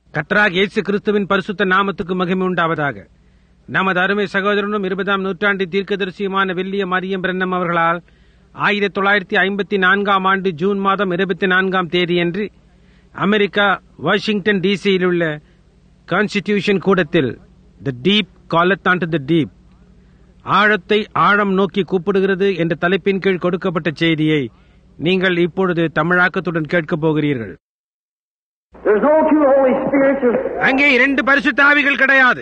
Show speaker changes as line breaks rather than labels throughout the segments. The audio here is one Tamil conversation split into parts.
கர்த்தராகிய இயேசு கிறிஸ்துவின் பரிசுத்த நாமத்துக்கு மகிமை உண்டாவதாக. நமது அருமை சகோதரனும் 20ஆம் நூற்றாண்டு தீர்க்கதரிசியுமான வில்லியம் மரியம் பிரன்னம் அவர்களால் 1954ஆம் ஆண்டு ஜூன் மாதம் 24ஆம் தேதியன்று அமெரிக்கா வாஷிங்டன் டிசியில் உள்ள கான்ஸ்டிடியூஷன் கூடத்தில் the deep calleth unto the deep, ஆழத்தை ஆழம் நோக்கி கூப்பிடுகிறது என்ற தலைப்பின் கீழ் கொடுக்கப்பட்ட செய்தியை நீங்கள் இப்பொழுது தமிழாக்கத்துடன் கேட்கப் போகிறீர்கள். அங்கே இரண்டு பரிசுத்த ஆவிகள் கிடையாது.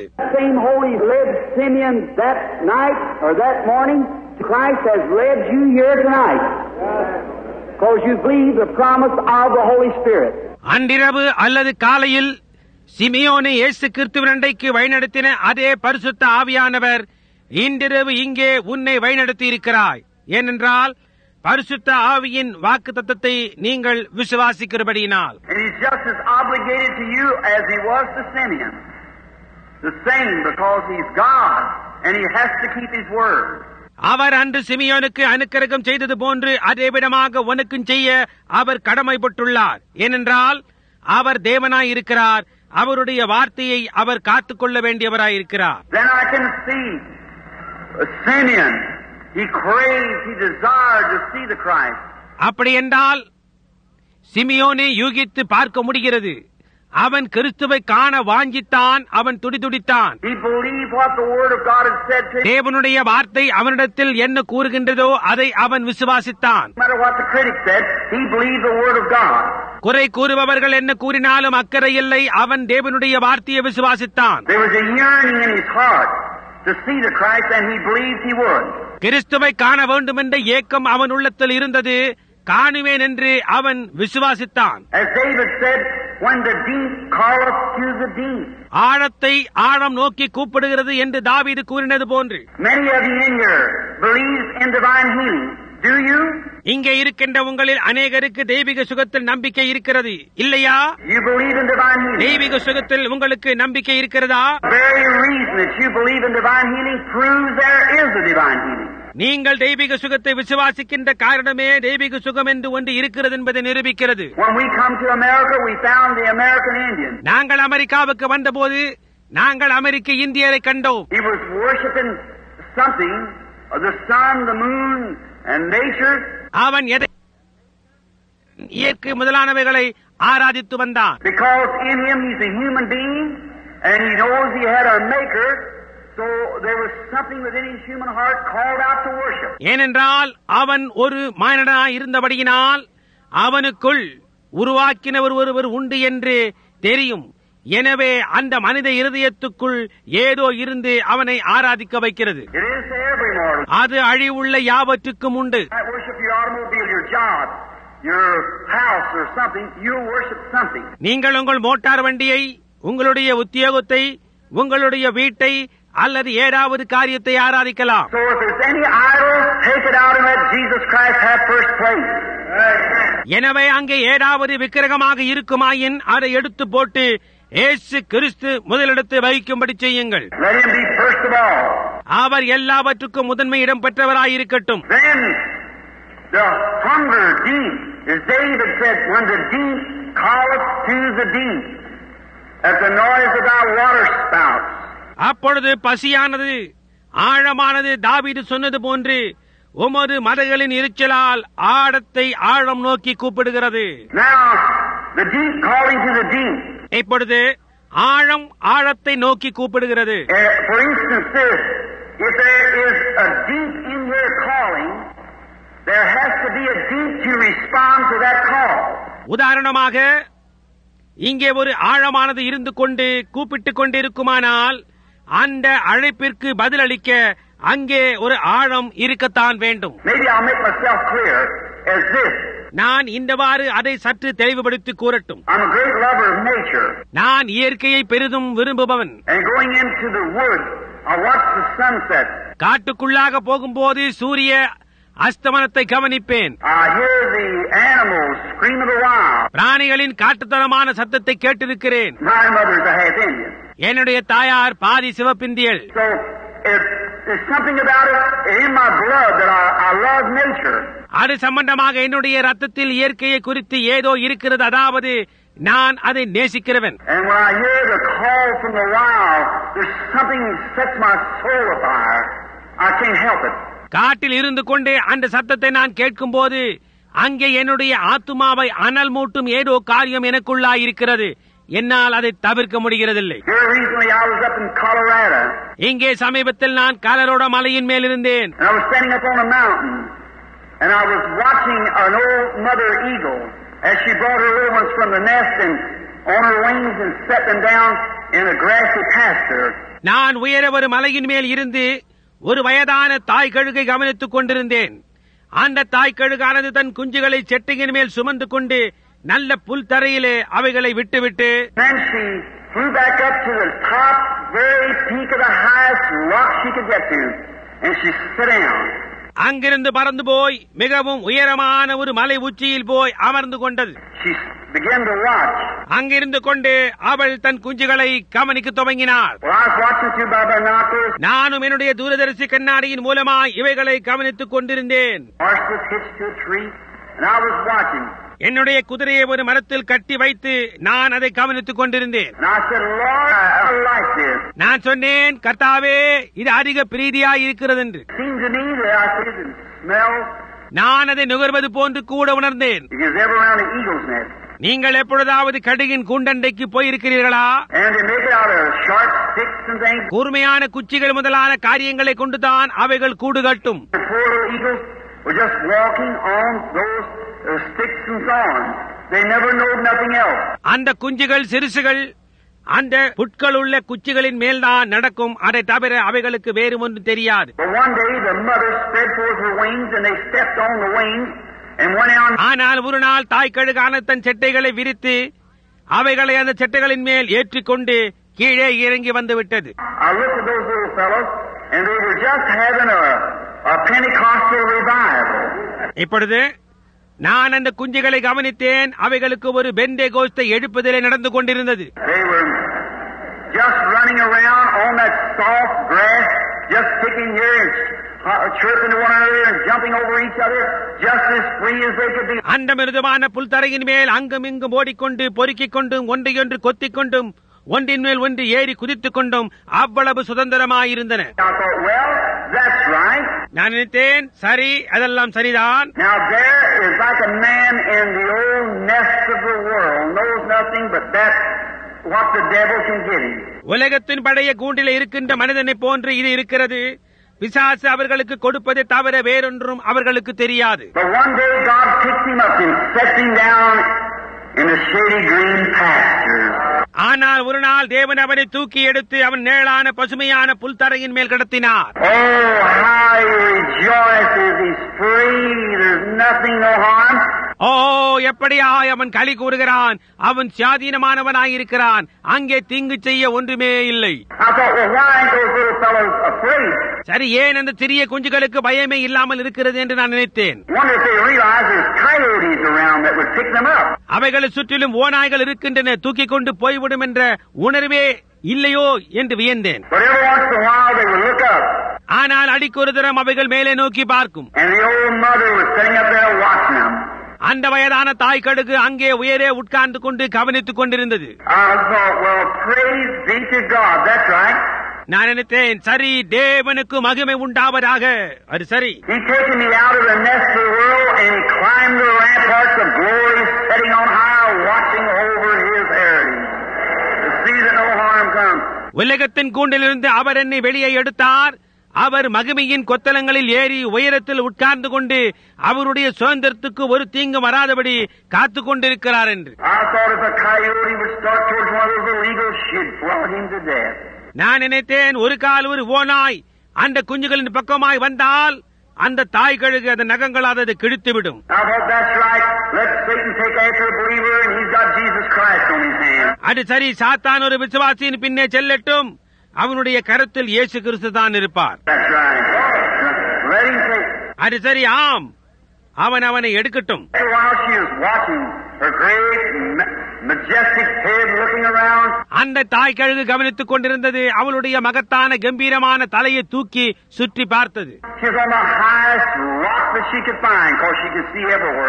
அன்றிரவு அல்லது காலையில் சிமியோனை இயேசு கிறிஸ்துவின் அண்டைக்கு வழிநடத்தின அதே பரிசுத்த ஆவியானவர் இன்றிரவு இங்கே உன்னை வழிநடத்தி இருக்கிறாய். ஏனென்றால் பரிசுத்த ஆவியின் வாக்குத்தத்தத்தை நீங்கள் விசுவாசிக்கிறபடியினால். அவர் அன்று சிமியோனுக்கு அனுக்கிரகம் செய்தது போன்று அதே விதமாக உனக்கும் செய்ய அவர் கடமைப்பட்டுள்ளார். ஏனென்றால் அவர் தேவனாயிருக்கிறார். அவருடைய வார்த்தையை அவர் காத்துக்கொள்ள வேண்டியவராயிருக்கிறார். அப்படி என்றால் சிமியோனை யூகித்து பார்க்க முடிகிறது. அவன் கிறிஸ்துவை காண வாஞ்சித்தான். அவன் துடிதுடித்தான். தேவனுடைய வார்த்தை அவனிடத்தில் என்ன கூறுகின்றதோ அதை அவன் விசுவாசித்தான். குறை கூறுபவர்கள் என்ன கூறினாலும் அக்கறை இல்லை. அவன் தேவனுடைய வார்த்தையை விசுவாசித்தான். கிறிஸ்துவை காண வேண்டும் என்ற ஏக்கம் அவன் உள்ளத்தில் இருந்தது. காணுவேன் என்று அவன் விசுவாசித்தான். ஆழத்தை ஆழம் நோக்கி கூப்பிடுகிறது என்று தாவீது கூறினது போன்று இங்கே இருக்கின்ற உங்களில் அநேகருக்கு தெய்வீக சுகத்தில் நம்பிக்கை இருக்கிறது, இல்லையா? தெய்வீக சுகத்தில் உங்களுக்கு நம்பிக்கை இருக்கிறதா? நீங்கள் தெய்வீக சுகத்தை விசுவாசிக்கின்ற காரணமே தெய்வீக சுகம் என்று ஒன்று இருக்கிறது என்பதை நிரூபிக்கிறது. நாங்கள் அமெரிக்காவுக்கு வந்தபோது நாங்கள் அமெரிக்க இந்தியரை கண்டோம். அவன் இயற்கை முதலானவைகளை ஆராதித்து வந்தான். ஏனென்றால் அவன் ஒரு மனிதனாய் இருந்தபடியினால் அவனுக்குள் உருவாக்கினவர் ஒருவர் உண்டு என்று தெரியும். எனவே அந்த மனித இருதயத்துக்குள் ஏதோ இருந்து அவனை ஆராதிக்க வைக்கிறது. அது அழிவுள்ள யாவற்றுக்கும் உண்டு. நீங்கள் உங்கள் மோட்டார் வண்டியை, உங்களுடைய உத்தியோகத்தை, உங்களுடைய வீட்டை அல்லது ஏதாவது காரியத்தை ஆராதிக்கலாம். எனவே அங்கே ஏதாவது விக்கிரகமாக இருக்குமாயின் அதை எடுத்து போட்டு இயேசு கிறிஸ்து முதலிடத்தை வகிக்கும்படி செய்யுங்கள். அவர் எல்லாவற்றுக்கும் முதன்மை இடம் பெற்றவராயிருக்கட்டும். அப்பொழுது பசியானது ஆழமானது தாவீது சொன்னது போன்று உமது மதகளின் எரிச்சலால் ஆழத்தை ஆழம் நோக்கி கூப்பிடுகிறது. இப்பொழுது ஆழம் ஆழத்தை நோக்கி கூப்பிடுகிறது. உதாரணமாக இங்கே ஒரு ஆழமானது இருந்து கொண்டு கூப்பிட்டுக் கொண்டிருக்குமானால் அந்த அழைப்பிற்கு பதிலளிக்க அங்கே ஒரு ஆழம் இருக்கத்தான் வேண்டும். நான் இந்தவாறு அதை சற்று தெளிவுபடுத்தி கூறட்டும். நான் இயற்கையை பெரிதும் விரும்புபவன். காட்டுக்குள்ளாக போகும்போது சூரிய அஸ்தமனத்தை கவனிப்பேன். பிராணிகளின் காட்டுத்தனமான சத்தத்தை கேட்டிருக்கிறேன். என்னுடைய தாயார் பாதி சிவப்பிந்தியல். அது சம்பந்தமாக என்னுடைய ரத்தத்தில் இயற்கையை குறித்து ஏதோ இருக்கிறது. அதாவது நான் அதை நேசிக்கிறவன்.
And when I hear the call from the wild, there's something that sets my soul afire. I can't help it.
காட்டில் இருந்து கொண்டே அந்த சத்தத்தை நான் கேட்கும் போது அங்கே என்னுடைய ஆத்துமாவை அனல் மூட்டும் ஏதோ காரியம் எனக்குள்ளாய் இருக்கிறது. என்னால் அதை தவிர்க்க முடிகிறதில்லை.
Here recently I was up in Colorado.
இங்கே சமீபத்தில் நான் கலரோட மலையின் மேல் இருந்தேன்.
And I was standing up on a mountain, and I was watching an old mother eagle as she brought her little ones from the nest and on her wings and set them down in a grassy pasture.
நான் உயர ஒரு மலையின் மேல் இருந்து ஒரு வயதான தாய் கழுகை கவனித்துக் கொண்டிருந்தேன். அந்த தாய் கழுகானது தன் குஞ்சுகளை செட்டியின் மேல் சுமந்து கொண்டு நல்ல புல் தரையிலே அவைகளை விட்டுவிட்டு
Then she flew back up to the top, very peak of the highest rock she could get to, and she sat down.
அங்கிருந்து பறந்து போய் மிகவும் உயரமான ஒரு மலை உச்சியில் போய் அமர்ந்து கொண்டது.
She began to watch.
அங்கிருந்து கொண்டு அவள் தன் குஞ்சுகளை கவனிக்க துவங்கினாள்.
Well, I was watching through my binoculars.
நானும் என்னுடைய தூரதரிசி கண்ணாடியின் மூலமாய் இவைகளை கவனித்துக் கொண்டிருந்தேன்.
Horse was hitched to a tree, and I was watching.
என்னுடைய குதிரையை ஒரு மரத்தில் கட்டி வைத்து நான் அதை கவனித்துக் கொண்டிருந்தேன்.
And I said, Lord, I like this.
நான் சொன்னேன், கர்த்தாவே, இது அதிக பிரீதியாய் இருக்கிறது என்று.
It seemed to me that I could smell.
நான் அதை நுகர்வது போன்று கூட உணர்ந்தேன்.
It was ever around the eagle's nest.
நீங்கள் எப்பொழுதாவது கடுகின் கூண்டண்டைக்கு போயிருக்கிறீர்களா?
And they make it out of sharp sticks and things.
கூர்மையான குச்சிகள் முதலான காரியங்களை கொண்டுதான் அவைகள் கூடு கட்டும்.
The poor little eagles were just walking on those sticks and thorns. They never knowed nothing else.
அந்த குஞ்சுகள் சிறுசுகள் அந்த புட்கள் உள்ள குச்சிகளின் மேல்தான் நடக்கும். அதை தவிர அவைகளுக்கு வேறு ஒன்றும் தெரியாது.
But one day the mother spread forth her wings and they stepped on the wings and went on.
ஆனால் ஒரு நாள் தாய் கழுகான தன் செட்டைகளை விரித்து அவைகளை அந்த செட்டைகளின் மேல் ஏற்றிக்கொண்டு கீழே இறங்கி வந்து விட்டது.
I looked at those little fellows and they were just having a Pentecostal revival.
இப்பொழுது நான் அந்த குஞ்சுகளை கவனித்தேன். அவைகளுக்கு ஒரு பெந்தேகோஸ்தை எழுப்புதலே நடந்து கொண்டிருந்தது.
They were just running around on that soft grass, just picking here and chirping to one another and jumping over each other, just as free as they could be.
அந்த மிருதுவான புல்தரையின் மேல் அங்கும் இங்கும் ஓடிக்கொண்டு பொறுக்கிக் கொண்டும் ஒன்றையொன்று கொத்திக் கொண்டும் ஒன்றின் மேல் ஒன்று ஏறி குதித்துக் கொண்டும் அவ்வளவு சுதந்திரமாயிருந்தன.
I thought, well, that's right.
நான் நினைத்தேன், சரி, அதெல்லாம் சரிதான்.
Now there is like a man in the old nest of the world, knows nothing but that's what the devil can get him.
உலகத்தின் பழைய கூண்டில இருக்கின்ற மனிதனை போன்று இது இருக்கிறது. பிசாசு அவர்களுக்கு கொடுப்பதை தவிர வேறொன்றும் அவர்களுக்கு தெரியாது.
But one day God picks him up and sets him down in the shady green pastures.
ஆனால் ஒரு நாள் தேவன் அவனை தூக்கி எடுத்து அவன் நேளான பசுமையான புல்தரையின் மேல் கடத்தினார்.
Oh, how he rejoices, he's free, there's nothing, no harm.
ஓ, எப்படியாய் அவன் களி கூறுகிறான். அவன் சுயாதீனமானவனாயிருக்கிறான். அங்கே தீங்கு செய்ய ஒன்றுமே இல்லை.
I thought, well, why ain't those little fellows afraid?
சரி, ஏன் அந்த சிறிய குஞ்சுகளுக்கு பயமே இல்லாமல் இருக்கிறது என்று நான் நினைத்தேன்.
Wonder if they realize there's coyotes around that would pick them up.
அவைகளை சுற்றிலும் ஓநாய்கள் இருக்கின்றன, தூக்கிக் கொண்டு போய்விடும் என்ற உணர்வே இல்லையோ என்று வியந்தேன்.
But every once in a while they would look up.
ஆனால் அடிக்கொரு தரம் அவைகள் மேலே நோக்கி பார்க்கும்.
And the old mother was sitting up there watching them.
அந்த வயதான தாய் கடுகு அங்கே உயரே உட்கார்ந்து கொண்டு கவனித்துக் கொண்டிருந்தது.
I thought, well, praise be to God. That's right.
நான் நினைத்தேன், சரி, தேவனுக்கு மகிமை உண்டாவதாக. அது சரி.
He taken me out of the nest of the world and he climbed the ramparts of glory, sitting on high, watching over his heritage to see that no harm comes.
உலகத்தின் கூண்டிலிருந்து அவர் என்னை வெளியே எடுத்தார். அவர் மகிமையின் கொத்தளங்களில் ஏறி உயரத்தில் உட்கார்ந்து கொண்டு அவருடைய சுதந்திரத்துக்கு ஒரு தீங்கு வராதபடி காத்துக் கொண்டிருக்கிறார் என்று.
I thought if a coyote would start towards one of those little eagles, she'd flog him to death.
நான் நினைத்தேன், ஒரு கால் ஒரு ஓநாய் அந்த குஞ்சுகளின் பக்கமாய் வந்தால் அந்த தாய் கழுகு அந்த நகங்களால் அதை கிழித்துவிடும்.
I thought that's right. Let Satan take after a believer and he's got Jesus Christ on his hand.
அது சரி, சாத்தான் ஒரு விசுவாசியின் பின்னே செல்லட்டும், அவனுடைய கருத்தில் இயேசு கிறிஸ்து தான் இருப்பார்.
That's right. Let him take.
அது சரி, ஆம், அவனை எடுக்கட்டும்.
While she was watching her great majestic head looking around,
அந்த தாய் கழுகு கவனித்துக் கொண்டிருந்தது. அவளுடைய மகத்தான கம்பீரமான தலையை தூக்கி சுற்றி பார்த்தது.
she was on the highest rock that she could find because she could see everywhere.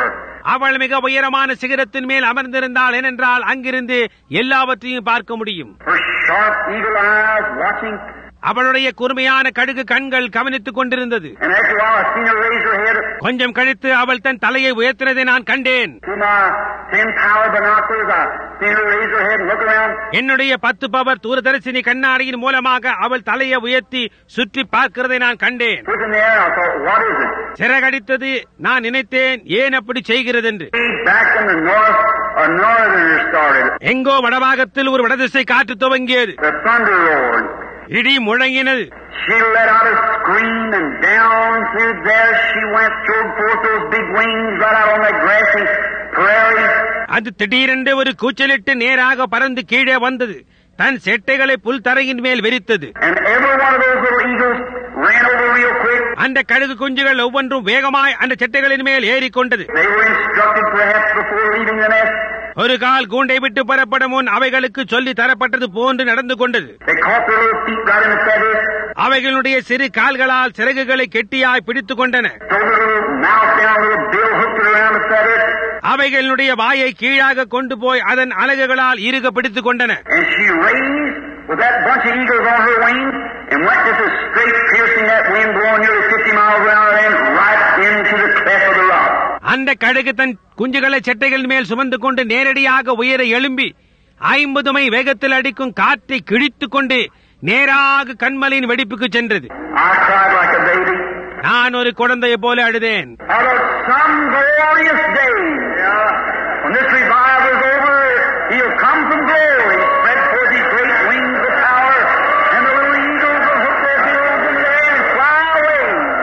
அவள் மிக உயரமான சிகரத்தின் மேல் அமர்ந்திருந்தாள். ஏனென்றால் அங்கிருந்து எல்லாவற்றையும் பார்க்க முடியும்.
Her sharp eagle eyes watching.
அவளுடைய கூர்மையான கடுகு கண்கள் கவனித்துக் கொண்டிருந்தது.
And after a while I seen her raise her head.
கொஞ்சம் கழித்து அவள் தன் தலையை உயர்த்தினதை நான் கண்டேன்.
Through my 10 power binoculars I seen her raise her head and look around.
என்னுடைய 10 பவர் தூரதரிசினி கண்ணாடியின் மூலமாக அவள் தலையை உயர்த்தி சுற்றி பார்க்கிறதை நான் கண்டேன்.
Look in the air, I thought, what is it?
சிறகடித்தது. நான் நினைத்தேன், ஏன் அப்படி செய்கிறது என்று.
Back in the north, a northerner started.
எங்கோ வடபாகத்தில் ஒரு வடதிசை காற்று துவங்கியது.
The thunder roared.
இடி முழங்கினது.
She let out a scream and down through there she went, throwing forth those big wings right out on that grassy prairie.
அது திடீரென்று ஒரு கூச்சலிட்டு நேராக பறந்து கீழே வந்தது. தன் செட்டைகளை புல் தரையின் மேல் விரித்தது.
And every one of those little eagles ran over real quick.
அந்த கழுகு குஞ்சுகள் ஒவ்வொன்றும் வேகமாய் அந்த செட்டைகளின் மேல் ஏறிக்கொண்டது.
They were instructed perhaps before leaving the nest.
ஒரு கால் கூண்டை விட்டு புறப்படும் முன் அவைகளுக்கு சொல்லி தரப்பட்டது போன்று நடந்து கொண்டது.
They caught their little feet right in the feathers.
அவைகளுடைய சிறு கால்களால் சிறகுகளை கெட்டியாய் பிடித்துக் கொண்டன.
Throw their little mouth down, little bill hooked it around the feathers.
அவைகளுடைய வாயை கீழாக கொண்டு போய் அதன் அலகுகளால் இறுக பிடித்துக் கொண்டன.
And she raised with that bunch of eagles on her wings and went just as straight, piercing that wind blowing nearly 50 miles an hour and right into the cleft of the rock.
அந்த கழுகு தன் குஞ்சுகளை செட்டைகள் மேல் சுமந்து கொண்டு நேரடியாக உயர எழும்பி 50 மைல் வேகத்தில் அடிக்கும் காற்றை கிழித்துக் கொண்டு நேராக கண்மலையின் வெடிப்புக்கு சென்றது.
I cried like a baby.
நான் ஒரு குழந்தையை போல அழுதேன்.
Out of some glorious day, when this revival is over, he'll come from glory, spread forth his great wings of power, and the little eagles will hook their bills in the air and fly away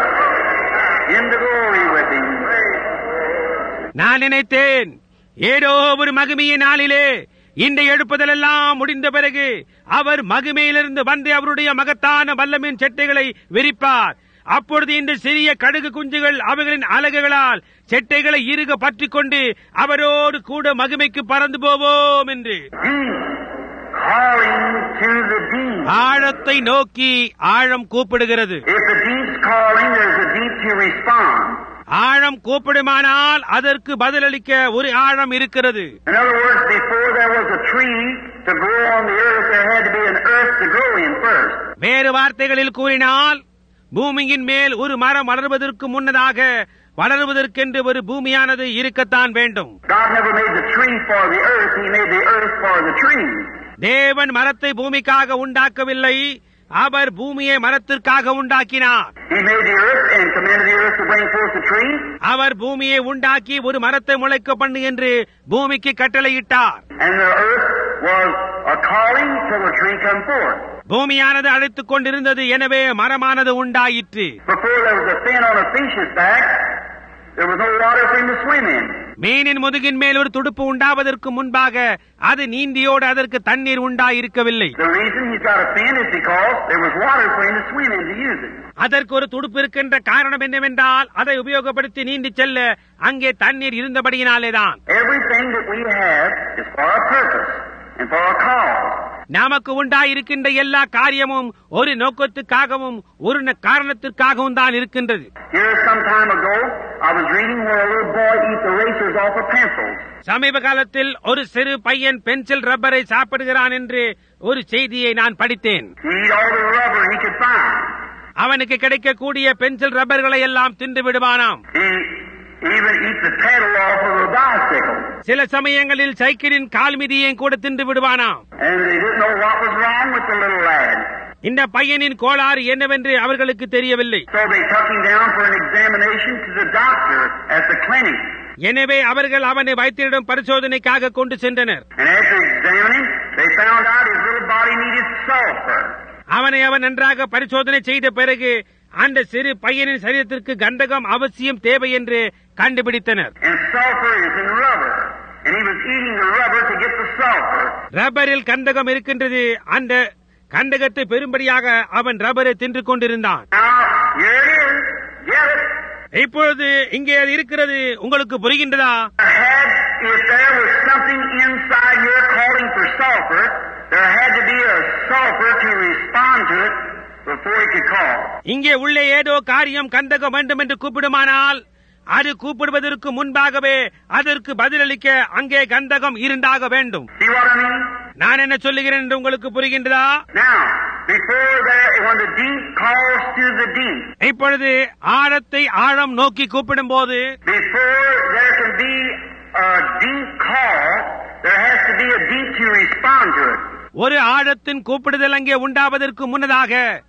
into glory with him.
நான் நினைத்தேன், ஏதோ ஒரு மகிமையின் நாளிலே இந்த எழுப்புதல் எல்லாம் முடிந்த பிறகு அவர் மகிமையிலிருந்து வந்து அவருடைய மகத்தான வல்லமையின் செட்டைகளை விரிப்பார். அப்பொழுது இந்த சிறிய கடுகு குஞ்சுகள் அவைகளின் அலகுகளால் செட்டைகளை இறுக பற்றிக் கொண்டு அவரோடு கூட மகிமைக்கு பறந்து போவோம் என்று.
Calling to the deep.
ஆழத்தை நோக்கி ஆழம் கூப்பிடுகிறது.
If the deep's calling, there's a deep to respond.
ஆழம் கூப்பிடுமானால் அதற்கு பதிலளிக்க ஒரு ஆழம் இருக்கிறது.
In other words, before there was a tree to grow on the earth, there had to be an earth to grow in first.
வேறு வார்த்தைகளில் கூறினால், பூமியின் மேல் ஒரு மரம் வளர்வதற்கு முன்னதாக வளருவதற்கென்று ஒரு பூமியானது இருக்கத்தான் வேண்டும்.
God never made the tree for the earth, He made the earth for the tree.
தேவன் மரத்தை பூமிக்காக உண்டாக்கவில்லை, அவர் பூமியை மரத்திற்காக உண்டாக்கினார்.
He made the earth and commanded the earth to bring forth the tree.
அவர் பூமியை உண்டாக்கி ஒரு மரத்தை முளைக்க பண்ணு என்று பூமிக்கு கட்டளையிட்டார்.
And the earth was a calling till the tree come forth.
பூமியானது அழைத்துக் கொண்டிருந்தது, எனவே மரமானது உண்டாயிற்று.
Before there was a fin on a fish's back, there was no water for him to swim in.
மீனின் முதுகின் மேல் ஒரு துடுப்பு உண்டாவதற்கு முன்பாக அது நீந்தியோடு அதற்கு தண்ணீர் உண்டாயிருக்கவில்லை.
The reason he's got a fin is because there was water for him to swim in to use it.
அதற்கு ஒரு துடுப்பு இருக்கின்ற காரணம் என்னவென்றால் அதை உபயோகப்படுத்தி நீந்தி செல்ல அங்கே தண்ணீர் இருந்தபடியினாலேதான்.
Everything that we have is for a purpose and for a cause.
நமக்கு உண்டாயிருக்கின்ற எல்லா காரியமும் ஒரு நோக்கத்துக்காகவும் ஒரு காரணத்திற்காகவும் தான் இருக்கின்றது.
Here some time ago, I was reading where a little boy eats the erasers off of pencils.
சமீப காலத்தில் ஒரு சிறு பையன் பென்சில் ரப்பரை சாப்பிடுகிறான் என்று ஒரு செய்தியை நான் படித்தேன்.
He eat all the rubber he could find.
அவனுக்கு கிடைக்கக்கூடிய பென்சில் ரப்பர்களை எல்லாம் தின்று விடுவானாம்.
He even eats the pedal off of a bicycle.
சில சமயங்களில் சைக்கிளின் கால் மிதியையும் கூட தின்று விடுவானாம்.
And they didn't know what was wrong with the little lad.
இந்த பையனின் கோளாறு என்னவென்று அவர்களுக்கு தெரியவில்லை.
So they took him down for an examination to the doctor at the clinic.
எனவே அவர்கள் அவனை வைத்தியரிடம் பரிசோதனைக்காக கொண்டு சென்றனர்.
And after examining, they found out his little body needed sulfur.
அவனை அவன் நன்றாக பரிசோதனை செய்த பிறகு அந்த சிறு பையனின் சரீரத்திற்கு கந்தகம் அவசியம் தேவை என்று கண்டுபிடித்தனர்.
And sulfur is in rubber. And he was eating the rubber to get the sulfur.
ரப்பரில் கந்தகம் இருக்கின்றது. அந்த கந்தகத்தை பெரும்படியாக அவன் ரப்பரை தின்று கொண்டிருந்தான்.
Now, here it is. Get it?
இப்பொழுது இங்கே அது இருக்கிறது. உங்களுக்கு புரிகின்றதா?
If there was something inside here calling for sulfur, there had to be a sulfur to respond to it before he could call.
இங்கே உள்ளே ஏதோ காரியம் கந்தகம் வேண்டும் என்று கூப்பிடுமானால் அது கூப்பிடுவதற்கு முன்பாகவே அதற்கு பதிலளிக்க அங்கே கந்தகம் இருந்தாக வேண்டும்.
See what I mean?
நான் என்ன சொல்லுகிறேன் என்று உங்களுக்கு புரிகின்றதா?
Now, before that, when the deep calls to the deep,
இப்பொழுது ஆழத்தை ஆழம் நோக்கி கூப்பிடும் போது,
before there can be a deep call, there has to be a deep to respond to it.
ஒரு ஆழத்தின் கூப்பிடுதல் அங்கே உண்டாவதற்கு முன்னதாக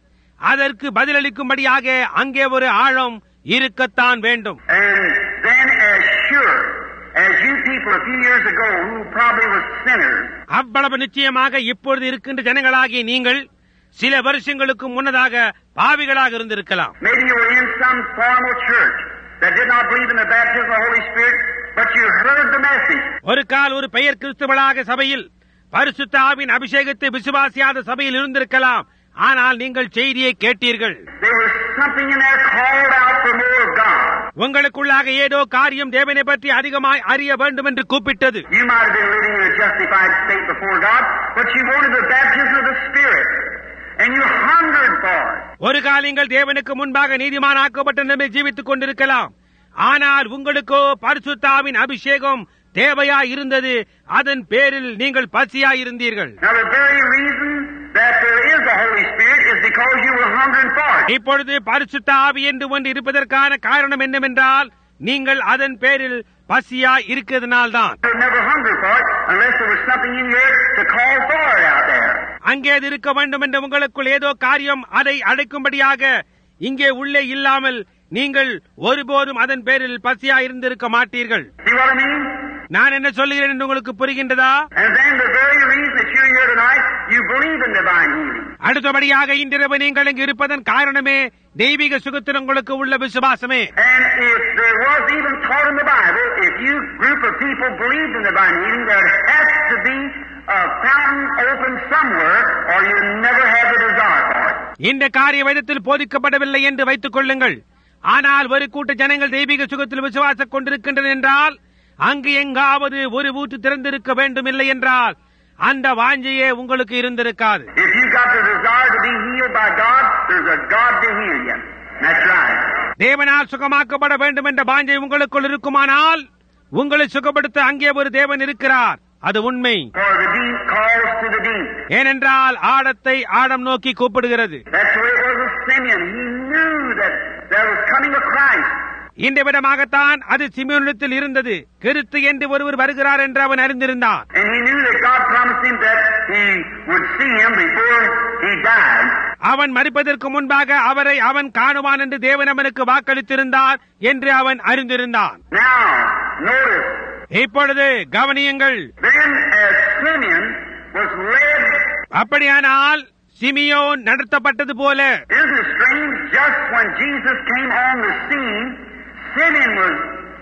அதற்கு பதிலளிக்கும்படியாக அங்கே ஒரு ஆழம் இருக்கத்தான் வேண்டும்.
And then as sure as you people a few years ago who probably were sinners,
அவ்வளவு நிச்சயமாக இப்பொழுது இருக்கின்ற ஜனங்களாகி நீங்கள் சில வருஷங்களுக்கு முன்னதாக பாவிகளாக இருந்திருக்கலாம்.
maybe you were in some formal church that did not believe in the baptism of the Holy Spirit, but you heard the message.
ஒரு கால் ஒரு பெயர் கிறிஸ்தவர்களாக சபையில் பரிசுத்த ஆவியின் அபிஷேகத்தை விசுவாசியாத சபையில் இருந்திருக்கலாம். ஆனால் நீங்கள் செய்தியை கேட்டீர்கள்.
There was something in there called out for more of God.
உங்களுக்குள்ளாக ஏதோ காரியம் தேவனை பற்றி அதிகமாய் அறிய வேண்டும் என்று கூப்பிட்டது.
You might have been living in a justified state before God, but you wanted the baptism of the Spirit, and you hungered for it.
ஒரு காலங்கள் தேவனுக்கு முன்பாக நீதிமானாக்கப்பட்ட நிலையில் ஜீவித்துக் கொண்டிருக்கலாம். ஆனால் உங்களுக்கோ பரிசுத்த ஆவியின் அபிஷேகம் தேவையா இருந்தது. அதன் பேரில் நீங்கள் பசியா இருந்தீர்கள்.
Now the very reason that there is the Holy Spirit is because you were hungering for it.
இப்பொழுது பரிசுத்த ஆவி என்று ஒன்று இருப்பதற்கான காரணம் என்னவென்றால் நீங்கள் அதன் பேரில் பசியா இருக்கிறதுனால்தான்.
You never hungered for it unless there was something in here to call for it out there.
அங்கே அது இருக்க வேண்டும் என்று உங்களுக்குள் ஏதோ காரியம் அதை அழைக்கும்படியாக இங்கே உள்ளே இல்லாமல் நீங்கள் ஒருபோதும் அதன் பேரில் பசியா இருந்திருக்க மாட்டீர்கள்.
See what I mean?
நான் என்ன சொல்லுகிறேன் என்று உங்களுக்கு புரிகின்றதா?
And then the very reason that you're here tonight, you believe in divine healing.
அடுத்தபடியாக இன்றிரவு நீங்கள் இங்கு இருப்பதன் காரணமே தெய்வீக சுகத்தில் உங்களுக்கு உள்ள விசுவாசமே.
And if there was even taught in the Bible, if you group of people believed in divine healing, there has to be a fountain open somewhere, or you never have the desire for it.
இந்த காரிய வேதத்தில் போதிக்கப்படவில்லை என்று வைத்துக் கொள்ளுங்கள். ஆனால் ஒரு கூட்ட ஜனங்கள் தெய்வீக சுகத்தில் விசுவாசம் கொண்டிருக்கின்றனர் என்றால் அங்கு எங்காவது ஒரு ஊற்று திறந்திருக்க வேண்டும். இல்லை என்றால் அந்த வாஞ்சையே உங்களுக்கு இருந்திருக்காது.
If you got the desire to be healed by God, there's a God to heal you. That's right.
தேவனால் சுகமாக்கப்பட வேண்டும் என்ற வாஞ்சை உங்களுக்குள் இருக்குமானால் உங்களை சுகப்படுத்த அங்கே ஒரு தேவன் இருக்கிறார். அது உண்மை.
For the deep calls to the deep.
ஏனென்றால் ஆழத்தை ஆழம் நோக்கி கூப்பிடுகிறது.
That's the way it was with Simeon. He knew that there was coming a Christ.
இந்த விதமாகத்தான் அது சிமியோனிடத்தில் இருந்தது. கிறிஸ்து என்று ஒருவர் வருகிறார் என்று அவன் அறிந்திருந்தான்.
And he knew that God promised him that he would see him before he died.
அவன் மரிப்பதற்கு முன்பாக அவரை அவன் காணுவான் என்று தேவன் அவனுக்கு வாக்களித்திருந்தார் என்று அவன் அறிந்திருந்தான்.
Now, notice.
இப்பொழுது கவனியுங்கள்.
Then as Simeon was led.
அப்படியானால் சிமியோன் நடத்தப்பட்டது போல.
Isn't it strange? Just when Jesus came on the scene, Simeon was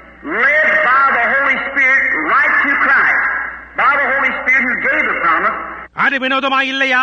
led by the Holy Spirit right to Christ. By the Holy Spirit who gave the promise.
அது வினோதமா இல்லையா?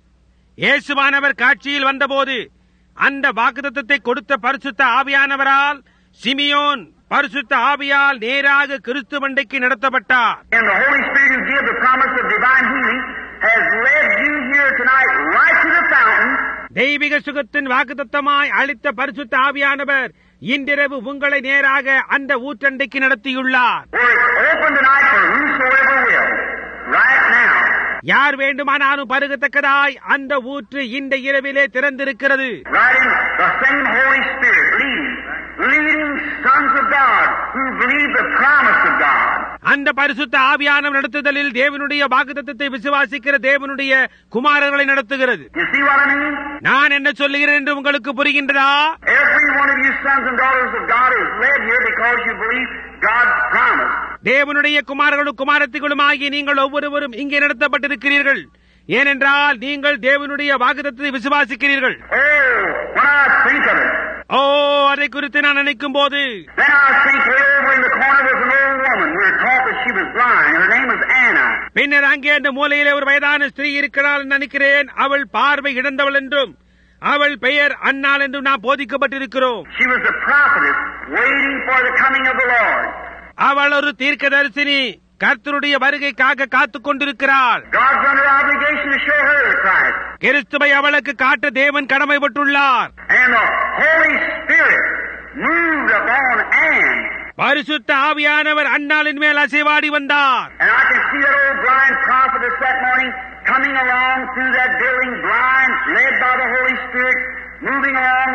இயேசுவானவர் காட்சியில் வந்தபோது அந்த வாக்குத்தத்தத்தை கொடுத்த பரிசுத்த ஆவியானவரால் சிமியோன் பரிசுத்த ஆவியால் நேராக கிறிஸ்துவண்டைக்கு நடத்தப்பட்டார்.
And the Holy Spirit who gave the promise of divine healing has led you here tonight right to the fountain.
தெய்வீக சுகத்தின் வாக்குத்தத்தமாய் அளித்த பரிசுத்த ஆவியானவர் இன்றிரவு உங்களை நேராக அந்த ஊற்றண்டைக்கு நடத்தியுள்ளார்.
For it's open tonight for whosoever will. Right now.
யார் வேண்டுமானாலும் பருகத்தக்கதாய் அந்த ஊற்று இந்த இரவிலே திறந்திருக்கிறது.
Right in the same Holy Spirit leading sons of God who believe the promise of God.
அந்த பரிசுத்த ஆவியானவர் நடத்துதலில் தேவனுடைய வாக்குத்தத்தத்தை விசுவாசிக்கிற தேவனுடைய குமாரர்களை நடத்துகிறது.
You see what I mean?
நான் என்ன சொல்லுகிறேன் என்று உங்களுக்கு புரிகின்றதா?
Every one of you sons and daughters of God is led here because you believe God's promise.
தேவனுடைய குமாரர்களும் குமாரத்திகளுமாகி நீங்கள் ஒவ்வொருவரும் இங்கே நடத்தப்பட்டிருக்கிறீர்கள். ஏனென்றால் நீங்கள் தேவனுடைய வாக்குத்தத்தத்தை விசுவாசிக்கிறீர்கள்.
Oh, when I think of it.
அதை குறித்து நான் நினைக்கும் போது
Then I think way over in the corner was an old woman. We were taught that she was blind. Her name was Anna.
பின்னர் அங்கே அந்த மூலையிலே ஒரு வயதான ஸ்திரீ இருக்கிறாள் நினைக்கிறேன். அவள் பார்வை இழந்தவள் என்றும் அவள் பெயர் அன்னாள் என்றும் நான் போதிக்கப்பட்டிருக்கிறோம்.
She was a prophetess waiting for the coming of the Lord.
அவள் ஒரு தீர்க்கதரிசினி கர்த்தருடைய வருகைக்காக காத்துக் கொண்டிருக்கிறாள்.
God's under obligation to show her the Christ.
கிறிஸ்துவை அவளுக்கு காட்ட தேவன் கடமைப்பட்டுள்ளார்.
And the Holy Spirit moved upon Anne.
பரிசுத்த ஆவியானவர் அன்னாளின் மேல் அசைவாடி வந்தார்.
And I can see that old blind prophetess that morning coming along through that building, blind, led by the Holy Spirit, moving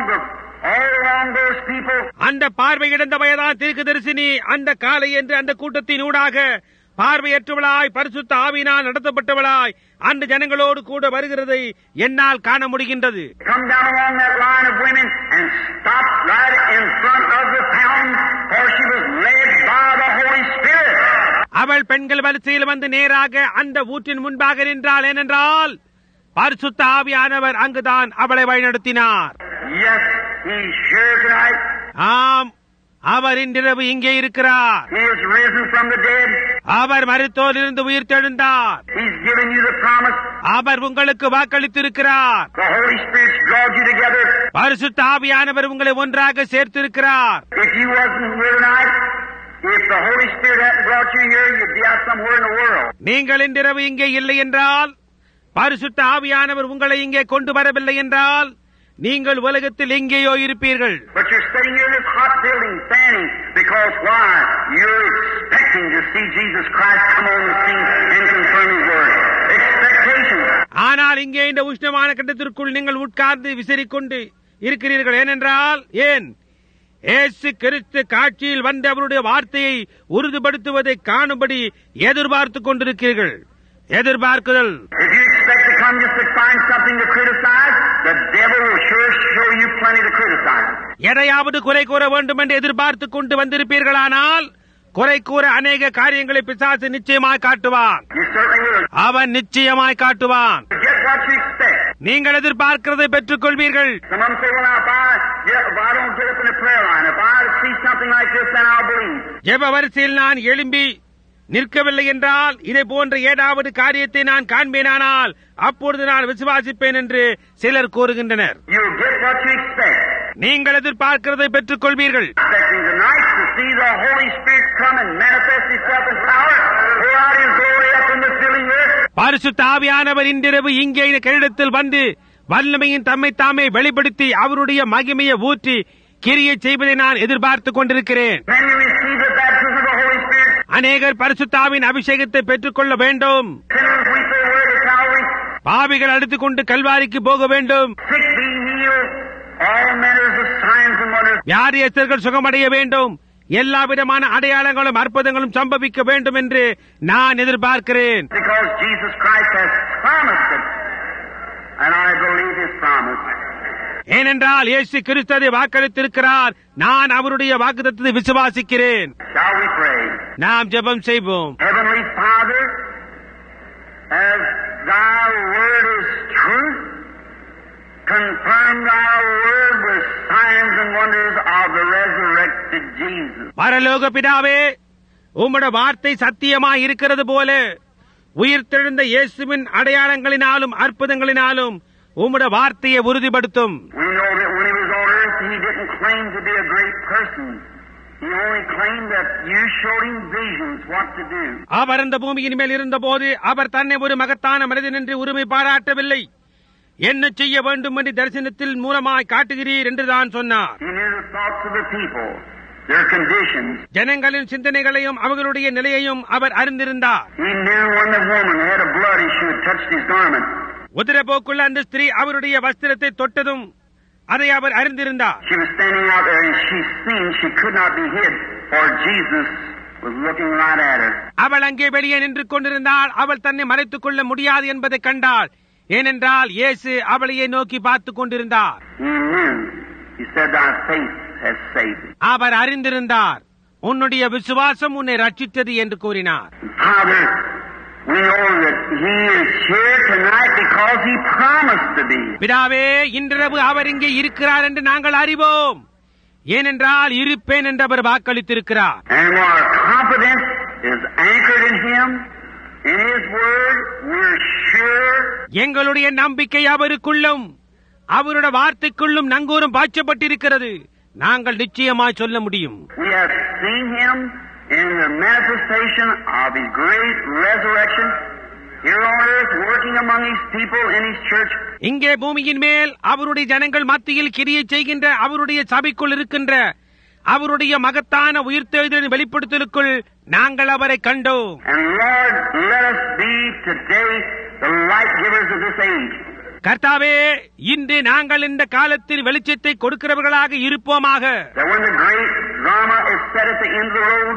all along those people.
அந்த பார்வையிழந்த வயதான தீர்க்கதரிசினி அந்த காலை என்று அந்த கூட்டத்தின் ஊடாக பார்வையற்றவளாய் பரிசுத்த ஆவியினால் நடத்தப்பட்டவளாய் அந்த ஜனங்களோடு கூட வருகிறதை என்னால் காண முடிகின்றது.
Come down along that line of women and stop right in front of the fountain, for she was led by the Holy Spirit.
அவள் பெண்கள் வரிசையில் வந்து நேராக அந்த ஊற்றின் முன்பாக நின்றாள். ஏனென்றால் பரிசுத்த ஆவியானவர் அங்குதான் அவளை வழிநடத்தினார்.
Yes, he's here tonight.
ஆம், அவர் இன்றிரவு இங்கே இருக்கிறார்.
He is risen from the dead.
அவர் மரித்தோரிலிருந்து உயிர்த்தெழுந்தார்.
He's given you the promise.
அவர் உங்களுக்கு வாக்களித்திருக்கிறார்.
The Holy Spirit's drawn you together.
பரிசுத்த ஆவியானவர் உங்களை ஒன்றாக சேர்த்திருக்கிறார்.
If you wasn't here tonight, if the Holy Spirit hadn't brought you here, you'd be out somewhere in the world.
நீங்கள் இன்றிரவு இங்கே இல்லை என்றால், பரிசுத்த ஆவியானவர் உங்களை இங்கே கொண்டு வரவில்லை என்றால், நீங்கள் உலகத்தில் எங்கேயோ இருப்பீர்கள்.
But you're sitting here in this hot building, standing, because why? You're expecting to see Jesus Christ come on the scene and confirm His word. Expectation.
ஆனால் இங்கே இந்த உஷ்ணமான கட்டத்திற்குள் நீங்கள் உட்கார்ந்து விசிறிக்கொண்டு இருக்கிறீர்கள். ஏனென்றால் ஏன்? இயேசு கிறிஸ்து காட்சியில் வந்து அவருடைய வார்த்தையை உறுதிப்படுத்துவதை காணும்படி எதிர்பார்த்துக் கொண்டிருக்கிறீர்கள். எதிர்பார்க்குதல்.
If you expect to come just to find something to criticize, the devil will sure show you plenty to criticize.
எதையாவது குறை கூற வேண்டும் என்று எதிர்பார்த்துக் கொண்டு வந்திருப்பீர்களானால் குறை கூற அநேக காரியங்களை பிசாசு நிச்சயமாய் காட்டுவான்.
You certainly will.
அவன் நிச்சயமாய் காட்டுவான்.
Get what you expect.
நீங்கள் எதிர்பார்க்கிறதை பெற்றுக் கொள்வீர்கள்.
Some of them say, well, if I don't get up in the prayer line, if I see something like this, then I'll believe.
ஜெப வரிசையில் நான் எழும்பி நிற்கவில்லை என்றால், இதை போன்ற ஏதாவது காரியத்தை நான் காண்பேனானால் அப்பொழுது நான் விசுவாசிப்பேன் என்று சிலர் கூறுகின்றனர்.
You'll get what you expect.
நீங்கள் எதிர்பார்க்கிறதை பெற்றுக் கொள்வீர்கள்.
Expecting tonight to see the Holy Spirit come and manifest Himself in power, pour out His glory up in the filling earth.
பரிசுத்த ஆவியானவர் இன்றிரவு இங்கே இந்த கிரீடத்தில் வந்து வல்லமையின் தம்மை தாமே வெளிப்படுத்தி அவருடைய மகிமையை ஊற்றி கிரியை செய்வதை நான் எதிர்பார்த்துக் கொண்டிருக்கிறேன்.
When you receive the baptism of the Holy Spirit,
அநேகர் பரிசுத்தாவின் அபிஷேகத்தை பெற்றுக் கொள்ள வேண்டும்.
sinners weep their way to Calvary,
பாவிகள் அடித்துக் கொண்டு கல்வாரிக்கு போக வேண்டும்.
sick be healed, all manners of signs and wonders.
வியாதியஸ்தர்கள் சுகமடைய வேண்டும். எல்லா விதமான அடையாளங்களும் அற்புதங்களும் சம்பவிக்க வேண்டும் என்று நான் எதிர்பார்க்கிறேன்.
Because Jesus Christ has promised it, and I believe His promise.
ஏனென்றால் இயேசு கிறிஸ்து அதை வாக்களித்திருக்கிறார். நான் அவருடைய வாக்குத்தத்தத்தை விசுவாசிக்கிறேன்.
Shall we pray?
நாம் ஜெபம் செய்வோம்.
Heavenly Father, as Thy word is truth, confirm Thy word with signs and wonders of the resurrected Jesus.
பரலோக பிதாவே, உம்முடைய வார்த்தை சத்தியமாய் இருக்கிறது போல உயிர்த்தெழுந்த இயேசுவின் அடையாளங்களினாலும் அற்புதங்களினாலும் உம்முடைய வார்த்தையை உறுதிப்படுத்தும்.
We know that when He was on earth, He didn't claim to be a great person. He only claimed that you showed Him visions what to do.
அவர் அந்த பூமியின் மேல் இருந்தபோது அவர் தன்னை ஒரு மகத்தான மனிதன் என்று உரிமை பாராட்டவில்லை. என்ன செய்ய வேண்டும் என்று தரிசனத்தில் மூலமாய் காட்டுகிறீர் என்றுதான் சொன்னார்.
He knew the thoughts of the people, their conditions.
ஜனங்களின் சிந்தனைகளையும் அவர்களுடைய நிலையையும் அவர் அறிந்திருந்தார்.
He knew when the woman had a blood issue had touched His garment.
உதிரப்போக்குள்ள அந்த ஸ்திரீ அவருடைய வஸ்திரத்தை தொட்டதும் அதை அவர் அறிந்திருந்தார்.
She was standing out there and she seen she could not be hid, for Jesus was looking right at her.
அவள் அங்கே வெளியே நின்று கொண்டிருந்தால் அவள் தன்னை மறைத்துக் கொள்ள முடியாது என்பதை கண்டாள். ஏனென்றால் இயேசு அவளையே நோக்கி பார்த்துக் கொண்டிருந்தார்.
He knew. He said, "Thy faith has saved thee."
அவர் அறிந்திருந்தார். உன்னுடைய விசுவாசம் உன்னை ரட்சித்தது என்று கூறினார்.
Father, we know that He is here tonight because He promised to be.
பிதாவே, இன்றிரவு அவர் இங்கே இருக்கிறார் என்று நாங்கள் அறிவோம். ஏனென்றால் இருப்பேன் என்று அவர் வாக்களித்திருக்கிறார்.
And our confidence is anchored in Him, in His Word. We're sure.
எங்களுடைய நம்பிக்கை அவருக்குள்ளும் அவருடைய வார்த்தைக்குள்ளும் நங்கூரம் பாய்ச்சப்பட்டிருக்கிறது. நாங்கள் நிச்சயமாய் சொல்ல முடியும்.
We have seen Him in the manifestation of His great resurrection here on earth, working among His people in His church.
இங்கே பூமியின் மேல் அவருடைய ஜனங்கள் மத்தியில் கிரியை செய்கின்ற அவருடைய சபைக்குள் இருக்கின்ற அவருடைய மகத்தான உயிர்த்தெழுதலின் வெளிப்படுத்தலுக்குள் நாங்கள் அவரை கண்டோம்.
And Lord, let us be today the light givers of this age.
கர்த்தாவே, இன்று நாங்கள் இந்த காலத்தில் வெளிச்சத்தை கொடுக்கிறவர்களாக இருப்போமாக.
That when the great drama is set at the end of the road,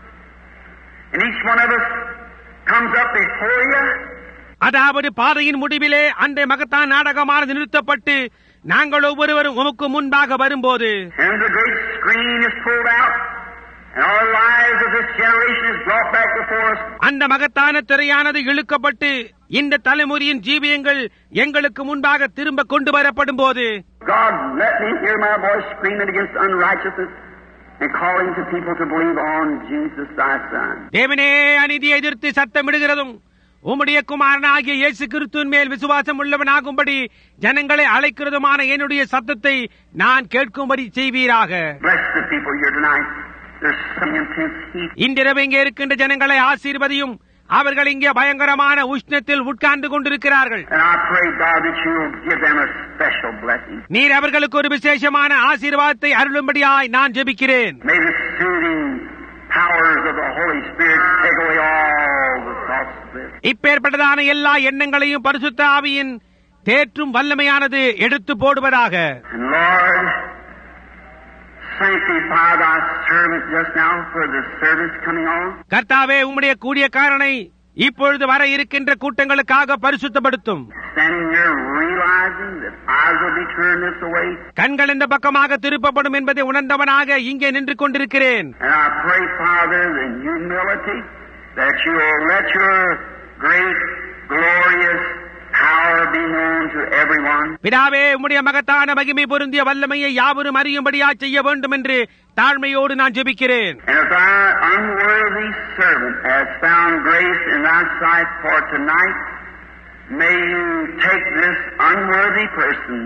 and each one of us comes up before you,
அதாவது பாதையின் முடிவிலே அந்த மகத்தான நாடகமானது நிறுத்தப்பட்டு நாங்கள் ஒவ்வொருவரும் உமக்கு முன்பாக வரும்போது,
and the great screen is pulled out, and our lives of this generation is brought back before us.
அந்த மகத்தான திரையானது இழுக்கப்பட்டு இந்த தலைமுறையின் ஜீவியங்கள் எங்களுக்கு முன்பாக திரும்ப கொண்டு வரப்படும் போது,
God, let me hear my voice screaming against unrighteousness and calling to people to believe on Jesus thy Son.
தேவனே, அநீதியை எதிர்த்து சத்தமிடுகிறதும் உம்முடைய குமாரனாகிய இயேசு கிறிஸ்துவின் மேல் விசுவாசம் உள்ளவனாகும்படி ஜனங்களை அழைக்கிறதுமான என்னுடைய சத்தத்தை நான் கேட்கும்படி செய்வீராக.
Bless the people here tonight. There's some intense heat.
இன்றிரவு இங்கே இருக்கின்ற ஜனங்களை ஆசீர்வதியும். அவர்கள் இங்கே பயங்கரமான உஷ்ணத்தில் உட்கார்ந்து கொண்டிருக்கிறார்கள்.
And I pray, God, that you will give them a special blessing.
நீர் அவர்களுக்கு ஒரு விசேஷமான ஆசீர்வாதத்தை அருளும்படியாய் நான் ஜெபிக்கிறேன்.
May the soothing powers of the Holy Spirit take away all the thoughts of this.
இப்பேற்பட்டதான எல்லா எண்ணங்களையும் பரிசுத்த ஆவியின் தேற்றும் வல்லமையானது எடுத்து போடுவதாக.
And Lord, sanctify thy servant just now for the service coming on.
கர்த்தாவே, உம்முடைய கூடியக்காரனை இப்பொழுது வர இருக்கின்ற கூட்டங்களுக்காக பரிசுத்தப்படுத்தும்.
Standing here realizing that eyes will be turned this way.
கண்கள் இந்த பக்கமாக திருப்பப்படும் என்பதை உணர்ந்தவனாக இங்கே நின்று கொண்டிருக்கிறேன்.
And I pray, Father, in humility, that you will let your great, glorious power be known to everyone.
பிதாவே, உம்முடைய மகத்தான மகிமை பொருந்திய வல்லமையை யாவரும் அறியும்படியா செய்ய வேண்டும் என்று தாழ்மையோடு நான் ஜெபிக்கிறேன்.
And if thy unworthy servant has found grace in thy sight for tonight, may you take this unworthy person,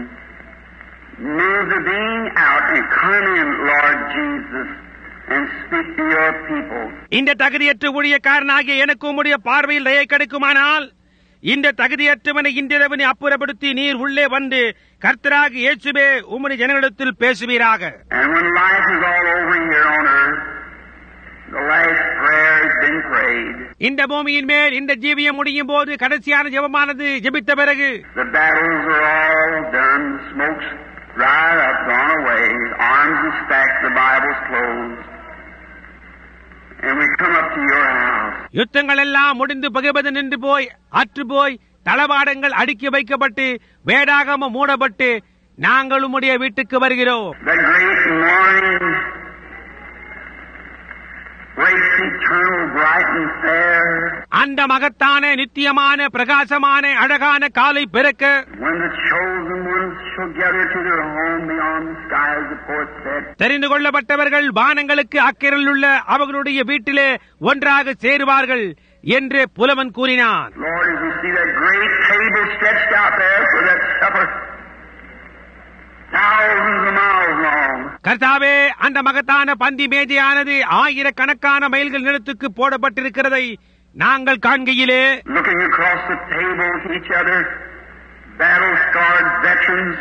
move the being out and come in, Lord Jesus, and speak to your people.
இந்த தகுதியற்ற ஊழியக்காரனாகிய எனக்கு உம்முடைய பார்வையில் தயை கிடைக்குமானால் இந்த தகுதியற்றவனை இன்றிரவனை அப்புறப்படுத்தி நீர் உள்ளே வந்து கர்த்தராக இயேசுவே உம்முடைய ஜனங்களிடத்தில் பேசுவீராக.
And when life is all over here on earth, the last prayer has been prayed.
இந்த பூமியின் மேல் இந்த ஜீவியம் முடியும் போது கடைசியான ஜெபமானது ஜெபித்த பிறகு,
The battles are all done, smoke's dried up, gone away, arms are stacked, the Bible's closed, and we come up to your house.
யுத்தங்கள் எல்லாம் முடிந்து பகைபது நின்று போய் அற்று போய் தளவாடங்கள் அடுக்கி வைக்கப்பட்டு வேடாகம மூடப்பட்டு நாங்கள் உம்முடைய வீட்டுக்கு வருகிறோம்.
That great morning, great eternal, bright and fair,
அந்த மகத்தான நித்தியமான பிரகாசமான அழகான காலை பிறக்க,
when the chosen ones shall gather to their home beyond the skies, the poet said.
தெரிந்து கொள்ளப்பட்டவர்கள் வானங்களுக்கு அக்கறையில் உள்ள அவர்களுடைய வீட்டிலே ஒன்றாக சேருவார்கள் என்று புலவன் கூறினான்.
Lord, as we see that great table stretched out there for that supper, thousands of miles long.
கர்த்தாவே, அந்த மகத்தான பந்தி மேஜையானது ஆயிரக்கணக்கான மைல்கள் நிலத்துக்கு போடப்பட்டிருக்கிறதை நாங்கள் காண்கையிலே,
Looking across the table to each other, battle-scarred veterans,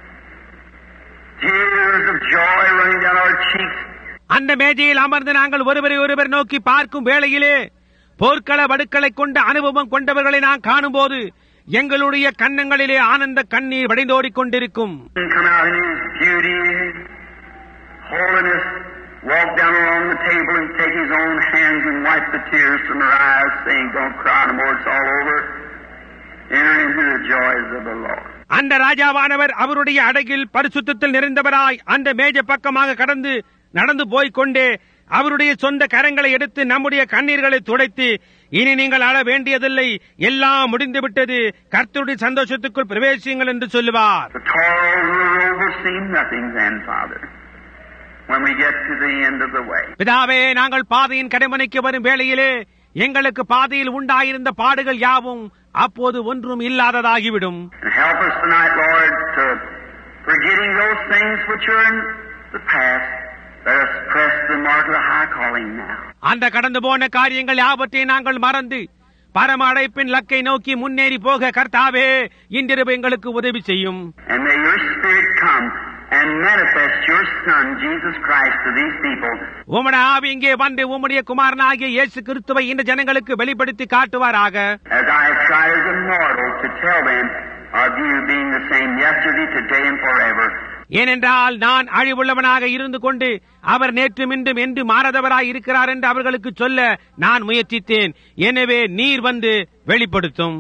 tears of joy running down our cheeks.
அந்த மேஜையில் அமர்ந்து நாங்கள் ஒருவரை ஒருவர் நோக்கி பார்க்கும் வேளையிலே போர்க்கள வடுக்களை கொண்ட அனுபவம் கொண்டவர்களை நான் காணும்போது எங்களுடைய கன்னங்களிலே ஆனந்த கண்ணீர் வடிந்தோடிக் கொண்டிருக்கும்.
Come out in his beauty, holiness, walk down along the table and take his own hands and wipe the tears from her eyes, saying, "Don't cry no more, it's all over. Enter into the joys of the Lord."
அந்த ராஜாவானவர் அவருடைய அடகில் பரிசுத்தத்தில் நிறைந்தவராய் அந்த மேஜை பக்கமாக கடந்து நடந்து போய்கொண்டே அவருடைய சொந்த கரங்களை எடுத்து நம்முடைய கண்ணீர்களை துடைத்து, இனி நீங்கள் அழ வேண்டியதில்லை, எல்லாம் முடிந்துவிட்டது, கர்த்தருடைய சந்தோஷத்துக்குள் பிரவேசியுங்கள் என்று சொல்லுவார்.
The toils of the road will seem nothing then, Father, when we get to the end of the way.
பிதாவே, நாங்கள் பாதையின் கடைமனைக்கு வரும் வேளையிலே எங்களுக்கு பாதையில் உண்டாயிருந்த பாடுகள் யாவும் அப்போது ஒன்றும் இல்லாததாகிவிடும்.
And help us tonight, Lord, to forgetting those things which are in the past. Let us press the mark of the high calling now.
அந்த கடந்து போன காரியங்கள் யாவற்றையும் நாங்கள் மறந்து பரம அழைப்பின் லக்கை நோக்கி முன்னேறி போக கர்த்தாவே இன்றிரவு எங்களுக்கு உதவி செய்யும்.
And may your Spirit come and manifest your Son, Jesus Christ, to these people.
உம்முடைய ஆவி இங்கே வந்து உம்முடைய குமாரனாகிய இயேசு கிறிஸ்துவை இந்த ஜனங்களுக்கு வெளிப்படுத்தி காட்டுவாராக.
As I have tried as a mortal to tell them of you being the same yesterday, today, and forever.
ஏனென்றால் நான் அழிவுள்ளவனாக இருந்து கொண்டு அவர் நேற்றும் இன்றும் என்று மாறாதவராய் இருக்கிறார் என்று அவர்களுக்கு சொல்ல நான் முயற்சித்தேன். எனவே நீர் வந்து வெளிப்படுத்தும்.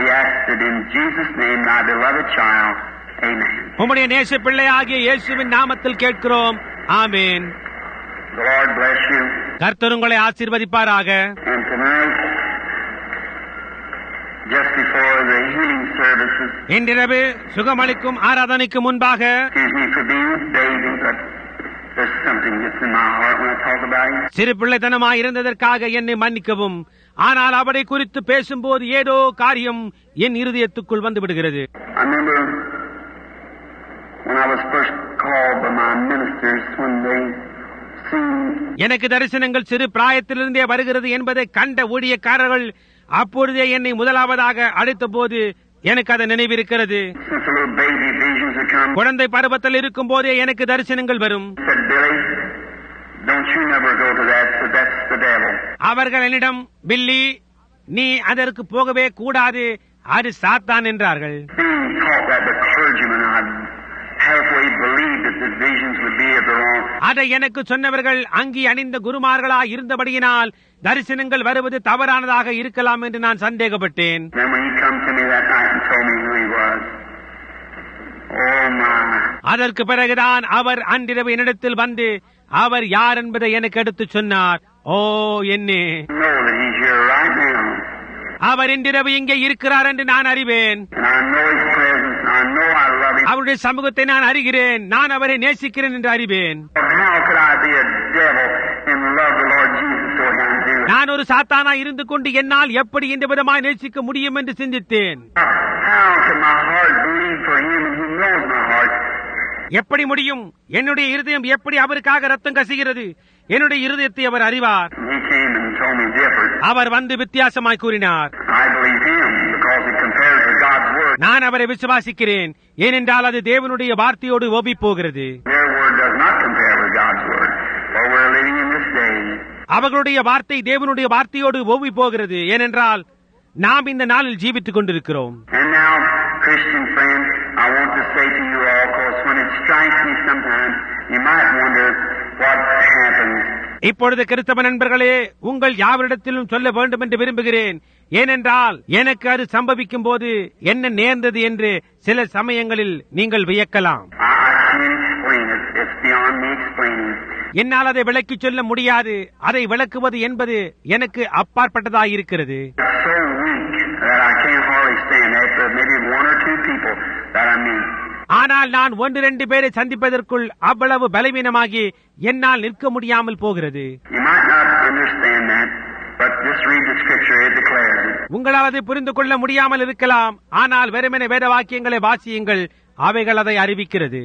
உம்முடைய நேச பிள்ளையாகிய இயேசுவின் நாமத்தில் கேட்கிறோம். ஆமென். கர்த்தர் உங்களை ஆசீர்வதிப்பாராக.
Just before the healing services.
இன்றிரவு சுகமளிக்கும் ஆராதனைக்கு முன்பாக சிறு பிள்ளைத்தனமாய் இருந்ததற்காக என்னை மன்னிக்கவும். ஆனால் அவரை குறித்து பேசும்போது ஏதோ காரியம் என் இருதயத்துக்குள் வந்து விடுகிறது. எனக்கு தரிசனங்கள் சிறு பிராயத்திலிருந்தே வருகிறது என்பதை கண்ட ஊழியக்காரர்கள் அப்பொழுதே என்னை முதலாவதாக அழைத்த போது எனக்கு அது நினைவிருக்கிறது. குழந்தை பருவத்தில் இருக்கும் போதே எனக்கு தரிசனங்கள் வரும். அவர்கள் என்னிடம், பில்லி, நீ அதற்கு போகவே கூடாது, அது சாத்தான் என்றார்கள். அதை எனக்கு சொன்னவர்கள் அங்கி அணிந்த குருமார்களாய் இருந்தபடியினால் தரிசனங்கள் வருவது தவறானதாக இருக்கலாம் என்று நான் சந்தேகப்பட்டேன். அதற்கு பிறகுதான் அவர் அன்றிரவு என்னிடத்தில் வந்து அவர் யார் என்பதை எனக்கு எடுத்து சொன்னார். ஓ என்னே, அவர் இன்றிரவு இங்கே இருக்கிறார் என்று நான் அறிவேன். அவருடைய சமூகத்தை நான் அறிகிறேன். நான் அவரை நேசிக்கிறேன் என்று அறிவேன். நான் ஒரு சாத்தானா இருந்து கொண்டு என்னால் எப்படி இந்த விதமாய் நேசிக்க முடியும் என்று சிந்தித்தேன். எப்படி முடியும்? என்னுடைய இருதயம் எப்படி அவருக்காக ரத்தம் கசிகிறது? என்னுடைய இருதயத்தை அவர் அறிவார். அவர் வந்து வித்தியாசமாய் கூறினார். நான் அவரை விசுவாசிக்கிறேன், ஏனென்றால் அது தேவனுடைய வார்த்தையோடு ஓபி போகிறது. அவர்களுடைய வார்த்தை தேவனுடைய வார்த்தையோடு ஓவி போகிறது, ஏனென்றால் நாம் இந்த நாளில் ஜீவித்துக் கொண்டிருக்கிறோம். இப்பொழுது கிறிஸ்தவ நண்பர்களே, உங்கள் யாவரிடத்திலும் சொல்ல வேண்டும் என்று விரும்புகிறேன். ஏனென்றால் எனக்கு அது சம்பவிக்கும் போது என்ன நேர்ந்தது என்று சில சமயங்களில் நீங்கள் வியக்கலாம். என்னால் அதை விளக்கிச் சொல்ல முடியாது. அதை விளக்குவது என்பது எனக்கு அப்பாற்பட்டதாயிருக்கிறது. ஆனால் நான் 1-2 பேரை சந்திப்பதற்குள் அவ்வளவு பலவீனமாகி என்னால் நிற்க முடியாமல் போகிறது. உங்களால் அதை புரிந்து கொள்ள முடியாமல் இருக்கலாம். ஆனால் வெறுமனே வேத வாக்கியங்களை வாசியுங்கள், அவைகள் அதை அறிவிக்கிறது.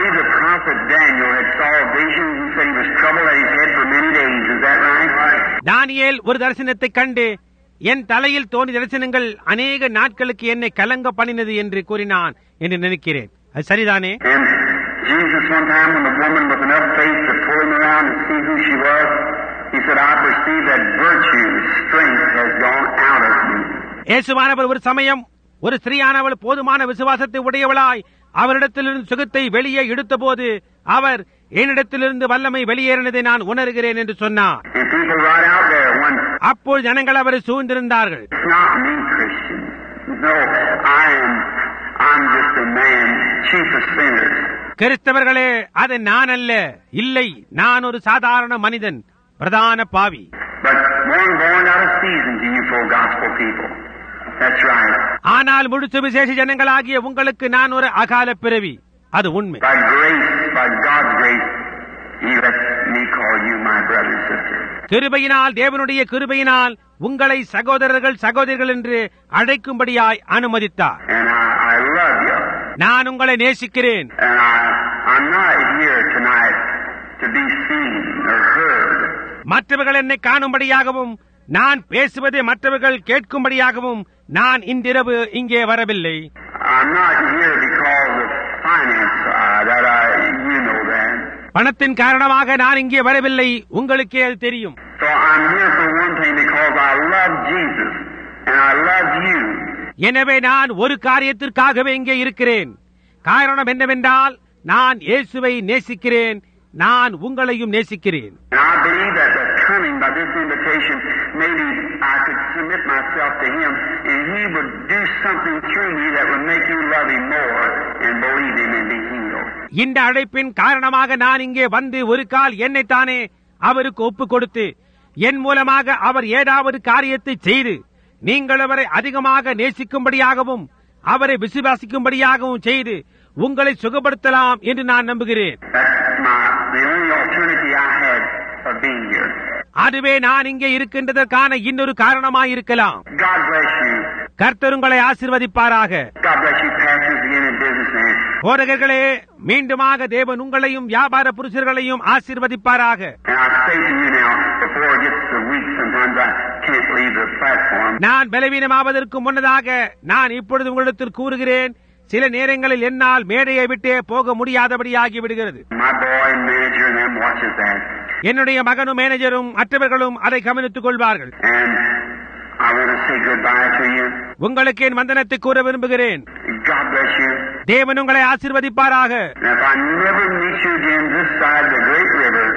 தானியேல் ஒரு தரிசனத்தை கண்டு என் தலையில் தோன்றிய தரிசனங்கள் அநேக நாட்களுக்கு என்னை கலங்க பண்ணினது என்று கூறினான் என்று நினைக்கிறேன். அது சரிதானே? இயேசுவானவர் ஒரு சமயம் ஒரு ஸ்திரீயானவள் போதுமான விசுவாசத்தை உடையவளாய் அவரிடத்திலிருந்து சுகத்தை வெளியே எடுத்த போது அவர் என்னிடத்திலிருந்து வல்லமை வெளியேறினதை நான் உணர்கிறேன் என்று சொன்னார். அப்போது ஜனங்கள் அவரை சூழ்ந்திருந்தார்கள். கிறிஸ்தவர்களே, அது நான் அல்ல, இல்லை, நான் ஒரு சாதாரண மனிதன், பிரதான பாவி. ஆனால் முழு சுவிசேஷ ஜனங்களாகிய உங்களுக்கு நான் ஒரு அகால பிறவி. அது உண்மை. கிருபையினால், தேவனுடைய கிருபையினால் உங்களை சகோதரர்கள் சகோதரிகள் என்று அழைக்கும்படியாய் அனுமதித்தார். நான் உங்களை நேசிக்கிறேன். மற்றவர்கள் என்னை காணும்படியாகவும் நான் பேசுவதை மற்றவர்கள் கேட்கும்படியாகவும் நான் இன்றிரவு இங்கே வரவில்லை. பணத்தின் காரணமாக நான் இங்கே வரவில்லை, உங்களுக்கே அது தெரியும்.
So I'm here for one thing because I love Jesus and I love you.
எனவே நான் ஒரு காரியத்திற்காகவே இங்கே இருக்கிறேன். காரணம் என்னவென்றால் நான் இயேசுவை நேசிக்கிறேன், நான் உங்களையும் நேசிக்கிறேன்.
And I believe that the coming by this invitation, maybe I could submit myself to Him and He would do something through me that would make you love Him more and believe Him and be healed.
இந்த அழைப்பின் காரணமாக நான் இங்கே வந்து ஒரு கால் என்னைத்தானே அவருக்கு ஒப்புக் கொடுத்து என் மூலமாக அவர் ஏதாவது காரியத்தை செய்து நீங்கள் அவரை அதிகமாக நேசிக்கும்படியாகவும் அவரை விசுவாசிக்கும்படியாகவும் செய்து உங்களை சுகப்படுத்தலாம் என்று நான் நம்புகிறேன்.
The only alternative I had of being here.
அதுவே நான் இங்கே இருக்கின்றதற்கான இன்னொரு காரணமாயிருக்கலாம்.
God bless you.
கர்த்தர் உங்களை ஆசீர்வதிப்பாராக.
God bless you, pastors, again in businessman.
போதகர்களே, மீண்டுமாக தேவன் உங்களையும் வியாபார புருஷர்களையும் ஆசீர்வதிப்பாராக.
And I say to you now, before it gets so weak, sometimes I can't leave the platform.
நான் பலவீனமாவதற்கு முன்னதாக நான் இப்பொழுது உங்களிடத்தில் கூறுகிறேன், சில நேரங்களில் என்னால் மேடையை விட்டே போக முடியாதபடியாகி விடுகிறது.
My boy and manager and them watches that.
என்னுடைய மகனும் மேனேஜரும் மற்றவர்களும் அதை கவனித்துக் கொள்வார்கள்.
And I want to say goodbye to you.
உங்களுக்கு என் வந்தனத்தை கூற விரும்புகிறேன்.
God bless you.
தேவன் உங்களை ஆசீர்வதிப்பாராக.
And if I never meet you again this side of the great river,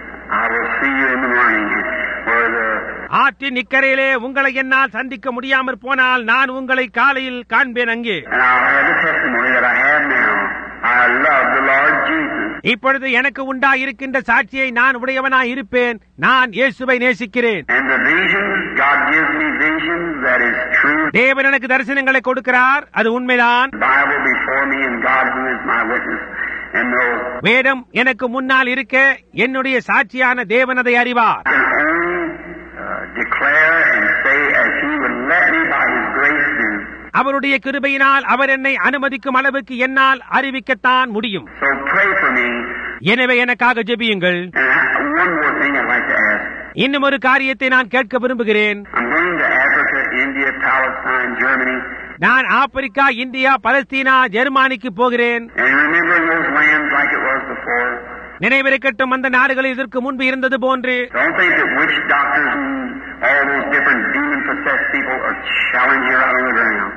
I will see you in the morning where the
ஆற்றின் இக்கரையிலே உங்களை என்னால் சந்திக்க முடியாமற் போனால் நான் உங்களை காலையில் காண்பேன் அங்கே.
and I'll have the testimony that I have now. I love the Lord Jesus.
இப்பொழுது எனக்கு உண்டாயிருக்கின்ற சாட்சியை நான் உடையவனாய் இருப்பேன், நான் இயேசுவை நேசிக்கிறேன்.
And the visions, God gives me visions that is true.
தேவன் எனக்கு தரிசனங்களை கொடுக்கிறார், அது உண்மைதான்.
Bible before me and God who is my witness and knows.
வேதம் எனக்கு முன்னால் இருக்க என்னுடைய சாட்சியான தேவன் அதை அறிவார்.
I can only declare and say as He would let me by His grace do.
அவருடைய கிருபையினால் அவர் என்னை அனுமதிக்கும் அளவுக்கு என்னால் அறிவிக்கத்தான் முடியும்.
So pray for me.
எனவே எனக்காக ஜெபியுங்கள்.
And one more thing I'd like to ask.
இன்னும் ஒரு காரியத்தை நான் கேட்க விரும்புகிறேன்.
I'm going to Africa, India, Palestine, Germany.
நான் ஆப்பிரிக்கா, இந்தியா, பலஸ்தீனா, ஜெர்மானிக்கு போகிறேன்.
And remembering those lands like it was before.
நினைவிருக்கட்டும், அந்த நாடுகளில் இதற்கு முன்பு இருந்தது போன்று.
Don't think that witch doctors and all those different demon-possessed people are challenging you out on the ground.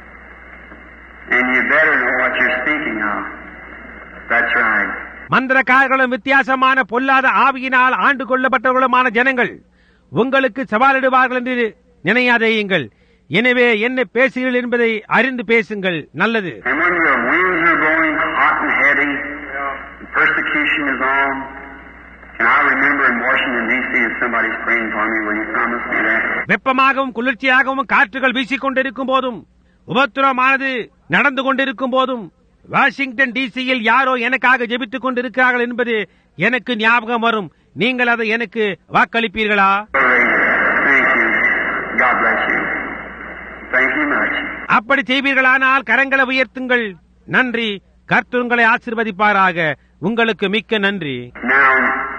And you better know what you're speaking of. That's right.
மந்திரக்காரர்களும் வித்தியாசமான பொல்லாத ஆவியினால் ஆண்டு கொள்ளப்பட்டவர்களுமான ஜனங்கள் உங்களுக்கு சவாலிடுவார்கள் என்று நினையாதேயுங்கள். எனவே என்ன பேசுகிறீர்கள் என்பதை அறிந்து பேசுங்கள். நல்லது.
And when your winds are blowing hot and heavy, persecution is on. And I remember in Washington, D.C., if somebody's praying for me, will you promise me that?
வெப்பமாகவும் குளிர்ச்சியாகவும் காற்றுகள் வீசிக் கொண்டிருக்கும் போதும் உபத்திரமானது நடந்து கொண்டிருக்கும் போதும் வாஷிங்டன் டிசியில் யாரோ எனக்காக ஜெபித்துக் கொண்டிருக்கிறார்கள் என்பது எனக்கு ஞாபகம் வரும். நீங்கள் அதை எனக்கு வாக்களிப்பீர்களா?
Thank you. God bless you. Thank you much.
அப்படி செய்வீர்களானால் கரங்களை உயர்த்துங்கள். நன்றி. கர்த்தர் உங்களை ஆசீர்வதிப்பாராக. உங்களுக்கு மிக்க நன்றி.
Now,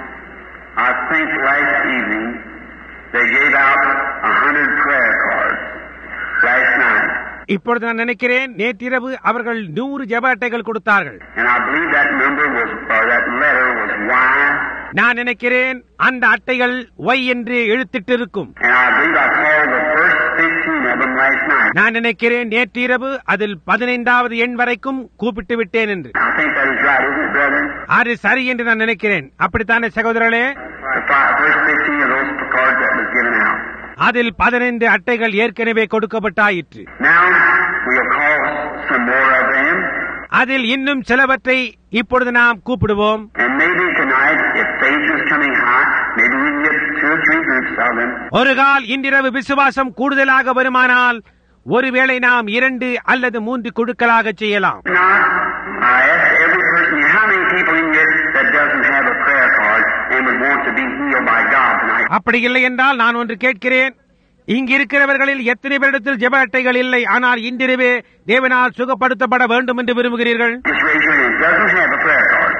I think last evening they gave out 100 prayer cards last night.
இப்பொழுது நான் நினைக்கிறேன், நேற்றிரவு அவர்கள் 100 ஜெப அட்டைகள் கொடுத்தார்கள்.
And I believe that number was, or that letter was Y.
நான் நினைக்கிறேன் அந்த அட்டைகள் Y என்று எழுத்திட்டிருக்கும்.
And I believe I called the first 15 of them last night.
நான் நினைக்கிறேன் நேற்றிரவு அதில் 15வது எண் வரைக்கும் கூப்பிட்டு விட்டேன் என்று.
I think that is right, isn't it, brother?
அது சரி என்று நான் நினைக்கிறேன். அப்படித்தானே சகோதரர்களே?
The first 15 of those cards that was given out.
அதில் 15 அட்டைகள் ஏற்கனவே கொடுக்கப்பட்டாயிற்று.
Now we'll call some more of them.
அதில் இன்னும் சிலவற்றை இப்பொழுது நாம் கூப்பிடுவோம்.
And maybe tonight, if faith is coming high, maybe we can get 2 or 3 groups of them.
ஒரு கால் இன்றிரவு விசுவாசம் கூடுதலாக வருமானால் ஒருவேளை நாம் 2 அல்லது 3 குழுக்களாக செய்யலாம்.
Now, I ask every person here, how many people in here that doesn't have a prayer card and would want to be healed by God tonight?
அப்படி இல்லை என்றால் நான் ஒன்று கேட்கிறேன், இங்கு இருக்கிறவர்களில் எத்தனை பேரிடத்தில் ஜெப அட்டைகள் இல்லை, ஆனால் இன்றிரவே தேவனால் சுகப்படுத்தப்பட வேண்டும் என்று விரும்புகிறீர்கள்?
Just raise your hand. Doesn't have a prayer card.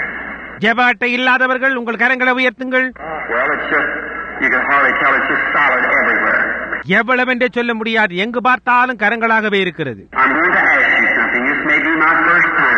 ஜெப அட்டை இல்லாதவர்கள் உங்கள் கரங்களை உயர்த்துங்கள்.
Well, it's just, you can hardly tell, it's just solid everywhere.
எவ்வளவென்றே சொல்ல முடியாது, எங்கு பார்த்தாலும் கரங்களாகவே இருக்கிறது.
I'm going to ask you something. This may be my first time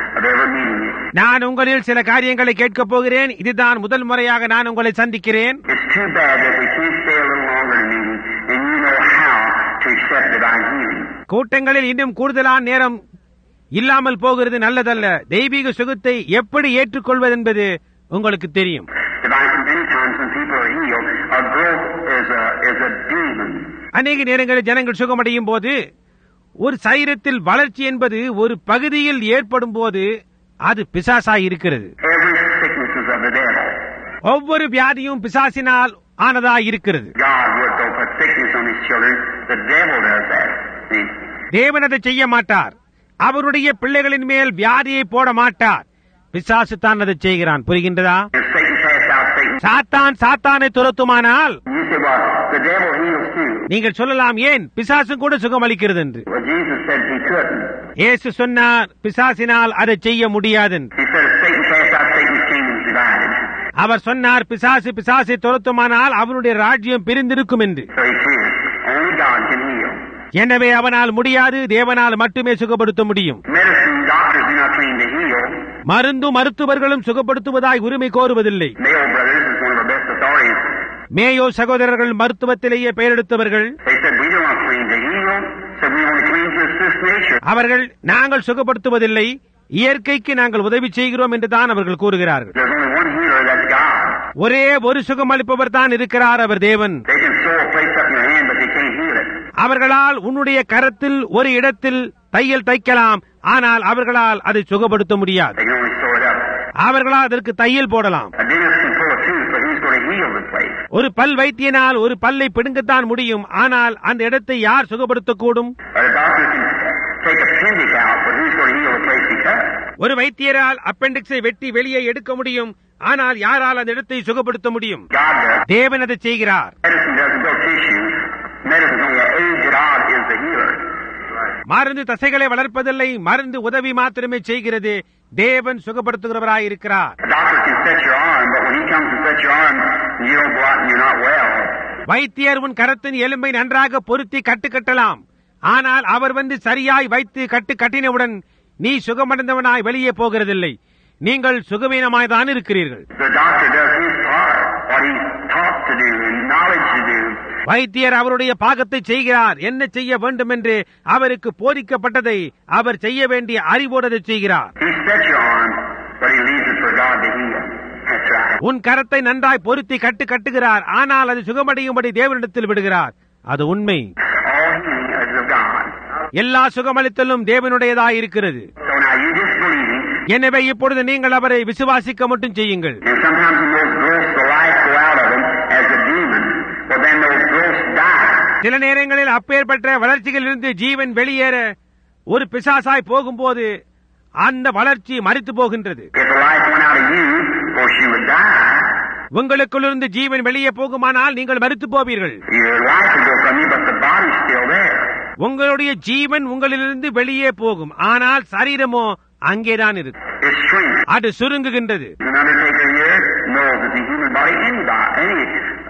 of ever meeting you.
நான் உங்களில் சில காரியங்களை கேட்கப் போகிறேன். இதுதான் முதல் முறையாக நான் உங்களை சந்திக்கிறேன்.
It's too bad that we can't stay a little longer in a meeting, and you know how to accept divine healing.
கூட்டங்களில் இன்னும் கூடுதலான நேரம் இல்லாமல் போகிறது நல்லதல்ல. தெய்வீக சுகத்தை எப்படி ஏற்றுக்கொள்வதென்பது உங்களுக்கு தெரியும்.
Many times when people are healed, a growth is a demon.
அநேக நேரங்களில் ஜனங்கள் சுகமடையும் போது ஒரு சரீரத்தில் வளர்ச்சி என்பது ஒரு பகுதியில் ஏற்படும் போது அது பிசாசாய் இருக்கிறது.
Every sickness is of the devil.
ஒவ்வொரு வியாதியும் பிசாசினால் ஆனதாய் இருக்கிறது.
God would go put sickness on his children. The devil does that. See?
தேவன் அதை செய்ய மாட்டார். அவருடைய பிள்ளைகளின் மேல் வியாதியை போட மாட்டார். பிசாசு தான் அதை செய்கிறான். புரிகின்றதா?
If Satan cast out Satan,
சாத்தான் சாத்தானை துரத்துமானால்
you say, well, the devil heals too.
நீங்கள் சொல்லலாம், ஏன் பிசாசு கூட சுகமளிக்கிறது என்று.
Well, Jesus said he couldn't.
இயேசு சொன்னார் பிசாசினால் அதை செய்ய முடியாது என்று.
He said if Satan cast out Satan's kingdom is divided.
அவர் சொன்னார் பிசாசை துரத்துமானால் அவனுடைய ராஜ்யம் பிரிந்திருக்கும் என்று.
So he can't. Only God can heal.
எனவே அவனால் முடியாது, தேவனால் மட்டுமே சுகப்படுத்த முடியும்.
Medicine doctors do not claim to heal.
மருத்துவர்களும் சுகப்படுத்துவதாய் உரிமை கோருவதில்லை.
Mayo Brothers is one of our best authorities.
Mayo சகோதரர்கள் மருத்துவத்திலேயே பெயரெடுத்தவர்கள்.
They said we do not claim to heal, so we only claim to assist nature.
அவர்கள் நாங்கள் சுகப்படுத்துவதில்லை, இயற்கைக்கு நாங்கள் உதவி செய்கிறோம் என்றுதான் அவர்கள் கூறுகிறார்கள்.
There's only one healer, that's God.
ஒரே ஒரு சுகமளிப்பவர் தான் இருக்கிறார், அவர் தேவன்.
They can sew a place up in your hand, but they can't heal it.
அவர்களால் உன்னுடைய கரத்தில் ஒரு இடத்தில் தையல் தைக்கலாம், ஆனால் அவர்களால் அதை சுகப்படுத்த முடியாது.
They can only sew it up.
அவர்களால் அதற்கு தையல் போடலாம்.
A dentist can pull a tooth, but who's going to heal the place?
ஒரு பல் வைத்தியனால் ஒரு பல்லை பிடுங்கத்தான் முடியும், ஆனால் அந்த இடத்தை யார் சுகப்படுத்தக்கூடும்?
Or a doctor can take appendix out, but who's going to heal the place he cut?
ஒரு வைத்தியரால் அப்பெண்டிக்ஸை வெட்டி வெளியே எடுக்க முடியும், ஆனால் யாரால் அந்த இடத்தை சுகப்படுத்த முடியும்?
God does.
தேவன் அதை செய்கிறார்.
Medicine doesn't grow tissue. Medicine only an age God is the healer.
மருந்து தசைகளை வளர்ப்பதில்லை, மருந்து உதவி மாத்திரமே செய்கிறது. தேவன் சுகப்படுத்துகிறவராய் இருக்கிறார்.
A doctor can set your arm, but when he comes to set your arm, you don't go out and you're not well.
வைத்தியர் உன் கரத்தின் எலும்பை நன்றாக பொருத்தி கட்டலாம், ஆனால் அவர் வந்து சரியாய் வைத்து கட்டினவுடன் நீ சுகமடைந்தவனாய் வெளியே போகிறதில்லை. நீங்கள் சுகவீனமாய் தான் இருக்கிறீர்கள்.
The doctor does his part, what he's taught to do and knowledge to do.
வைத்தியர் அவருடைய பாகத்தை செய்கிறார். என்ன செய்ய வேண்டும் என்று அவருக்கு போதிக்கப்பட்டதை அவர் செய்ய வேண்டிய அறிவோடு அதை செய்கிறார்.
He sets your arm, but he leaves it for God to heal. That's right.
உன் கரத்தை நன்றாய் பொருத்தி கட்டுகிறார், ஆனால் அது சுகமடையும்படி தேவனிடத்தில் விடுகிறார். அது உண்மை.
All healing is of God.
எல்லா சுகமளித்தலும் தேவனுடையதாய் இருக்கிறது.
So now you just believe him.
எனவே இப்பொழுது நீங்கள் அவரை விசுவாசிக்க மட்டும் செய்யுங்கள்.
And sometimes when those growths of life go out of him as a demon, well then those growths die.
சில நேரங்களில் அப்பேற்பட்ட வளர்ச்சிகளிலிருந்து ஜீவன் வெளியேற ஒரு பிசாசாய் போகும்போது அந்த வளர்ச்சி மரித்து போகின்றது.
If the life went out of you, of course you would die.
உங்களுக்குள்ளிருந்து ஜீவன் வெளியே போகுமானால் நீங்கள் மரித்து போவீர்கள்.
Your life would go from you, but the body's still there.
உங்களுடைய ஜீவன் உங்களிலிருந்து வெளியே போகும், ஆனால் சரீரமோ அங்கேதான் இருக்கு.
It shrinks.
அது சுருங்குகின்றது.
An undertaker here knows that the human body, any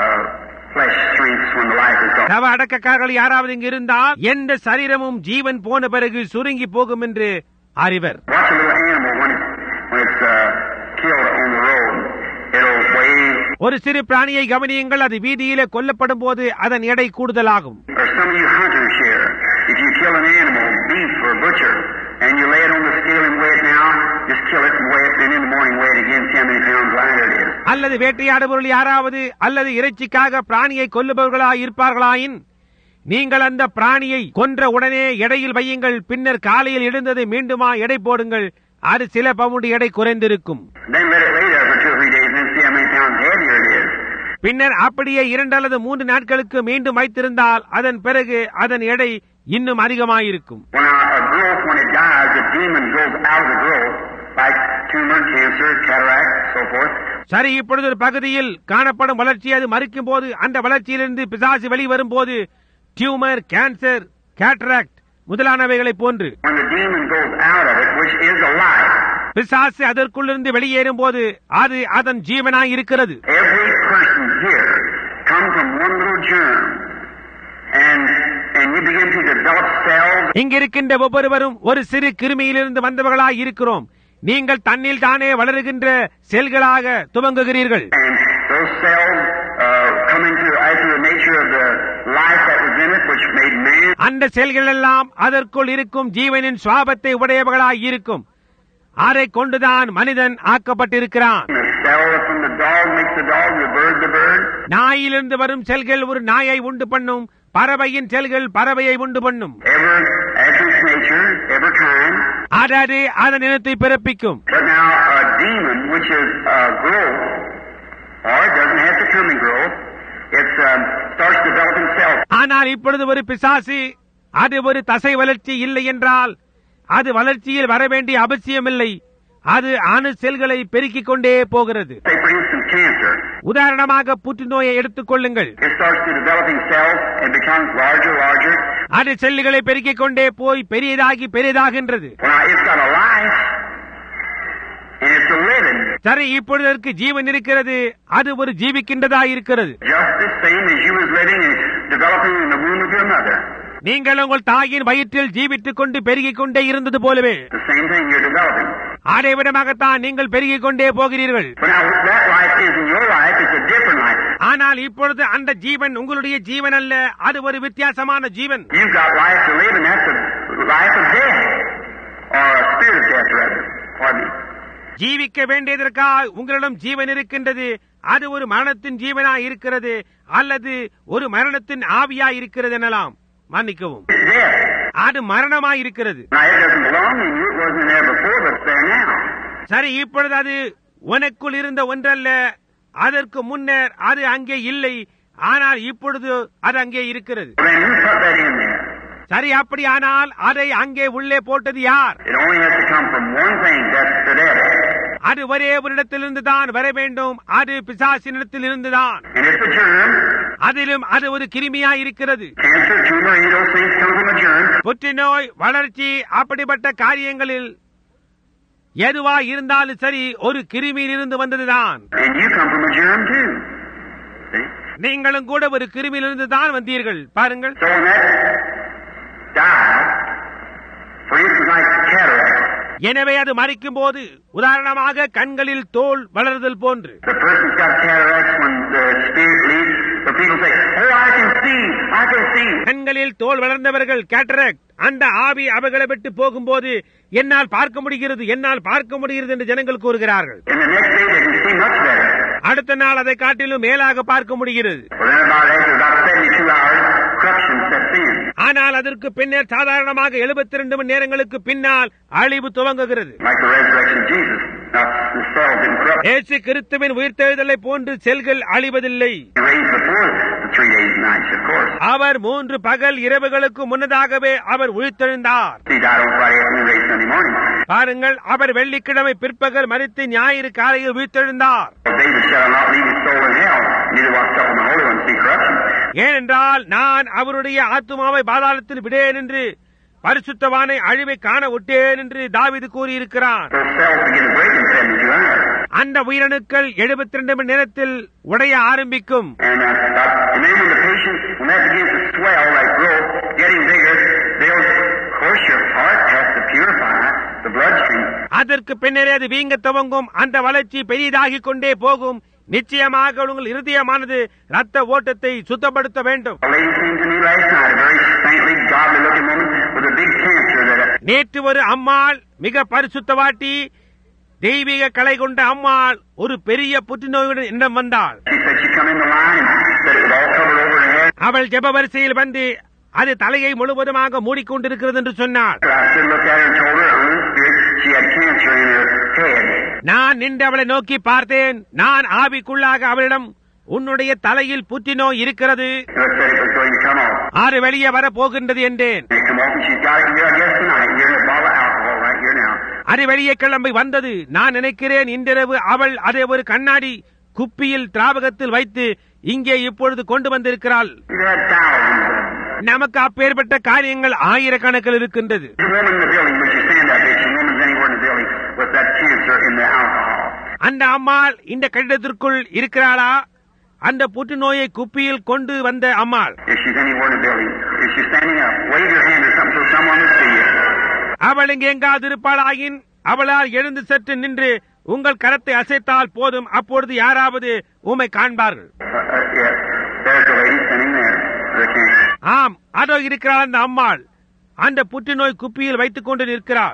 flesh shrinks when the life is gone.
தவ அடக்கக்காரர்கள் யாராவது இங்கு இருந்தால் எந்த சரீரமும் ஜீவன் போன பிறகு சுருங்கி போகும் என்று அறிவர்.
Watch a little animal when it's killed on the road. It'll weigh.
ஒரு சிறு பிராணியை கவனியுங்கள், அது வீதியிலே கொல்லப்படும் போது அதன் எடை கூடுதலாகும்.
Or some of you hunters here, if you kill an animal, beef or butcher, and you lay it on the scale and weigh it now, just kill it and weigh it, then in the morning weigh it again, see how many pounds lighter it is.
அல்லது வேட்டையாடுபவர்கள் யாராவது அல்லது இறைச்சிக்காக பிராணியை கொல்லுபவர்களாய் இருப்பார்களாயின் நீங்கள் அந்த பிராணியை கொன்ற உடனே எடையில் வையுங்கள், பின்னர் காலையில் எழுந்ததை மீண்டுமா எடை போடுங்கள், அது சில பவுண்டு எடை குறைந்திருக்கும்.
Then let it lay there for 2 or 3 days and then see how many pounds heavier it is.
பின்னர் அப்படியே 2 அல்லது 3 நாட்களுக்கு மீண்டும் வைத்திருந்தால் அதன் பிறகு அதன் எடை இன்னும் அதிகமாயிருக்கும்.
When a growth, when it dies, the demon goes out of the growth, like tumor, cancer, cataract, so forth.
சரி, இப்பொழுது ஒரு பகுதியில் காணப்படும் வளர்ச்சி அது மறிக்கும் போது அந்த வளர்ச்சியிலிருந்து பிசாசு வெளிவரும் போது டியூமர், கேன்சர், கேட்ராக்ட் முதலானவைகளை போன்று
When the demon goes out of it, which is a life,
பிசாசு அதற்குள்ளிருந்து வெளியேறும் போது அது அதன் ஜீவனாய் இருக்கிறது.
every person here comes from one little germ, and you begin to develop cells.
இங்கிருக்கின்ற ஒவ்வொருவரும் ஒரு சிறு கிருமியிலிருந்து வந்தவர்களாய் இருக்கிறோம். நீங்கள் தன்னில் தானே வளருகின்ற செல்களாக துவங்குகிறீர்கள்.
And those cells come into the nature of the life that was in it, which made man.
அந்த செல்கள் எல்லாம் அதற்குள் இருக்கும் ஜீவனின் சுவாபத்தை உடையவர்களாய் இருக்கும். அதை கொண்டுதான் மனிதன் ஆக்கப்பட்டிருக்கிறான்.
The cell from the dog makes the dog, the bird the bird.
நாயிலிருந்து வரும் செல்கள் ஒரு நாயை உண்டு பண்ணும், பறவையின் செல்கள் பறவையை உண்டு பண்ணும்.
After its nature, every kind.
அதாவது அதன் இனத்தை பிறப்பிக்கும்.
But now a demon, which is growth, or it doesn't have to come in growth, it starts developing cells.
ஆனால் இப்பொழுது ஒரு பிசாசு, அது ஒரு தசை வளர்ச்சி இல்லை என்றால் அது வளர்ச்சியில் வர வேண்டிய அவசியமில்லை. அது அணு செல்களை பெருக்கிக் கொண்டே போகிறது.
Say for instance cancer.
உதாரணமாக புற்றுநோயை எடுத்துக் கொள்ளுங்கள்.
It starts to developing cells and becomes larger.
அது செல்லுகளை பெருக்கிக் கொண்டே போய் பெரியதாகி பெரியதாகின்றது.
Now it's got a life and it's a living.
சரி, இப்பொழுது அதற்கு ஜீவன் இருக்கிறது, அது ஒரு ஜீவிக்கின்றதா இருக்கிறது.
Just the same as you was living and developing in the womb of your mother.
நீங்கள் உங்கள் தாயின் வயிற்றில் ஜீவித்துக் கொண்டு பெருகிக் கொண்டே இருந்தது போலவே
The same thing you're developing.
அதே விதமாகத்தான் நீங்கள் பெருகிக் கொண்டே போகிறீர்கள்.
But now that life isn't your life, it's a different life.
ஆனால் இப்பொழுது அந்த ஜீவன் உங்களுடைய ஜீவன் அல்ல, அது ஒரு வித்தியாசமான ஜீவன்.
You've got life to live and that's a life of death. Or a spirit of death rather. Pardon me.
ஜீவிக்க வேண்டியதற்காக உங்களிடம் ஜீவன் இருக்கின்றது, அது ஒரு மரணத்தின் ஜீவனாய் இருக்கிறது அல்லது ஒரு மரணத்தின் ஆவியாய் இருக்கிறது எனலாம். மன்னிக்கவும்,
It's death.
அது மரணமாய் இருக்கிறது.
Now it doesn't belong in you, it wasn't there before, but it's there now.
சரி, இப்பொழுது அது உனக்குள் இருந்த ஒன்றல்ல, அதற்கு முன்னர் அது அங்கே இல்லை, ஆனால் இப்பொழுது அது அங்கே இருக்கிறது.
Then you put that in there.
சரி, அப்படியானால் அதை அங்கே உள்ளே போட்டது யார்?
It only has to come from one thing, that's the devil.
அது ஒரே ஒரு இடத்திலிருந்து தான் வர வேண்டும், அது பிசாசினிடத்தில் இருந்துதான்.
And it's a germ.
அதிலும் அது ஒரு கிருமியா இருக்கிறது.
Cancer, tumor, any of those things come from a germ.
புற்றுநோய், வளர்ச்சி, அப்படிப்பட்ட காரியங்களில் எதுவா இருந்தாலும் சரி ஒரு கிருமியில் இருந்து வந்ததுதான்.
And you come from a germ too. See?
நீங்களும் கூட ஒரு கிருமியிலிருந்து தான் வந்தீர்கள். பாருங்கள்.
So when that dies, for instance like cataract,
எனவே அது மறிக்கும் போது உதாரணமாக கண்களில் தோல் வளர்தல் போன்று
the person's got cataracts when the spirit leaves, the people say, oh I can see.
கண்களில் தோல் வளர்ந்தவர்கள் கேட்டராக்ட், அந்த ஆவி அவர்களை விட்டு போகும்போது என்னால் பார்க்க முடிகிறது என்று ஜனங்கள் கூறுகிறார்கள்.
And the next day they can see much better.
அடுத்த நாள் அதை காட்டிலும் மேலாக பார்க்க முடிகிறது.
Well then after about 72 hours, corruption sets in.
ஆனால் அதற்கு பின்னர் சாதாரணமாக 72 மணி நேரங்களுக்கு பின்னால் அழிவு துவங்குகிறது.
Like the resurrection of Jesus. Now the cells didn't corrupt.
இயேசு கிறிஸ்துவின் உயிர்த்தெழுதலை போன்று செல்கள் அழிவதில்லை.
He raised before the 3 days and nights, of course.
அவர் 3 பகல் இரவுகளுக்கு முன்னதாகவே அவர் உயிர்த்தெழுந்தார்.
He died on Friday afternoon, raised Sunday morning.
பாருங்கள், அவர் வெள்ளிக்கிழமை பிற்பகல் மரித்து ஞாயிறு காலையில் உயிர்த்தெழுந்தார்.
David shall not leave his soul in hell, neither watch up on the Holy One see corruption.
ஏனென்றால் நான் அவருடைய ஆத்துமாவை பாதாளத்தில் விடேன் என்று, பரிசுத்தவானை அழிவை காண விட்டேன் என்று தாவீது கூறியிருக்கிறான்.
Those cells begin to break in 72 hours.
அந்த உயிரணுக்கள் 72 மணி நேரத்தில் உடைய ஆரம்பிக்கும்.
And then when the patient, when that begins to swell, like growth, getting bigger, they'll, of course your heart has to purify the bloodstream.
அதற்கு பின்னரே அது வீங்க துவங்கும். அந்த வளர்ச்சி பெரிதாகிக் கொண்டே போகும். நிச்சயமாக உங்கள் இருதயமானது ரத்த ஓட்டத்தை சுத்தப்படுத்த வேண்டும்.
A lady came to me last night, a very saintly, godly-looking woman with a big cancer that.
நேற்று ஒரு அம்மாள், மிக பரிசுத்தவாட்டி, தெய்வீக கலை கொண்ட அம்மாள், ஒரு பெரிய புற்றுநோயுடன் என்னிடம் வந்தாள்.
She said she come in the line and said it was all covered over her head.
அவள் ஜெப வரிசையில் வந்து அது தலையை முழுவதுமாக மூடிக்கொண்டிருக்கிறது என்று சொன்னாள்.
I stood and looked at her and told her, her spirit, she had cancer in her head.
நான் நின்று அவளை நோக்கி பார்த்தேன். நான் ஆவிக்குள்ளாக அவளிடம், உன்னுடைய தலையில் புற்றுநோய் இருக்கிறது,
And I said it was going to come off.
அது வெளியே வர போகின்றது என்றேன்.
And it come off and she's got it here, I guess, tonight. You're in a bottle of alcohol right here now.
அது வெளியே கிளம்பி வந்தது. நான் நினைக்கிறேன் இன்றிரவு அவள் அதை ஒரு கண்ணாடி குப்பியில் திராவகத்தில் வைத்து இங்கே இப்பொழுது கொண்டு வந்திருக்கிறாள்.
You've had thousands of them.
நமக்கு அப்பேற்பட்ட காரியங்கள் ஆயிரக்கணக்கில் இருக்கின்றது.
The woman in the building, when you stand up, if the woman's anywhere in the building with that cancer in the alcohol.
அந்த அம்மாள் இந்த கட்டிடத்திற்குள் இருக்கிறாளா? அந்த புற்றுநோயை குப்பியில் கொண்டு வந்த அம்மாள்.
If she's anywhere in the building, if she's standing up, wave your hand or something so someone will see you.
அவள் இங்கு எங்காவது இருப்பாளாயின் அவளால் எழுந்து சற்று நின்று உங்கள் கரத்தை அசைத்தால் போதும், அப்பொழுது யாராவது உம்மை காண்பார்கள்.
Yes. There's the lady sitting there.
ஆம், அதோ இருக்கிறாள் அந்த அம்மாள், அந்த புற்றுநோய் குப்பியில் வைத்துக் கொண்டு நிற்கிறார்.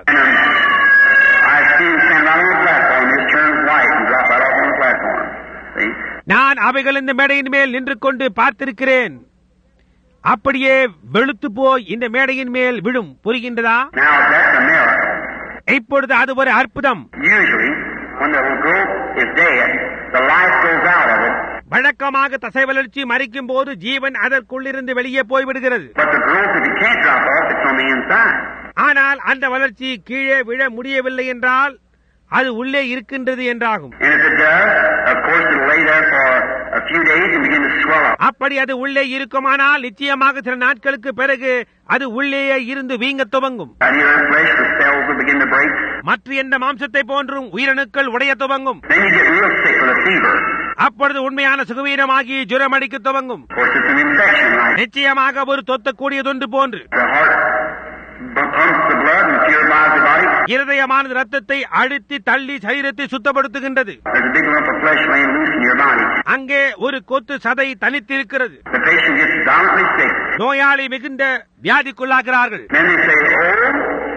I've seen him stand right on the platform. His turned white and drop right off on the platform. See?
நான் அவைகள் இந்த மேடையின் மேல் நின்று கொண்டு பார்த்திருக்கிறேன். அப்படியே வெளுத்து போய் இந்த மேடையின் மேல் விழும். புரிகின்றதா?
Now that's a miracle.
இப்பொழுது அது ஒரு அற்புதம்.
Usually, when the growth is dead, the life goes out of it.
வழக்கமாக தசை வளர்ச்சி மறிக்கும் போது ஜீவன் அதற்குள்ளிருந்து வெளியே போய்விடுகிறது.
But the growth, if it can't drop off, it's on the inside.
ஆனால் அந்த வளர்ச்சி கீழே விழ முடியவில்லை என்றால் அது உள்ளே இருக்கின்றது என்றாகும்.
And if it does, of course it'll lay there for a few days and begin to swell up.
அப்படி அது உள்ளே இருக்குமானால் நிச்சயமாக சில நாட்களுக்கு பிறகு அது உள்ளேயே இருந்து வீங்க துவங்கும்.
Any other flesh, the cells will begin to break.
மற்ற எந்த மாம்சத்தை போன்றும் உயிரணுக்கள் உடைய துவங்கும்.
Then you get real sick with a fever.
அப்பொழுது உண்மையான சுகவீனமாகி ஜுரம் அடிக்க துவங்கும்.
Of course it's an infection, right?
நிச்சயமாக ஒரு தொத்தக்கூடியதொன்று போன்று
The heart pumps the blood and purifies the body.
இருதயமானது ரத்தத்தை அழுத்தி தள்ளி சரீரத்தை சுத்தப்படுத்துகின்றது.
There's a big lump of flesh laying loose in your body.
அங்கே ஒரு கொத்து சதை தனித்திருக்கிறது.
The patient gets violently sick.
நோயாளி மிகுந்த வியாதிக்குள்ளாகிறார்கள்.
Then they say, oh,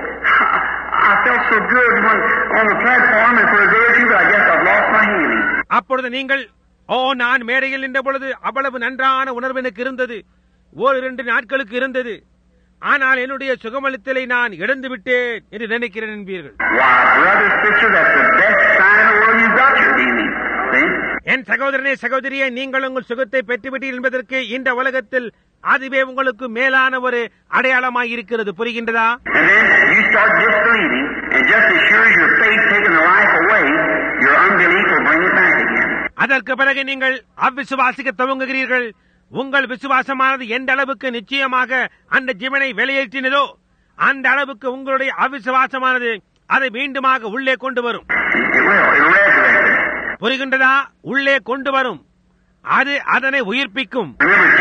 I felt so good on the platform and for a day or two, but I guess I've lost my healing.
அப்பொழுது நீங்கள், ஓ, நான் மேடையில் நின்ற பொழுது அவ்வளவு நன்றான உணர்வு எனக்கு இருந்தது, 1-2 நாட்களுக்கு இருந்தது, ஆனால் என்னுடைய சுகமளித்தலை நான் இழந்து விட்டேன் என்று நினைக்கிறேன் என்பீர்கள்.
Why, brother, sister, that's the best sign in the world you got your healing. See?
என் சகோதரனே, சகோதரியே, நீங்கள் உங்கள் சுகத்தை பெற்றுவிட்டீர்கள் என்பதற்கு இந்த உலகத்தில் அதுவே உங்களுக்கு மேலான ஒரு அடையாளமாய் இருக்கிறது. புரிகின்றதா?
And then you start disbelieving, and just as sure as your faith taking the life away, your unbelief will bring it back again.
அதற்கு பிறகு நீங்கள் அவ்விசுவாசிக்க துவங்குகிறீர்கள். உங்கள் விசுவாசமானது எந்த அளவுக்கு நிச்சயமாக அந்த ஜீவனை வெளியேற்றினதோ அந்த அளவுக்கு உங்களுடைய அவிசுவாசமானது அதை மீண்டுமாக உள்ளே கொண்டு வரும். புரிகின்றதா? உள்ளே கொண்டு வரும். அது அதனை உயிர்ப்பிக்கும்.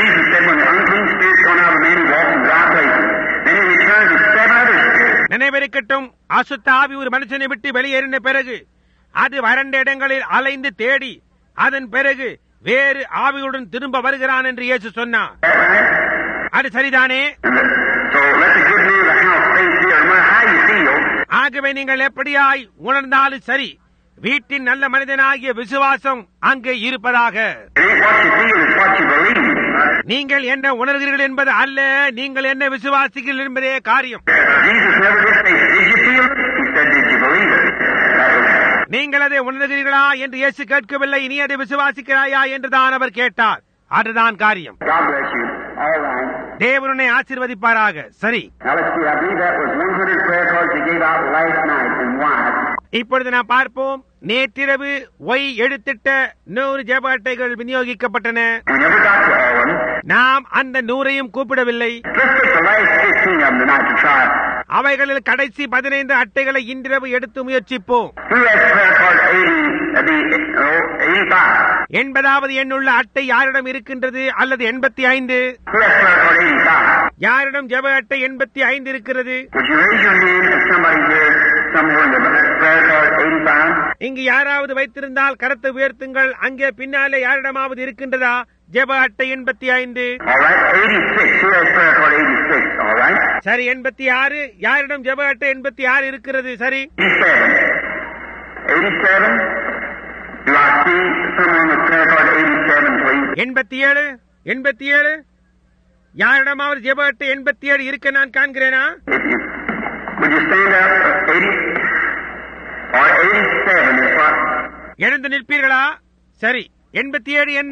நினைவிருக்கட்டும், அசுத்த ஆவி ஒரு மனுஷனை விட்டு வெளியேறின பிறகு அது வறண்ட இடங்களில் அலைந்து தேடி அதன் பிறகு வேறு ஆவியுடன் திரும்ப வருகிறான் என்று இயேசு சொன்னார். அது சரிதானே? ஆகவே நீங்கள் எப்படியாய் உணர்ந்தாலும் சரி, வீட்டின் நல்ல மனிதனாகிய விசுவாசம் அங்கே இருப்பதாக. நீங்கள் என்ன உணர்கிறீர்கள் என்பது அல்ல, நீங்கள் என்ன விசுவாசிகள் என்பதே காரியம். நீங்கள் அதை உணர்கிறீர்களா என்று இயேசு கேட்கவில்லை, நீ அதை விசுவாசிக்கிறாயா என்றுதான் அவர் கேட்டார். அதுதான் காரியம். தேவனுனை ஆசீர்வதிப்பாராக. சரி, இப்பொழுது நாம் பார்ப்போம். நேற்றிரவு ஒய் எடுத்திட்ட 100 ஜெப அட்டைகள் விநியோகிக்கப்பட்டன. நாம் அந்த 100ஐயும் கூப்பிடவில்லை. அவைகளில் கடைசி 15 அட்டைகளை இன்றிரவு எடுத்து முயற்சிப்போம். 80வது எண்ணுள்ள அட்டை யாரிடம் இருக்கின்றது? அல்லது 85? யாரிடம் ஜெப அட்டை 85 இருக்கிறது? இங்கு யாராவது வைத்திருந்தால் கரத்தை உயர்த்துங்கள். அங்கே பின்னாலே யாரிடமாவது இருக்கின்றதா ஜெப அட்டை 85? சரி, 86. யாரிடம் ஜெப அட்டை 86 இருக்கிறது? சரி, 87. யாரிடமாவது ஜெப அட்டை 87 இருக்க நான் காண்கிறேனா? எழுந்து நிற்பீர்களா? சரி, 87 என்ன?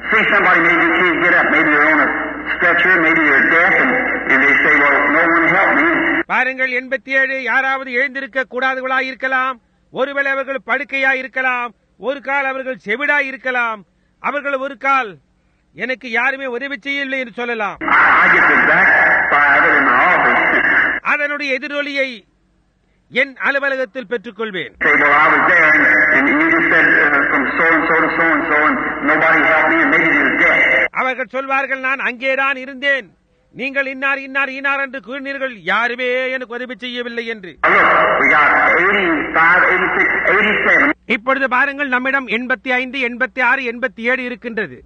பாருங்கள், 87 யாராவது எழுந்திருக்க கூடாதவர்களாய் இருக்கலாம். ஒருவேளை அவர்கள் படுக்கையாய் இருக்கலாம். ஒரு கால் அவர்கள் செவிடாய் இருக்கலாம். அவர்கள் ஒரு கால் எனக்கு யாருமே உதவி செய்யவில்லை என்று சொல்லலாம். அதனுடைய எதிரொலியை என் அலுவலகத்தில் பெற்றுக் கொள்வேன். அவர்கள் சொல்வார்கள், நான் அங்கேதான் இருந்தேன், நீங்கள் இன்னார் இன்னார் இன்னார் என்று கூறினீர்கள், யாருமே எனக்கு உதவி செய்யவில்லை என்று. இப்பொழுது பாருங்கள், நம்மிடம் 85, 86, 87 இருக்கின்றது.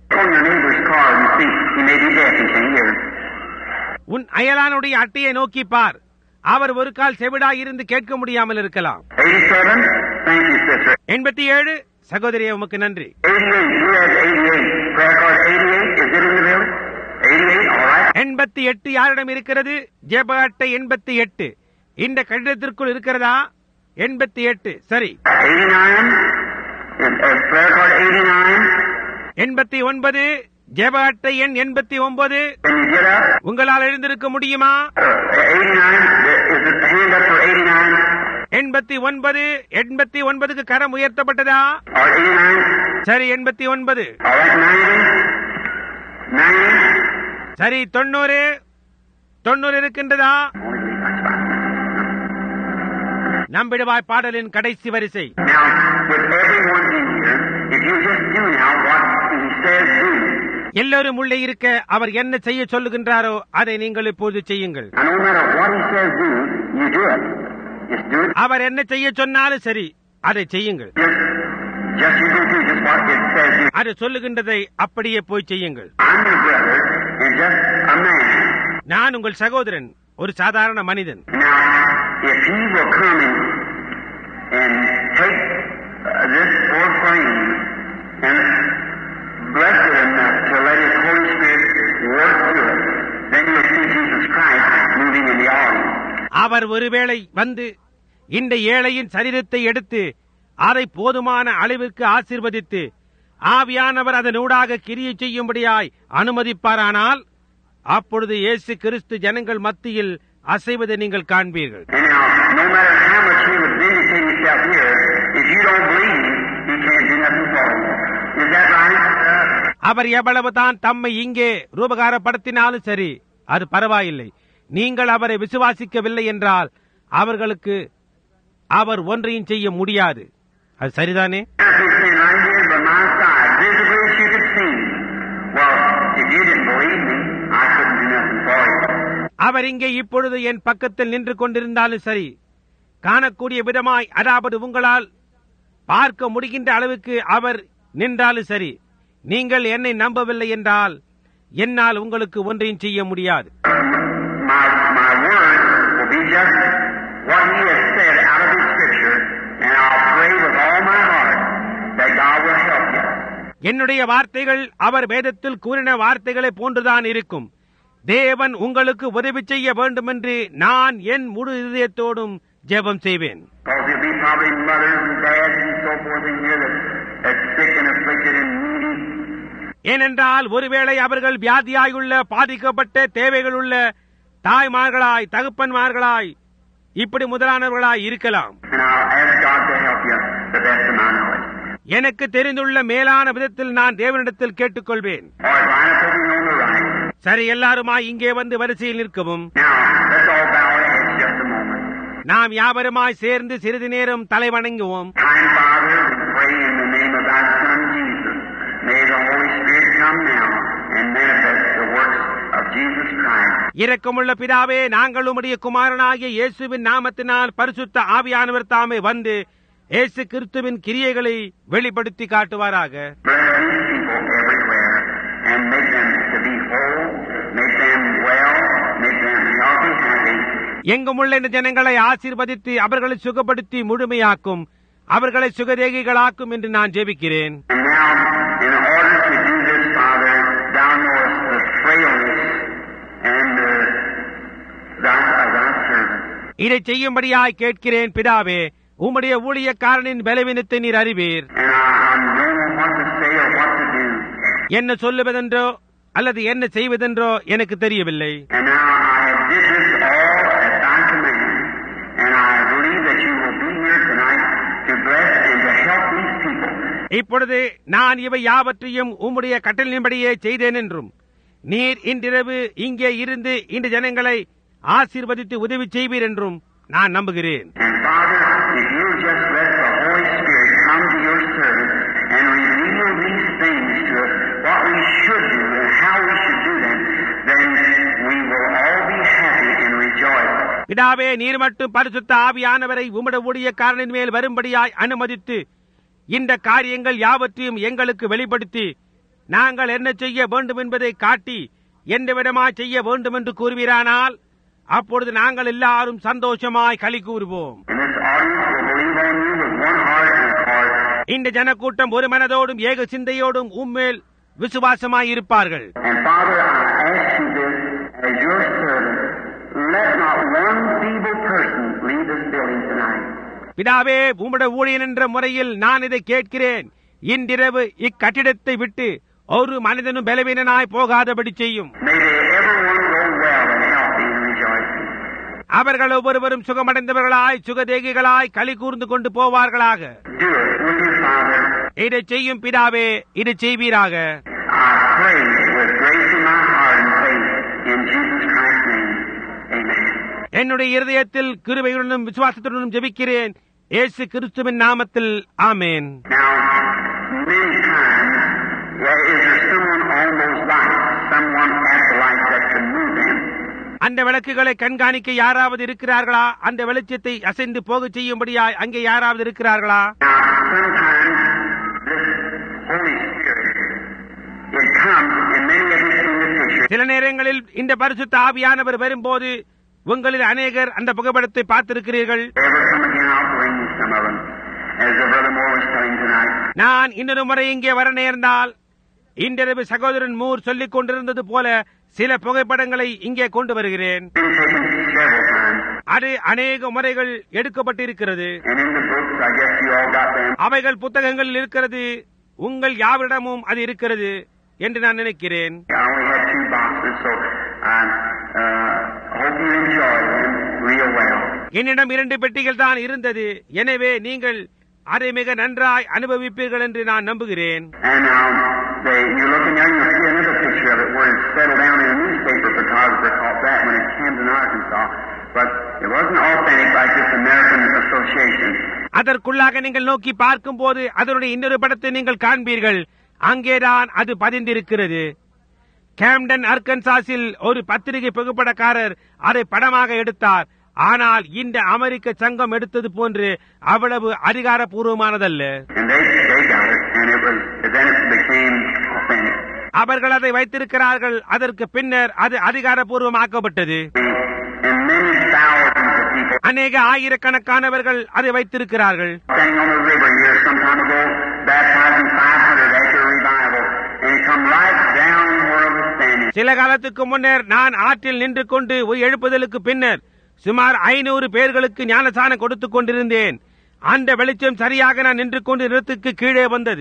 உன் அயலானுடைய அட்டையை நோக்கி பார். அவர் ஒரு கால் செவிடாய் இருந்து கேட்க முடியாமல் இருக்கலாம். 87 சகோதரியே, உமக்கு நன்றி. 88 யாரிடம் இருக்கிறது? ஜெப அட்டை 88 இந்த கடிதத்திற்குள் இருக்கிறதா? 88 சரி. 89 ஜெப அட்டை எண் 89 உங்களால் எழுந்திருக்க முடியுமா? 89 89க்கு கரம் உயர்த்தப்பட்டதா? சரி, 89 சரி. 90 இருக்கின்றதா? நம்பிடுவாய் பாடலின் கடைசி வரிசை. எல்லோரும் உள்ளே இருக்க அவர் என்ன செய்ய சொல்லுகின்றாரோ அதை நீங்கள் இப்போது செய்யுங்கள். அவர் என்ன செய்ய சொன்னாலும் சரி, அதை செய்யுங்கள். அது சொல்லுகின்றதை அப்படியே போய் செய்யுங்கள். நான் உங்கள் சகோதரன், ஒரு சாதாரண மனிதன். அவர் ஒருவேளை வந்து இந்த ஏழையின் சரீரத்தை எடுத்து அதை போதுமான அளவிற்கு ஆசீர்வதித்து ஆவியானவர் அதனூடாக கிரியை செய்யும்படியாய் அனுமதிப்பாரானால், அப்பொழுது இயேசு கிறிஸ்து ஜனங்கள் மத்தியில் அசைவதை நீங்கள் காண்பீர்கள். அவர் எவ்வளவுதான் தம்மை இங்கே ரூபகாரப்படுத்தினாலும் சரி, அது பரவாயில்லை. நீங்கள் அவரை விசுவாசிக்கவில்லை என்றால் அவர்களுக்கு அவர் ஒன்றையும் செய்ய முடியாது. அது சரிதானே? அவர் இங்கே இப்பொழுது என் பக்கத்தில் நின்று கொண்டிருந்தாலும் சரி, காணக்கூடிய விதமாய், அதாவது உங்களால் பார்க்க முடிகின்ற அளவுக்கு அவர் நின்றாலும் சரி, நீங்கள் என்னை நம்பவில்லை என்றால் என்னால் உங்களுக்கு ஒன்றையும் செய்ய முடியாது. என்னுடைய வார்த்தைகள் அவர் வேதத்தில் கூறின வார்த்தைகளை போன்றுதான் இருக்கும். தேவன் உங்களுக்கு உதவி செய்ய வேண்டும் என்று நான் என் முழு இதயத்தோடும் ஜெபம் செய்வேன். ஏனென்றால் ஒருவேளை அவர்கள் வியாதியாயுள்ள, பாதிக்கப்பட்ட, தேவைகளுள்ள தாய்மார்களாய், தகப்பன்மார்களாய், இப்படி முதலானவர்களாய் இருக்கலாம். எனக்கு தெரிந்துள்ள மேலான விதத்தில் நான் தேவனிடத்தில் கேட்டுக்கொள்வேன். சரி, எல்லாருமாய் இங்கே வந்து வரிசையில் நிற்கவும். நாம் யாவருமாய் சேர்ந்து சிறிது நேரம் தலை வணங்குவோம். இரக்கமுள்ள பிதாவே, நாங்கள் உம்முடைய குமாரனாகிய இயேசுவின் நாமத்தினால் பரிசுத்த ஆவியானவர் தாமே வந்து இயேசு கிறிஸ்துவின் கிரியைகளை வெளிப்படுத்தி காட்டுவாராக. எங்குமுள்ள இந்த ஜனங்களை ஆசீர்வதித்து அவர்களை சுகப்படுத்தி முழுமையாக்கும், அவர்களை சுகதேகிகளாக்கும் என்று நான் ஜெபிக்கிறேன். இதை செய்யும்படியாய் கேட்கிறேன் பிதாவே. உம்முடைய ஊழியக்காரனின் பலவீனத்தை நீர் அறிவீர். என்ன சொல்லுவதென்றோ அல்லது என்ன செய்வதென்றோ எனக்கு தெரியவில்லை. இப்பொழுது நான் இவை யாவற்றையும் உம்முடைய கட்டளையின்படியே செய்தேன் என்றும், நீர் இன்றிரவு இங்கே இருந்து இந்த ஜனங்களை ஆசீர்வதித்து உதவி செய்வீர் என்றும் நான் நம்புகிறேன். what we should do and how we should do them, then we will பிதாவே, நீர் மட்டும் பரிசுத்த ஆவியானவரை உம்முடைய ஊழியக்காரனின் மேல் வரும்படியாய் அனுமதித்து இந்த காரியங்கள் யாவற்றையும் எங்களுக்கு வெளிப்படுத்தி நாங்கள் என்ன செய்ய வேண்டும் என்பதை காட்டி எந்த விதமாய் செய்ய வேண்டும் என்று கூறுவீரானால் அப்பொழுது நாங்கள் எல்லாரும் சந்தோஷமாய் களி கூறுவோம். இந்த ஜனக்கூட்டம் ஒரு மனதோடும் ஏக சிந்தையோடும் உம்மேல் விசுவாசமாய் இருப்பார்கள். பிதாவே, உம்முடைய ஊழியன் என்ற முறையில் நான் இதை கேட்கிறேன். இன்றிரவு இக்கட்டிடத்தை விட்டு ஒரு மனிதனும் பலவீனனாய் போகாதபடி செய்யும். அவர்கள் ஒவ்வொருவரும் சுகமடைந்தவர்களாய் சுகதேகிகளாய் களி கூர்ந்து கொண்டு போவார்களாக. இதை செய்யும் பிதாவே, இதை செய்வீராக. என்னுடைய இருதயத்தில் கிருபையுடனும் விசுவாசத்துடனும் ஜெபிக்கிறேன், இயேசு கிறிஸ்துவின் நாமத்தில். ஆமென். அந்த விளக்குகளை கண்காணிக்க யாராவது இருக்கிறார்களா? அந்த வெளிச்சத்தை அசைந்து போக செய்யும்படியாய் அங்கே யாராவது இருக்கிறார்களா? சில நேரங்களில் இந்த பரிசுத்த ஆவியானவர் வரும்போது உங்களில் அநேகர் அந்த புகைப்படத்தை பார்த்திருக்கிறீர்கள். நான் இன்னொரு முறை இங்கே வர நேர்ந்தால் இன்றிரவு சகோதரன் மூர் சொல்லிக் கொண்டிருந்தது போல சில புகைப்படங்களை இங்கே கொண்டு வருகிறேன். அது அநேக முறைகள் எடுக்கப்பட்டிருக்கிறது. அவைகள் புத்தகங்களில் இருக்கிறது. உங்கள் யாவரிடமும் அது இருக்கிறது என்று நான் நினைக்கிறேன். என்னிடம் 2 பெட்டிகள் தான் இருந்தது. எனவே நீங்கள் அதை மிக நன்றாய் அனுபவிப்பீர்கள் என்று நான் நம்புகிறேன். அதற்குள்ளாக நீங்கள் நோக்கி பார்க்கும் போது அதனுடைய இன்னொரு படத்தை நீங்கள் காண்பீர்கள். அங்கேதான் அது பதிந்திருக்கிறது. கேம்டன், அர்கன்சாஸில் ஒரு பத்திரிகை புகைப்படக்காரர் அதை படமாக எடுத்தார். ஆனால் இந்த அமெரிக்க சங்கம் எடுத்தது போன்று அவ்வளவு அதிகாரப்பூர்வமானதல்ல. அவர்கள் அதை வைத்திருக்கிறார்கள். அதற்கு பின்னர் அது அதிகாரப்பூர்வமாக்கப்பட்டது. அநேக ஆயிரக்கணக்கானவர்கள் அதை வைத்திருக்கிறார்கள். சில காலத்துக்கு முன்னர் நான் ஆற்றில் நின்று கொண்டு ஒரு எழுப்புதலுக்கு பின்னர் சுமார் 500 பேர்களுக்கு ஞானசானம் கொடுத்துக் கொண்டிருந்தேன். அந்த வெளிச்சம் சரியாக நான் நின்று கொண்டு நிலத்துக்கு கீழே வந்தது.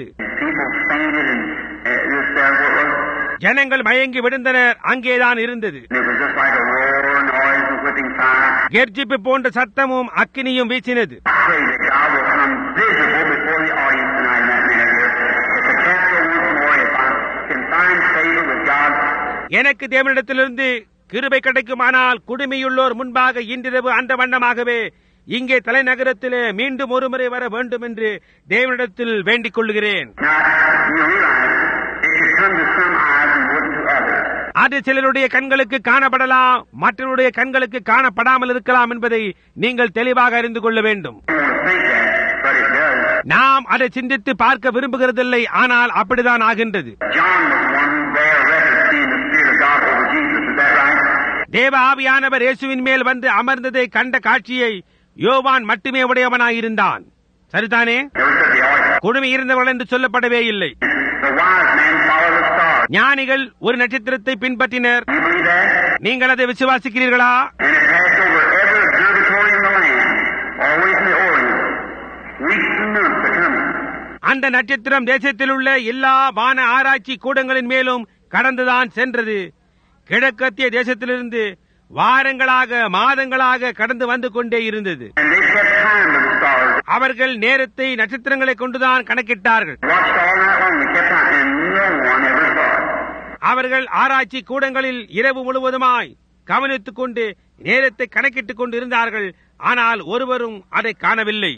ஜனங்கள் மயங்கி விழுந்தனர். அங்கேதான் இருந்தது. கெர்ஜிப்பு போன்ற சத்தமும் அக்கினியும் வீசினது. எனக்கு தேவனிடத்திலிருந்து கிருபை கிடைக்குமானால் குடுமையுள்ளோர் முன்பாக இன்றிரவு அந்த வண்ணமாகவே இங்கே தலைநகரத்திலே மீண்டும் ஒருமுறை வர வேண்டும் என்று தேவனிடத்தில் வேண்டிக் கொள்கிறேன். அது சிலருடைய கண்களுக்கு காணப்படலாம், மற்றவருடைய கண்களுக்கு காணப்படாமல் இருக்கலாம் என்பதை நீங்கள் தெளிவாக அறிந்து கொள்ள வேண்டும். நாம் அதை சிந்தித்து பார்க்க விரும்புகிறதில்லை, ஆனால் அப்படிதான் ஆகின்றது. தேவ ஆவியானவர் இயேசுவின் மேல் வந்து அமர்ந்ததை கண்ட காட்சியை யோவான் மட்டுமே உடையவனாயிருந்தான். சரிதானே? குடுமி இருந்தவர்கள் என்று சொல்லப்படவே இல்லை. ஞானிகள் ஒரு நட்சத்திரத்தை பின்பற்றினர். நீங்கள் அதை விசுவாசிக்கிறீர்களா? அந்த நட்சத்திரம் தேசத்தில் உள்ள எல்லா வான ஆராய்ச்சி கூடங்களின் மேலும் கடந்துதான் சென்றது. கிழக்கத்திய தேசத்திலிருந்து வாரங்களாக மாதங்களாக கடந்து வந்து கொண்டே இருந்தது. அவர்கள் நேரத்தை நட்சத்திரங்களை கொண்டுதான் கணக்கிட்டார்கள். அவர்கள் ஆராய்ச்சி கூடங்களில் இரவு முழுவதுமாய் கவனித்துக் கொண்டு நேரத்தை கணக்கிட்டுக் கொண்டு இருந்தார்கள். ஆனால் ஒருவரும் அதை காணவில்லை.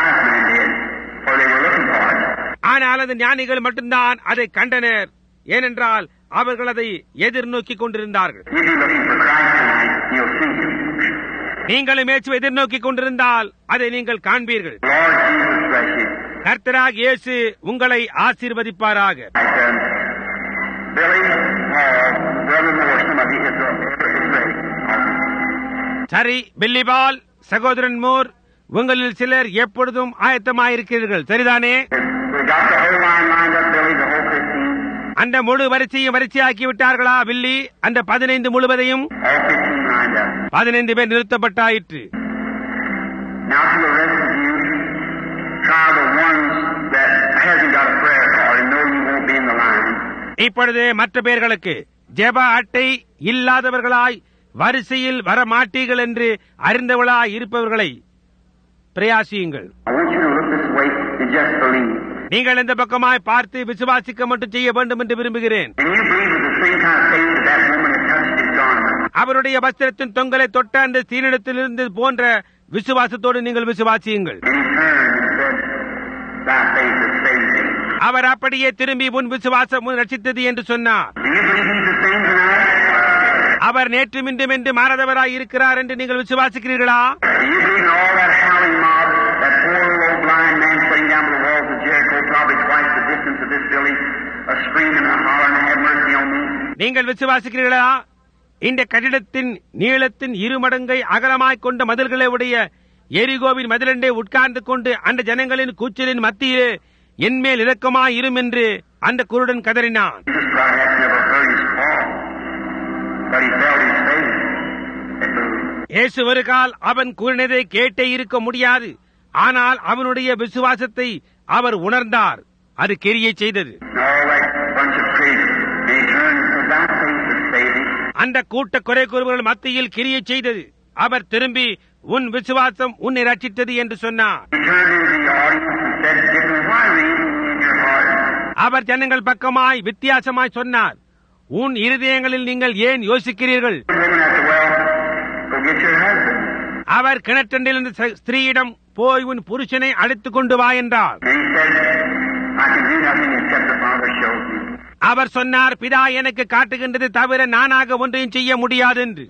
ஆனால் அந்த ஞானிகள் மட்டும்தான் அதை கண்டனர். ஏனென்றால் அவர்கள் அதை எதிர்நோக்கிக் கொண்டிருந்தார்கள். நீங்களும் மேய்ச்சுவை எதிர்நோக்கிக் கொண்டிருந்தால் அதை நீங்கள் காண்பீர்கள்.
Lord Jesus bless you.
கர்த்தராக இயேசு உங்களை ஆசீர்வதிப்பாராக.
Billy, Brother Moore, some of you is ready.
சரி, பில்லி பால், சகோதரன் மூர், உங்களில் சிலர் எப்பொழுதும் ஆயத்தமாயிருக்கிறீர்கள், சரிதானே?
We got the whole line lined up, Billy, the whole 15.
அந்த முழு வரிசையும் வரிசையாக்கி விட்டார்களா பில்லி? அந்த 15 முழுவதையும்
All 15 lined up.
15 பேர் நிறுத்தப்பட்டாயிற்று.
Now to the rest of you, try the ones that hasn't got a prayer card and know you won't be in the line.
இப்பொழுது மற்ற பேர்களுக்கு ஜெப அட்டை இல்லாதவர்களாய் வரிசையில் வரமாட்டீர்கள் என்று அறிந்தவர்களாய் இருப்பவர்களை பிரயாசியுங்கள்.
I want you to look this way and just believe.
நீங்கள் இந்த பக்கமாய் பார்த்து விசுவாசிக்க மட்டும் செய்ய வேண்டும் என்று விரும்புகிறேன்.
And you believe with the same kind of faith that that woman had touched his garment.
அவருடைய வஸ்திரத்தின் தொங்கலை தொட்ட அந்த சீனிடத்திலிருந்து போன்ற விசுவாசத்தோடு நீங்கள் விசுவாசியுங்கள்.
And he turned and said, thy faith has saved thee.
அவர் அப்படியே திரும்பி உன் விசுவாசம் உன்னை ரட்சித்தது என்று சொன்னார்.
Do you believe he's the same tonight?
அவர் நேற்றும் இன்றும் என்று மாறாதவராய் இருக்கிறார் என்று நீங்கள் விசுவாசிக்கிறீர்களா?
Do you believe in all that howling mob, that poor little old blind man sitting down by the walls of Jericho, probably twice the distance of this village, a screaming and a hollering, have mercy on me?
நீங்கள் விசுவாசிக்கிறீர்களா? இந்த கட்டிடத்தின் நீளத்தின் 2 மடங்கை அகலமாய்க் கொண்ட மதில்களை உடைய எரிகோவின் மதிலண்டே உட்கார்ந்து கொண்டு அந்த ஜனங்களின் கூச்சலின் மத்தியிலே என்மேல் இரக்கமாய் இரும் என்று அந்த குருடன் கதறினான்.
Jesus Christ has never heard his call, but he felt his faith.
இயேசு ஒரு கால் அவன் கூறினதை கேட்டே இருக்க முடியாது. ஆனால் அவனுடைய விசுவாசத்தை அவர் உணர்ந்தார். அது கிரியை செய்தது. அந்த கூட்ட குறை கூறுவர்கள் மத்தியில் கிரியை செய்தது. அவர் திரும்பி உன் விசுவாசம் உன்னை ரட்சித்தது என்று சொன்னார். அவர் ஜனங்கள் பக்கமாய் வித்தியாசமாய் சொன்னார், உன் இருதயங்களில் நீங்கள் ஏன் யோசிக்கிறீர்கள்? அவர் கிணற்றண்டில் இருந்த ஸ்திரீயிடம் போய் உன் புருஷனை அழைத்துக் கொண்டு வா என்றார். அவர் சொன்னார், பிதா எனக்கு காட்டுகின்றது தவிர நானாக ஒன்றையும் செய்ய முடியாது என்று.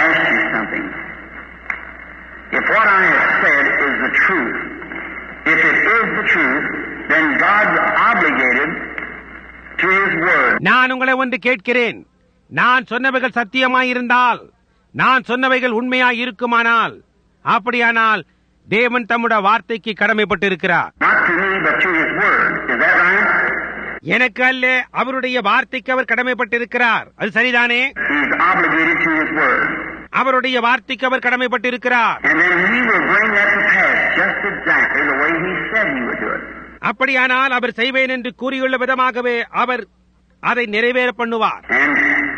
If what I have said is the truth, if it is the truth, then God's obligated to His word.
நான் உங்களை ஒன்று கேட்கிறேன். நான் சொன்னவைகள் சத்தியமாயிருந்தால், நான் சொன்னவைகள் உண்மையாய் இருக்குமானால், அப்படியானால் தேவன் தம்முடைய வார்த்தைக்கு கடமைப்பட்டிருக்கிறார்.
Not to me, but to His word. Is that right?
எனக்கு அல்ல, அவருடைய வார்த்தைக்கு அவர் கடமைப்பட்டிருக்கிறார். அது சரிதானே?
He is obligated to His word.
அவருடைய வார்த்தைக்கு அவர் கடமைப்பட்டிருக்கிறார்.
And then He will bring that to pass just exactly the way He said He would do it.
அப்படியானால் அவர் செய்வேன் என்று கூறியுள்ள விதமாகவே அவர் அதை நிறைவேற பண்ணுவார்.
And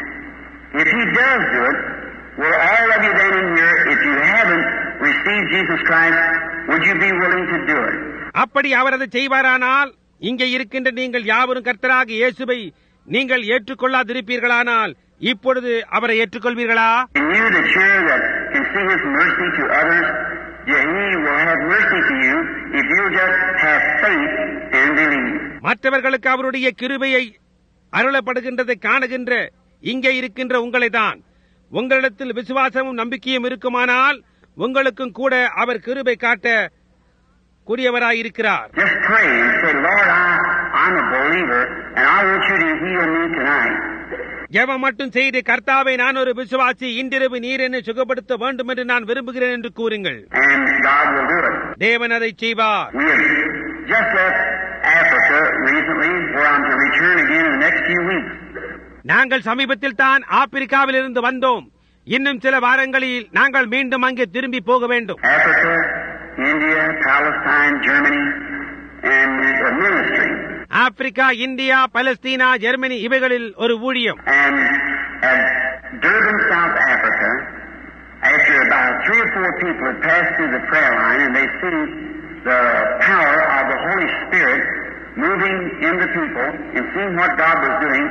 if He does do it, will all of you then in here, if you haven't received Jesus Christ, would you be willing to do it?
அப்படி அவர் அதை செய்வாரானால், இங்கே இருக்கின்ற நீங்கள் யாவரும் கர்த்தராக இயேசுவை நீங்கள் ஏற்றுக்கொள்ளாதிருப்பீர்களானால் இப்பொழுது அவரை ஏற்றுக்கொள்வீர்களா?
And you that share that can see His mercy to others, He will have mercy to you if you just have faith and believe.
மற்றவர்களுக்கு அவருடைய கிருபையை அருளப்படுகின்றதை காணுகின்ற இங்கே இருக்கின்ற உங்களை தான். உங்களிடத்தில் விசுவாசமும் நம்பிக்கையும் இருக்குமானால் உங்களுக்கும் கூட அவர் கிருபை காட்ட கூடியவராயிருக்கிறார்.
Just pray and say, Lord, I'm a believer and I want you to heal me tonight.
ஜெபம் மட்டும் செய்து, கர்த்தாவே நான் ஒரு விசுவாசி, இன்றிரவு நீர் என்னை சுகப்படுத்த வேண்டும் என்று நான் விரும்புகிறேன் என்று கூறுங்கள்.
And God will do it.
தேவன் அதை செய்வார்.
We have just left Africa recently, where I'm to return again in the next few weeks.
நாங்கள் சமீபத்தில் தான் ஆப்பிரிக்காவில் இருந்து வந்தோம். இன்னும் சில வாரங்களில் நாங்கள் மீண்டும் அங்கே திரும்பி போக வேண்டும்.
Africa, India, Palestine, Germany, and a ministry.
Africa, India, பலஸ்தீனா, ஜெர்மனி இவைகளில் ஒரு ஊழியம்.
And at Durban, South Africa, after about 3 or 4 people had passed through the prayer line and they see the power of the Holy Spirit moving in the people and seeing what God was doing,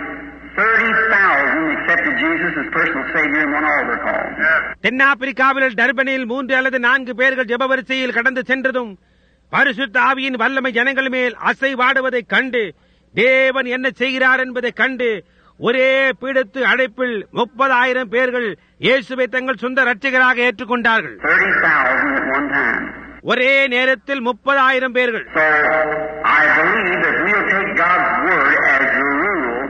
30,000 accepted Jesus as personal Savior in one altar call.
தென்னாப்பிரிக்காவில் டர்பனில் 3 அல்லது 4 பேர்கள் ஜெப வரிசையில் கடந்து சென்றதும் பரிசுத்த ஆவியின் வல்லமை ஜனங்கள் மேல் அசைவாடுவதைக் கண்டு, தேவன் என்ன செய்கிறார் என்பதைக் கண்டு ஒரே பீடத்து அழைப்பில் 30,000 பேர்கள் இயேசுவை தங்கள் சொந்த இரட்சகராக ஏற்றுக்கொண்டார்கள்.
30,000 at one time.
ஒரே நேரத்தில் 30,000 பேர்கள்.
So I believe that we'll take God's word as the rule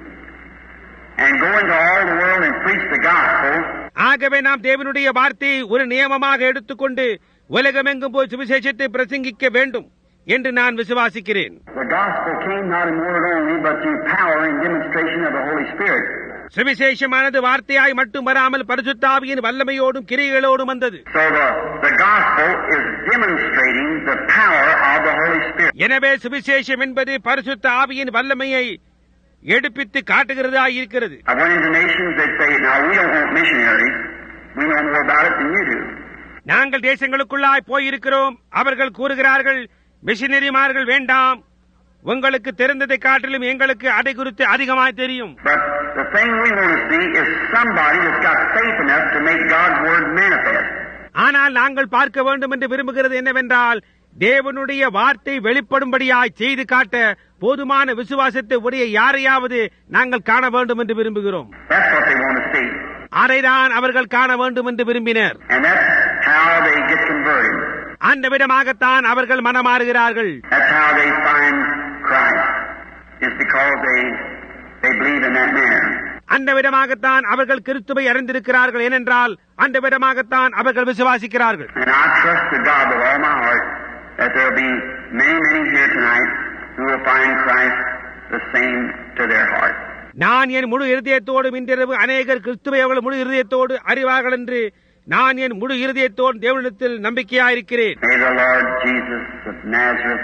and go into all the world and preach the gospel.
ஆகவே நாம் தேவனுடைய வார்த்தையை ஒரு நியமமாக எடுத்துக்கொண்டு உலகமெங்கும் போய் சுவிசேஷத்தை பிரசங்கிக்க வேண்டும் என்று நான் விசுவாசிக்கிறேன்.
The gospel came not in word only, but through power and demonstration of the Holy Spirit.
சுவிசேஷமானது வார்த்தையாய் மட்டும் வராமல் பரிசுத்த ஆவியின் வல்லமையோடும் கிரியைகளோடும் வந்தது.
So the gospel is demonstrating the power of the Holy Spirit.
எனவே சுவிசேஷம் என்பது பரிசுத்த ஆவியின் வல்லமையை எடுப்பித்து காட்டுகிறதா இருக்கிறது.
I went into nations that say, now we don't want missionaries. We know more about it than you do.
நாங்கள் தேசங்களுக்குள்ளாய் போயிருக்கிறோம். அவர்கள் கூறுகிறார்கள், மிஷனரிமார்கள் வேண்டாம், உங்களுக்கு தெரிந்ததை காட்டிலும் எங்களுக்கு அதை குறித்து அதிகமாய் தெரியும்.
But the thing we want to see is somebody that's got faith enough to make God's word manifest.
ஆனால் நாங்கள் பார்க்க வேண்டும் என்று விரும்புகிறது என்னவென்றால், தேவனுடைய வார்த்தை வெளிப்படும்படியாய் செய்து காட்ட போதுமான விசுவாசத்தை உடைய யாரையாவது நாங்கள் காண வேண்டும் என்று விரும்புகிறோம்.
That's what they want to see.
அதைதான் அவர்கள் காண வேண்டும் என்று விரும்பினர்.
And that's how they get converted.
அந்த விதமாகத்தான் அவர்கள் மனமாறுகிறார்கள்.
That's how they find Christ. It's because they believe in that manner.
அந்த விதமாகத்தான் அவர்கள் கிறிஸ்துவை அறிந்திருக்கிறார்கள். ஏனென்றால் அந்த விதமாகத்தான் அவர்கள் விசுவாசிக்கிறார்கள்.
And I trust to God with all my heart that there will be many here tonight who will find Christ the same to their heart.
நான் என் முழு இருதயத்தோடு இன்றிரவு அநேகர் கிறிஸ்துவை அவர்கள் முழு இருதயத்தோடு அறிவார்கள் என்று நான் என் முழு இருதயத்தோடு தேவனிடத்தில் நம்பிக்கையாயிருக்கிறேன்.
May the Lord Jesus of Nazareth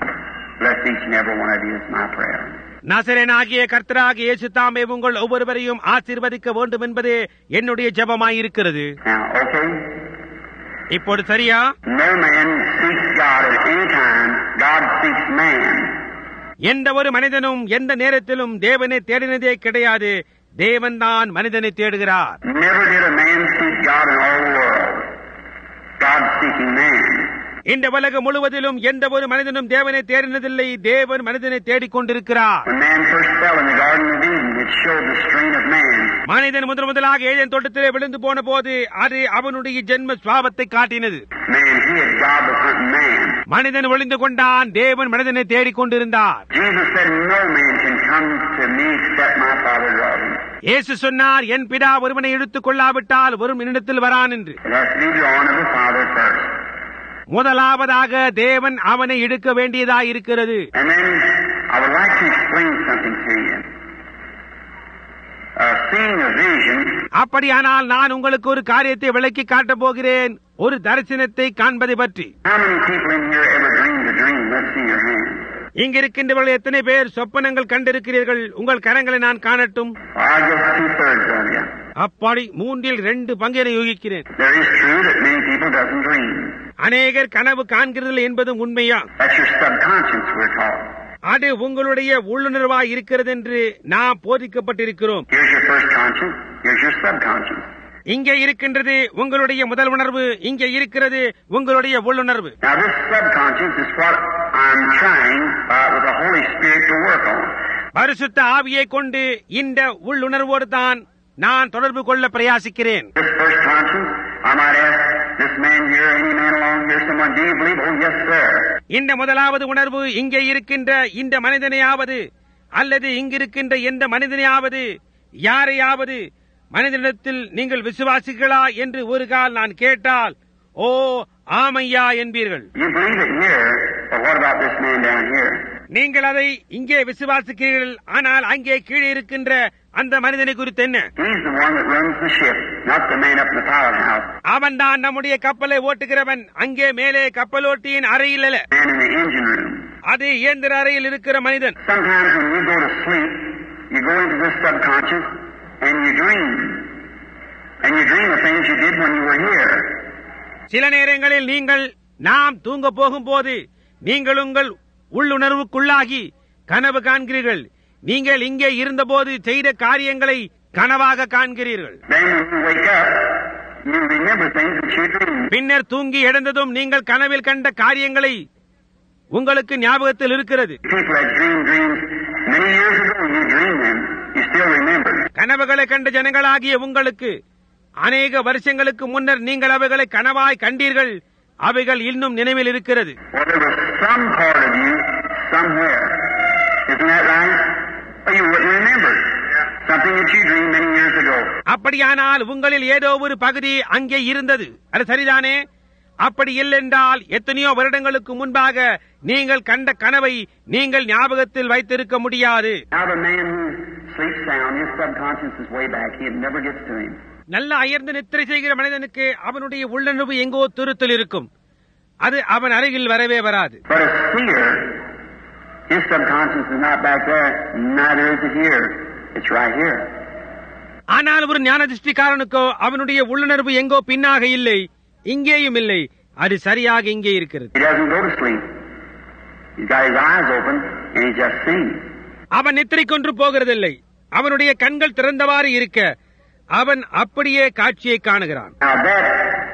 bless each and every one of you is my prayer.
நசரேயனாகிய கர்த்தராகிய இயேசு தாமே உங்கள் ஒவ்வொருவரையும் ஆசீர்வதிக்க வேண்டும் என்பதே என்னுடைய ஜெபமாயிருக்கிறது.
Now, okay?
இப்போது சரியா?
No man seeks God at any time. God seeks man.
எந்த ஒரு மனிதனும் எந்த நேரத்திலும் தேவனை தேடினதே கிடையாது. தேவன் தான் மனிதனை தேடுகிறார்.
Never did a man seek God in all the world. God seeking man.
இந்த உலகம் முழுவதிலும் எந்த ஒரு மனிதனும் தேவனை தேடினதில்லை. தேவன் மனிதனை தேடிக்கொண்டிருக்கிறார்.
When man first fell in the Garden of Eden, it showed the strain of man.
மனிதன் முதலாக ஏதேன் தோட்டத்திலே விழுந்து போன போது அது அவனுடைய ஜென்ம சுவாபத்தை காட்டினது.
Man hid, God was hunting man.
மனிதன் ஒளிந்து கொண்டான், தேவன் மனிதனை தேடிக்கொண்டிருந்தார்.
Jesus said, no man can come to me except my Father draws him.
இயேசு சொன்னார், என் பிதா ஒருவனை இழுத்துக் கொள்ளாவிட்டால் ஒரு என்னிடத்தில் வரான் என்று.
It has to be drawn of the Father first.
முதலாவதாக தேவன் அவனை இழுக்க வேண்டியதாயிருக்கிறது.
And then I would like to explain something to you. Seeing a vision.
அப்படியானால் நான் உங்களுக்கு ஒரு காரியத்தை விளக்கி காட்டப் போகிறேன், ஒரு தரிசனத்தை காண்பதை பற்றி.
How many people in here ever dreamed a dream? Let's see your hand.
இங்க இருக்கின்றவர்கள் எத்தனை பேர் சொப்பனங்கள் கண்டிருக்கிறீர்கள்? உங்கள் கரங்களை நான் காணட்டும்.
I guess 2/3 of you.
அப்படி 2/3 பங்கினை யூகிக்கிறேன்.
There is true that many people doesn't dream.
அநேகர் கனவு காண்கிறதில்லை என்பதும் உண்மையா?
That's your subconscious we're taught.
அது உங்களுடைய உள்ளுணர்வாய் இருக்கிறது என்று நாம் போதிக்கப்பட்டிருக்கிறோம்.
Here's your first conscience. Here's your subconscious.
இங்கே இருக்கின்றது உங்களுடைய முதல் உணர்வு, இங்கே இருக்கிறது உங்களுடைய உள்ளுணர்வு.
Now this subconscious is what I'm trying with the Holy Spirit to work on.
பரிசுத்த ஆவியை கொண்டு இந்த உள்ளுணர்வோடு தான் நான் தொடர்பு கொள்ள பிரயாசிக்கிறேன்.
This first conscience, I might ask this man here, any man along here, someone, do you believe? Oh, yes, sir.
இந்த முதலாவது உணர்வு இங்கே இருக்கின்ற இந்த மனிதனையாவது அல்லது இங்கிருக்கின்ற எந்த மனிதனையாவது யாரையாவது மனிதனிடத்தில் நீங்கள் விசுவாசிகளா என்று ஒரு கால் நான் கேட்டால், ஓ ஆமையா என்பீர்கள்.
You believe it here, but what about this man down here?
நீங்கள் அதை இங்கே விசுவாசிக்கிறீர்கள், ஆனால் அங்கே கீழே இருக்கின்ற அந்த மனிதனை குறித்து என்ன?
He's the one that runs the ship, not the man up in the pilot house.
அவன் தான் நம்முடைய கப்பலை ஓட்டுகிறவன், அங்கே மேலே கப்பலோட்டியின் அறையில் அல்ல.
Man in the engine room.
அது இயந்திர அறையில் இருக்கிற மனிதன்.
Sometimes when you go to sleep, you go into this subconscious and you dream. And you dream of things you did when you were here.
சில நேரங்களில் நாம் தூங்க போகும்போது நீங்கள் உங்கள் உள்ளுணர்வுக்குள்ளாகி கனவு காண்கிறீர்கள். நீங்கள் இங்கே இருந்தபோது செய்த காரியங்களை கனவாக காண்கிறீர்கள்.
Then when you wake up, you remember things that you dreamed.
பின்னர் தூங்கி எழுந்ததும் நீங்கள் கனவில் கண்ட காரியங்களை உங்களுக்கு ஞாபகத்தில் இருக்கிறது.
People that dreamed dreams many years ago, you dream them You still remember.
கனவுகளை கண்ட ஜனங்களாகிய உங்களுக்கு அநேக வருஷங்களுக்கு முன்னர் நீங்கள் அவைகளை கனவாய் கண்டீர்கள். அவைகள் இன்னும் நினைவில் இருக்கிறது.
Well, there was some part of you somewhere. Isn't that right? Or you wouldn't remember. Something that you dreamed many years ago.
அப்படியானால் உங்களில் ஏதோ ஒரு பகுதி அங்கே இருந்தது. அது சரிதானே? அப்படி இல்லென்றால் எத்தனையோ வருடங்களுக்கு முன்பாக நீங்கள் கண்ட கனவை நீங்கள் ஞாபகத்தில் வைத்திருக்க முடியாது.
Now the man who sleeps sound, his subconscious is way back. It never gets to him.
நல்ல அயர்ந்து நித்திரை செய்கிற மனிதனுக்கு அவனுடைய உள்ளுணர்வு எங்கோ துருத்தில் இருக்கும். அது அவன் அருகில் வரவே வராது.
But a seer, his subconscious is not back there. Neither is it here. It's right here.
ஆனால் ஒரு ஞான திருஷ்டிக்காரனுக்கோ அவனுடைய உள்ளுணர்வு எங்கோ பின்னாக இல்லை, இங்கேயும் இல்லை. அது சரியாக இங்கே இருக்கிறது.
He doesn't go to sleep. He's got his eyes open and he just sees.
அவன் நித்திரை கொன்று போகிறதில்லை. அவனுடைய கண்கள் திறந்தவாறு இருக்க அவன் அப்படியே காட்சியை காணுகிறான்.
Now that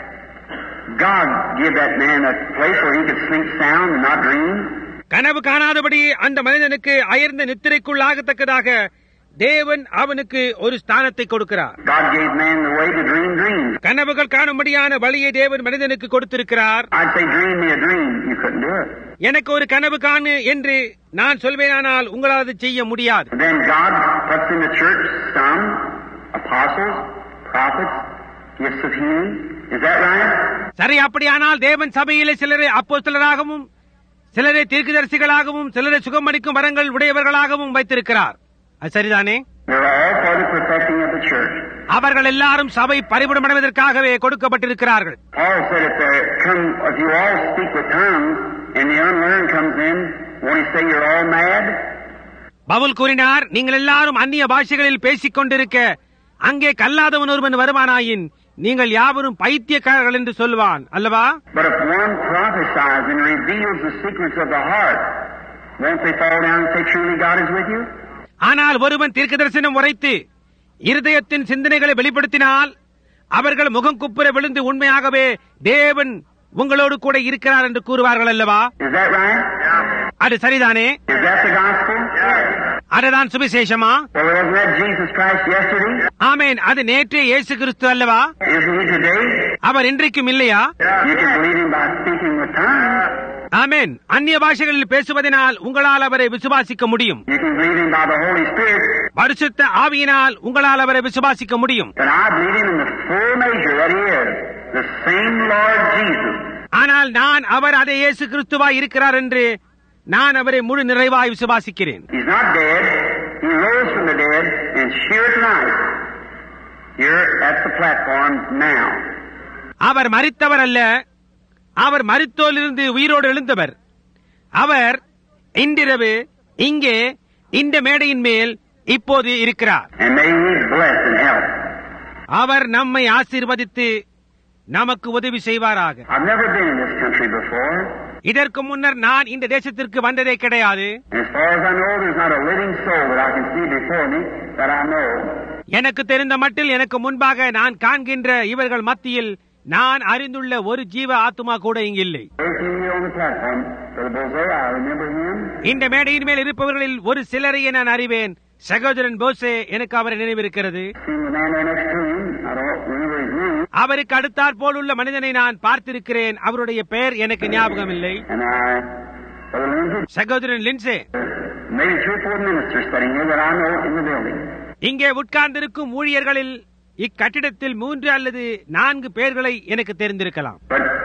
God gave that man a place where he could sleep sound and not dream.
கனவு காணாதபடி அந்த மனிதனுக்கு அயர்ந்த நித்திரைக்குள்ளாகத்தக்கதாக தேவன் அவனுக்கு ஒரு ஸ்தானத்தை கொடுக்கிறார்.
God gave man the way to dream dreams.
கனவுகள் காணும்படியான வழியை தேவன் மனிதனுக்கு கொடுத்திருக்கிறார்.
I'd say dream me a dream. You couldn't do it.
எனக்கு ஒரு கனவு காணு என்று நான் சொல்வேனானால் உங்களால் அதை செய்ய முடியாது.
Then God puts in the church some apostles, prophets, gifts of healing. Is that right?
சரி, அப்படியானால் தேவன் சபையிலே சிலரை அப்போஸ்தலராகவும் சிலரை தீர்க்கதரிசிகளாகவும் சிலரை சுகமளிக்கும் வரங்கள் உடையவர்களாகவும் வைத்திருக்கிறார். அது சரிதானே?
They're all for the perfecting of the church.
அவர்கள் எல்லாரும் சபை பரிபூரணமடைவதற்காகவே கொடுக்கப்பட்டிருக்கிறார்கள்.
Paul said if you all speak with tongues and the unlearned comes in, won't he say you're all mad?
Pavul கூறினார், நீங்கள் எல்லாரும் அந்நிய பாஷைகளில் பேசிக் கொண்டிருக்க அங்கே கல்லாதவன் ஒருவன் வருமானாயின் நீங்கள் யாவரும் பைத்தியக்காரர்கள் என்று சொல்வான் அல்லவா?
But if one prophesies and reveals the secrets of the heart, won't they fall down and say truly God is with you?
ஆனால் ஒருவன் தீர்க்கதரிசனம் உரைத்து இருதயத்தின் சிந்தனைகளை வெளிப்படுத்தினால் அவர்கள் முகம் குப்புற விழுந்து உண்மையாகவே தேவன் உங்களோடு கூட இருக்கிறார் என்று கூறுவார்கள் அல்லவா?
Is that right?
அது சரிதானே?
Is that the gospel?
அதுதான் சுவிசேஷமா?
Well, wasn't that Jesus Christ yesterday?
ஆமேன். அது நேற்றே இயேசு கிறிஸ்து அல்லவா?
Isn't he today?
அவர் இன்றைக்கும் இல்லையா?
You can believe him by speaking with tongues.
ஆமேன். அந்நிய பாஷைகளில் பேசுவதனால் உங்களால் அவரை விசுவாசிக்க முடியும்.
You can believe him by the Holy Spirit.
பரிசுத்த ஆவியினால் உங்களால் அவரை விசுவாசிக்க முடியும்.
But I believe him in the full measure that he is the same Lord Jesus.
ஆனால் நான் அவர் அதே இயேசு கிறிஸ்துவாய் இருக்கிறார் என்று நான் அவரை முழு நிறைவாய் விசுவாசிக்கிறேன்.
He's not dead. He rose from the dead and here tonight, here at the platform now.
அவர் மரித்தவர் அல்ல, அவர் மரித்தோரிலிருந்து உயிரோடு எழுந்தவர். அவர் இன்றிரவு இங்கே இந்த மேடையின் மேல் இப்போது இருக்கிறார்.
And may he bless and help.
அவர் நம்மை ஆசீர்வதித்து நமக்கு உதவி செய்வாராக.
I've never been in this country before.
இதற்கு முன்னர் நான் இந்த தேசத்திற்கு வந்ததே கிடையாது.
As far as I know, there's not a living soul that I can see before me that I know.
எனக்கு தெரிந்த மட்டில் எனக்கு முன்பாக நான் காண்கின்ற இவர்கள் மத்தியில் நான் அறிந்துள்ள ஒரு ஜீவ ஆத்மா கூட இங்கில்லை. இந்த மேடையின் மேல் இருப்பவர்களில் ஒரு சிலரையே நான் அறிவேன். சகோதரன் போசே, எனக்கு அவரை நினைவிருக்கிறது. அவருக்கு அடுத்தாற் போல் உள்ள மனிதனை நான் பார்த்திருக்கிறேன். அவருடைய பெயர் எனக்கு ஞாபகம் இல்லை. சகோதரன் லின்சே, இங்கே உட்கார்ந்திருக்கும் ஊழியர்களில் இக்கட்டிடத்தில் 3 அல்லது 4 பேர்களை எனக்கு தெரிந்திருக்கலாம்.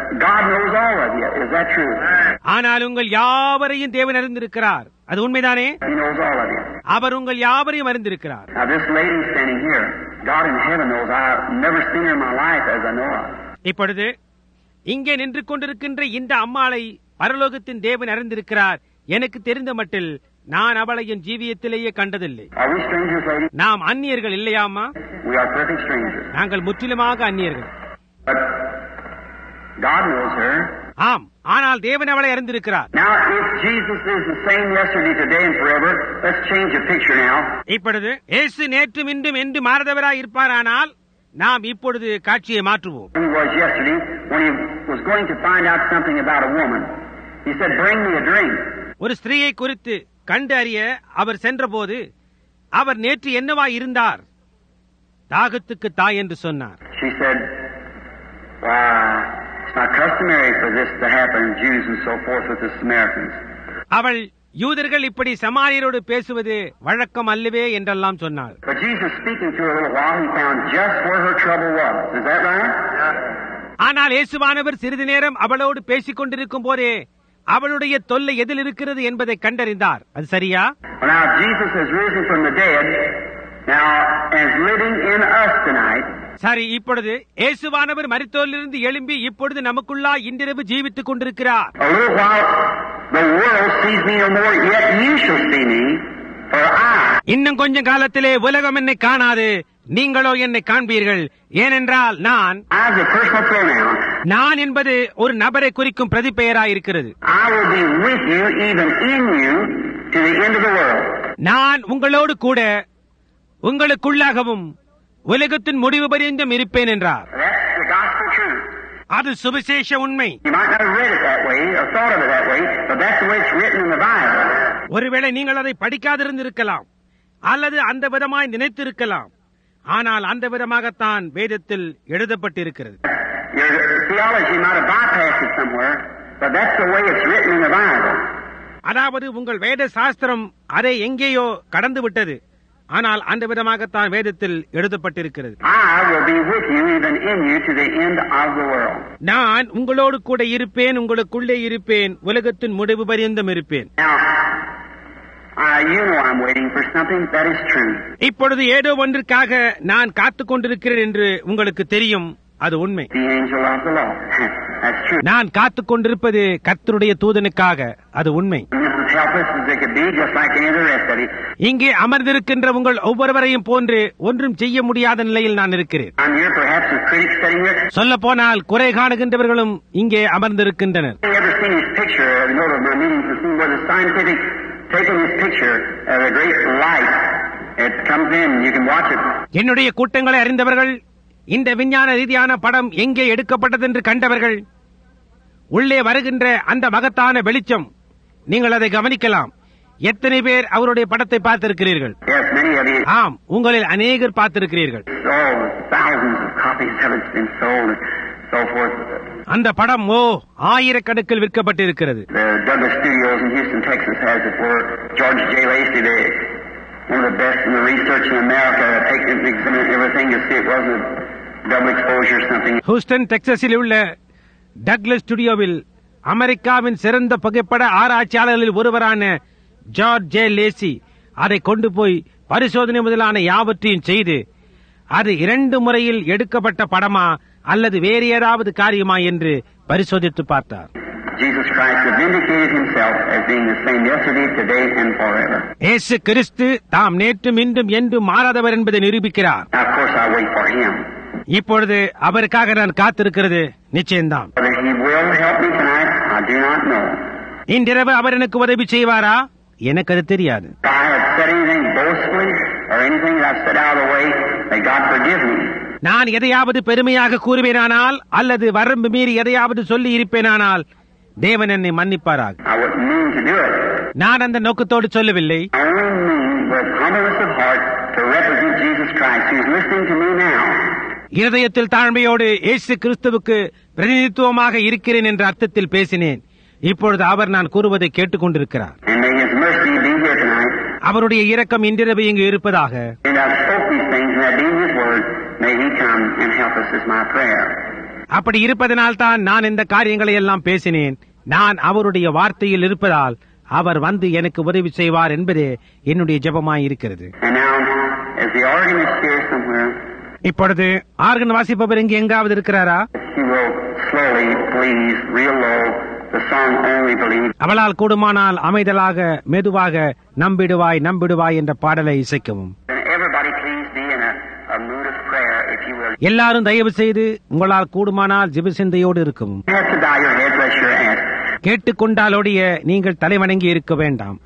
ஆனால் உங்கள் யாவரையும் தேவன் அறிந்திருக்கிறார். அது உண்மைதானே? அவர் உங்கள் யாவரையும் அறிந்திருக்கிறார். இப்பொழுது இங்கே நின்று கொண்டிருக்கின்ற இந்த அம்மாளை பரலோகத்தின் தேவன் அறிந்திருக்கிறார். எனக்கு தெரிந்த மட்டில் நான் அவளை என் ஜீவியத்திலேயே கண்டதில்லை. நாம் அந்நியர்கள் இல்லையாமா? நாங்கள் முற்றிலுமாக அந்நியர்கள். ஆம், ஆனால் தேவன் அவளை அறிந்திருக்கிறார். இப்பொழுது இயேசு நேற்றும் இன்றும் என்று மாறதவராய் இருப்பாரானால் நாம் இப்பொழுது காட்சியை மாற்றுவோம். ஒரு ஸ்திரீயை குறித்து கண்டு அறிய அவர் சென்றபோது அவர் நேற்று என்னவா இருந்தார்? தாகத்துக்கு தாய் என்று சொன்னார்.
She said, it's not customary for this to happen, Jews and so forth with the Samaritans.
அவள் யூதர்கள் இப்படி சமாரியரோடு பேசுவது வழக்கம் அல்லவே என்றெல்லாம் சொன்னாள்.
But Jesus speaking to her a little while, he found just where her trouble was. Is that right?
ஆனால் இயேசுவானவர் சிறிது நேரம் அவளோடு பேசிக் கொண்டிருக்கும் போதே அவளுடைய தொல்லை எதில் இருக்கிறது என்பதை கண்டறிந்தார். அது சரியா?
Now Jesus has risen from the dead, now is living in us tonight.
சரி, இப்பொழுது இயேசுவானவர் மரித்தோரிலிருந்து எழும்பி இப்பொழுது நமக்குள்ளா இன்றிரவு ஜீவித்துக் கொண்டிருக்கிறார்.
A little while the world sees me no more, yet you shall see me, for I.
இன்னும் கொஞ்ச காலத்திலே உலகம் என்னை காணாது, நீங்களோ என்னை காண்பீர்கள். ஏனென்றால் நான் என்பது ஒரு நபரை குறிக்கும் பிரதிபெயராயிருக்கிறது. நான் உங்களோடு கூட உங்களுக்குள்ளாகவும் உலகத்தின் முடிவு பரியந்தம் இருப்பேன் என்றார். அது சுவிசேஷ உண்மை. ஒருவேளை நீங்கள் அதை படிக்காதிருந்திருக்கலாம் அல்லது அந்த விதமாய் நினைத்திருக்கலாம், ஆனால் அந்த விதமாகத்தான் வேதத்தில் எழுதப்பட்டிருக்கிறது. அதாவது உங்கள் வேத சாஸ்திரம் அதை எங்கேயோ கடந்து விட்டது, ஆனால் அந்த விதமாகத்தான் வேதத்தில் எழுதப்பட்டிருக்கிறது. நான் உங்களோடு கூட இருப்பேன், உங்களுக்குள்ளே இருப்பேன், உலகத்தின் முடிவு பரியந்தம் இருப்பேன். இப்பொழுது ஏதோ ஒன்றுக்காக நான் காத்துக் கொண்டிருக்கிறேன் என்று உங்களுக்கு தெரியும். அது உண்மை. நான் காத்துக் கொண்டிருப்பது கர்த்தருடைய தூதனுக்காக. அது உண்மை. இங்கே அமர்ந்திருக்கின்ற உங்கள் ஒவ்வொருவரையும் போன்று ஒன்றும் செய்ய முடியாத நிலையில் நான் இருக்கிறேன். சொல்ல போனால் குறை காணுகின்றவர்களும் இங்கே அமர்ந்திருக்கின்றனர். என்னுடைய கூட்டங்களை அறிந்தவர்கள், இந்த விஞ்ஞான ரீதியான படம் எங்கே எடுக்கப்பட்டது என்று கண்டவர்கள், உள்ளே வருகின்ற அந்த மகத்தான வெளிச்சம், நீங்கள் அதை கவனிக்கலாம். எத்தனை பேர் அவருடைய படத்தை பார்த்திருக்கிறீர்கள்? ஆம், உங்களில் அநேகர் பார்த்திருக்கிறீர்கள். அந்த படம் ஆயிரக்கணக்கில் விற்கப்பட்டிருக்கிறது. ஹூஸ்டன் டெக்சாஸில் உள்ள டக்லஸ் ஸ்டுடியோவில் அமெரிக்காவின் சிறந்த புகைப்பட ஆராய்ச்சியாளர்களில் ஒருவரான ஜார்ஜ் ஜே லேசி அதை கொண்டு போய் பரிசோதனை முதலான யாவற்றையும் செய்து அது 2 முறையில் எடுக்கப்பட்ட படமா அல்லது வேறு ஏதாவது காரியமா என்று பரிசோதித்து பார்த்தார். இயேசு கிறிஸ்து தாம் நேற்றும் இன்றும் என்றும் மாறாதவர் என்பதை நிரூபிக்கிறார். இப்பொழுது அவருக்காக நான் காத்திருக்கிறது நிச்சயம்தான். இன்றிரவு அவர் எனக்கு உதவி செய்வாரா? எனக்கு அது தெரியாது. நான் எதையாவது பெருமையாக கூறுவேனானால் அல்லது வரம்பு மீறி எதையாவது சொல்லி இருப்பேனானால் தேவன் என்னை மன்னிப்பாராக. நான் அந்த நோக்கத்தோடு சொல்லவில்லை. இருதயத்தில் தாழ்மையோடு இயேசு கிறிஸ்துவுக்கு பிரதிநிதித்துவமாக இருக்கிறேன் என்ற அர்த்தத்தில் பேசினேன். இப்பொழுது அவர் நான் கூறுவதை கேட்டுக் கொண்டிருக்கிறார். அவருடைய இரக்கம் இன்றிரவு இங்கு இருப்பதாக. அப்படி இருப்பதனால் தான் நான் இந்த காரியங்களை எல்லாம் பேசினேன். நான் அவருடைய வார்த்தையில் இருப்பதால் அவர் வந்து எனக்கு உதவி செய்வார் என்பதே என்னுடைய ஜெபமாய் இருக்கிறது. இப்பொழுது ஆர்கன் வாசிப்பவர் இங்கு எங்காவது இருக்கிறாரா? அவளால் கூடுமானால் அமைதலாக மெதுவாக நம்பிடுவாய் நம்பிடுவாய் என்ற பாடலை இசைக்கவும். எல்லாரும் தயவு செய்து உங்களால் கூடுமானால் ஜெபசிந்தையோடு இருக்கவும். கேட்டுக்கொண்டாலோடைய நீங்கள் தலைவணங்கி இருக்க வேண்டாம்.